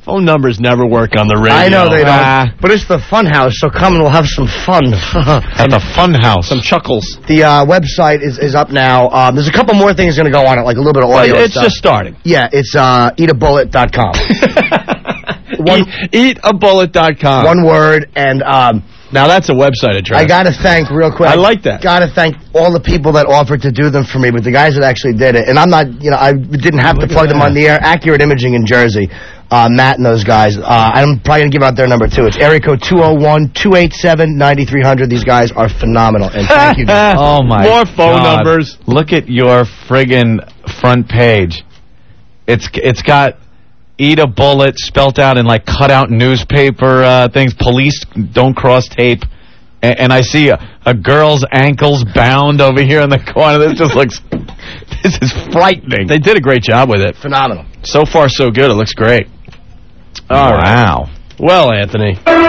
Phone numbers never work on the radio. I know they don't. Ah. But it's the Fun House, so come and we'll have some fun. At the Fun House. Some chuckles. The uh, website is, is up now. Um, there's a couple more things going to go on it, like a little bit of audio. Well, it's stuff. just starting. Yeah, it's uh, eat a bullet dot com. One, eat, eat a bullet dot com. One word, and um, now that's a website address. I got to thank, real quick. I like that. Got to thank all the people that offered to do them for me, but the guys that actually did it, and I'm not, you know, I didn't have Look to plug at them that. on the air. Accurate Imaging in Jersey. Uh, Matt and those guys. Uh, I'm probably going to give out their number, too. It's area code two oh one, two eight seven, nine three hundred. These guys are phenomenal, and thank you guys. Oh, my More phone God. numbers. Look at your friggin' front page. It's It's got eat a bullet spelt out in, like, cut-out newspaper uh, things. Police don't cross tape. And, and I see a, a girl's ankles bound over here in the corner. This just looks... This is frightening. They did a great job with it. Phenomenal. So far, so good. It looks great. All right. Wow. Well, Anthony. Oh,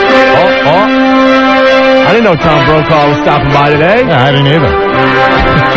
oh. I didn't know Tom Brokaw was stopping by today. Yeah, I didn't either.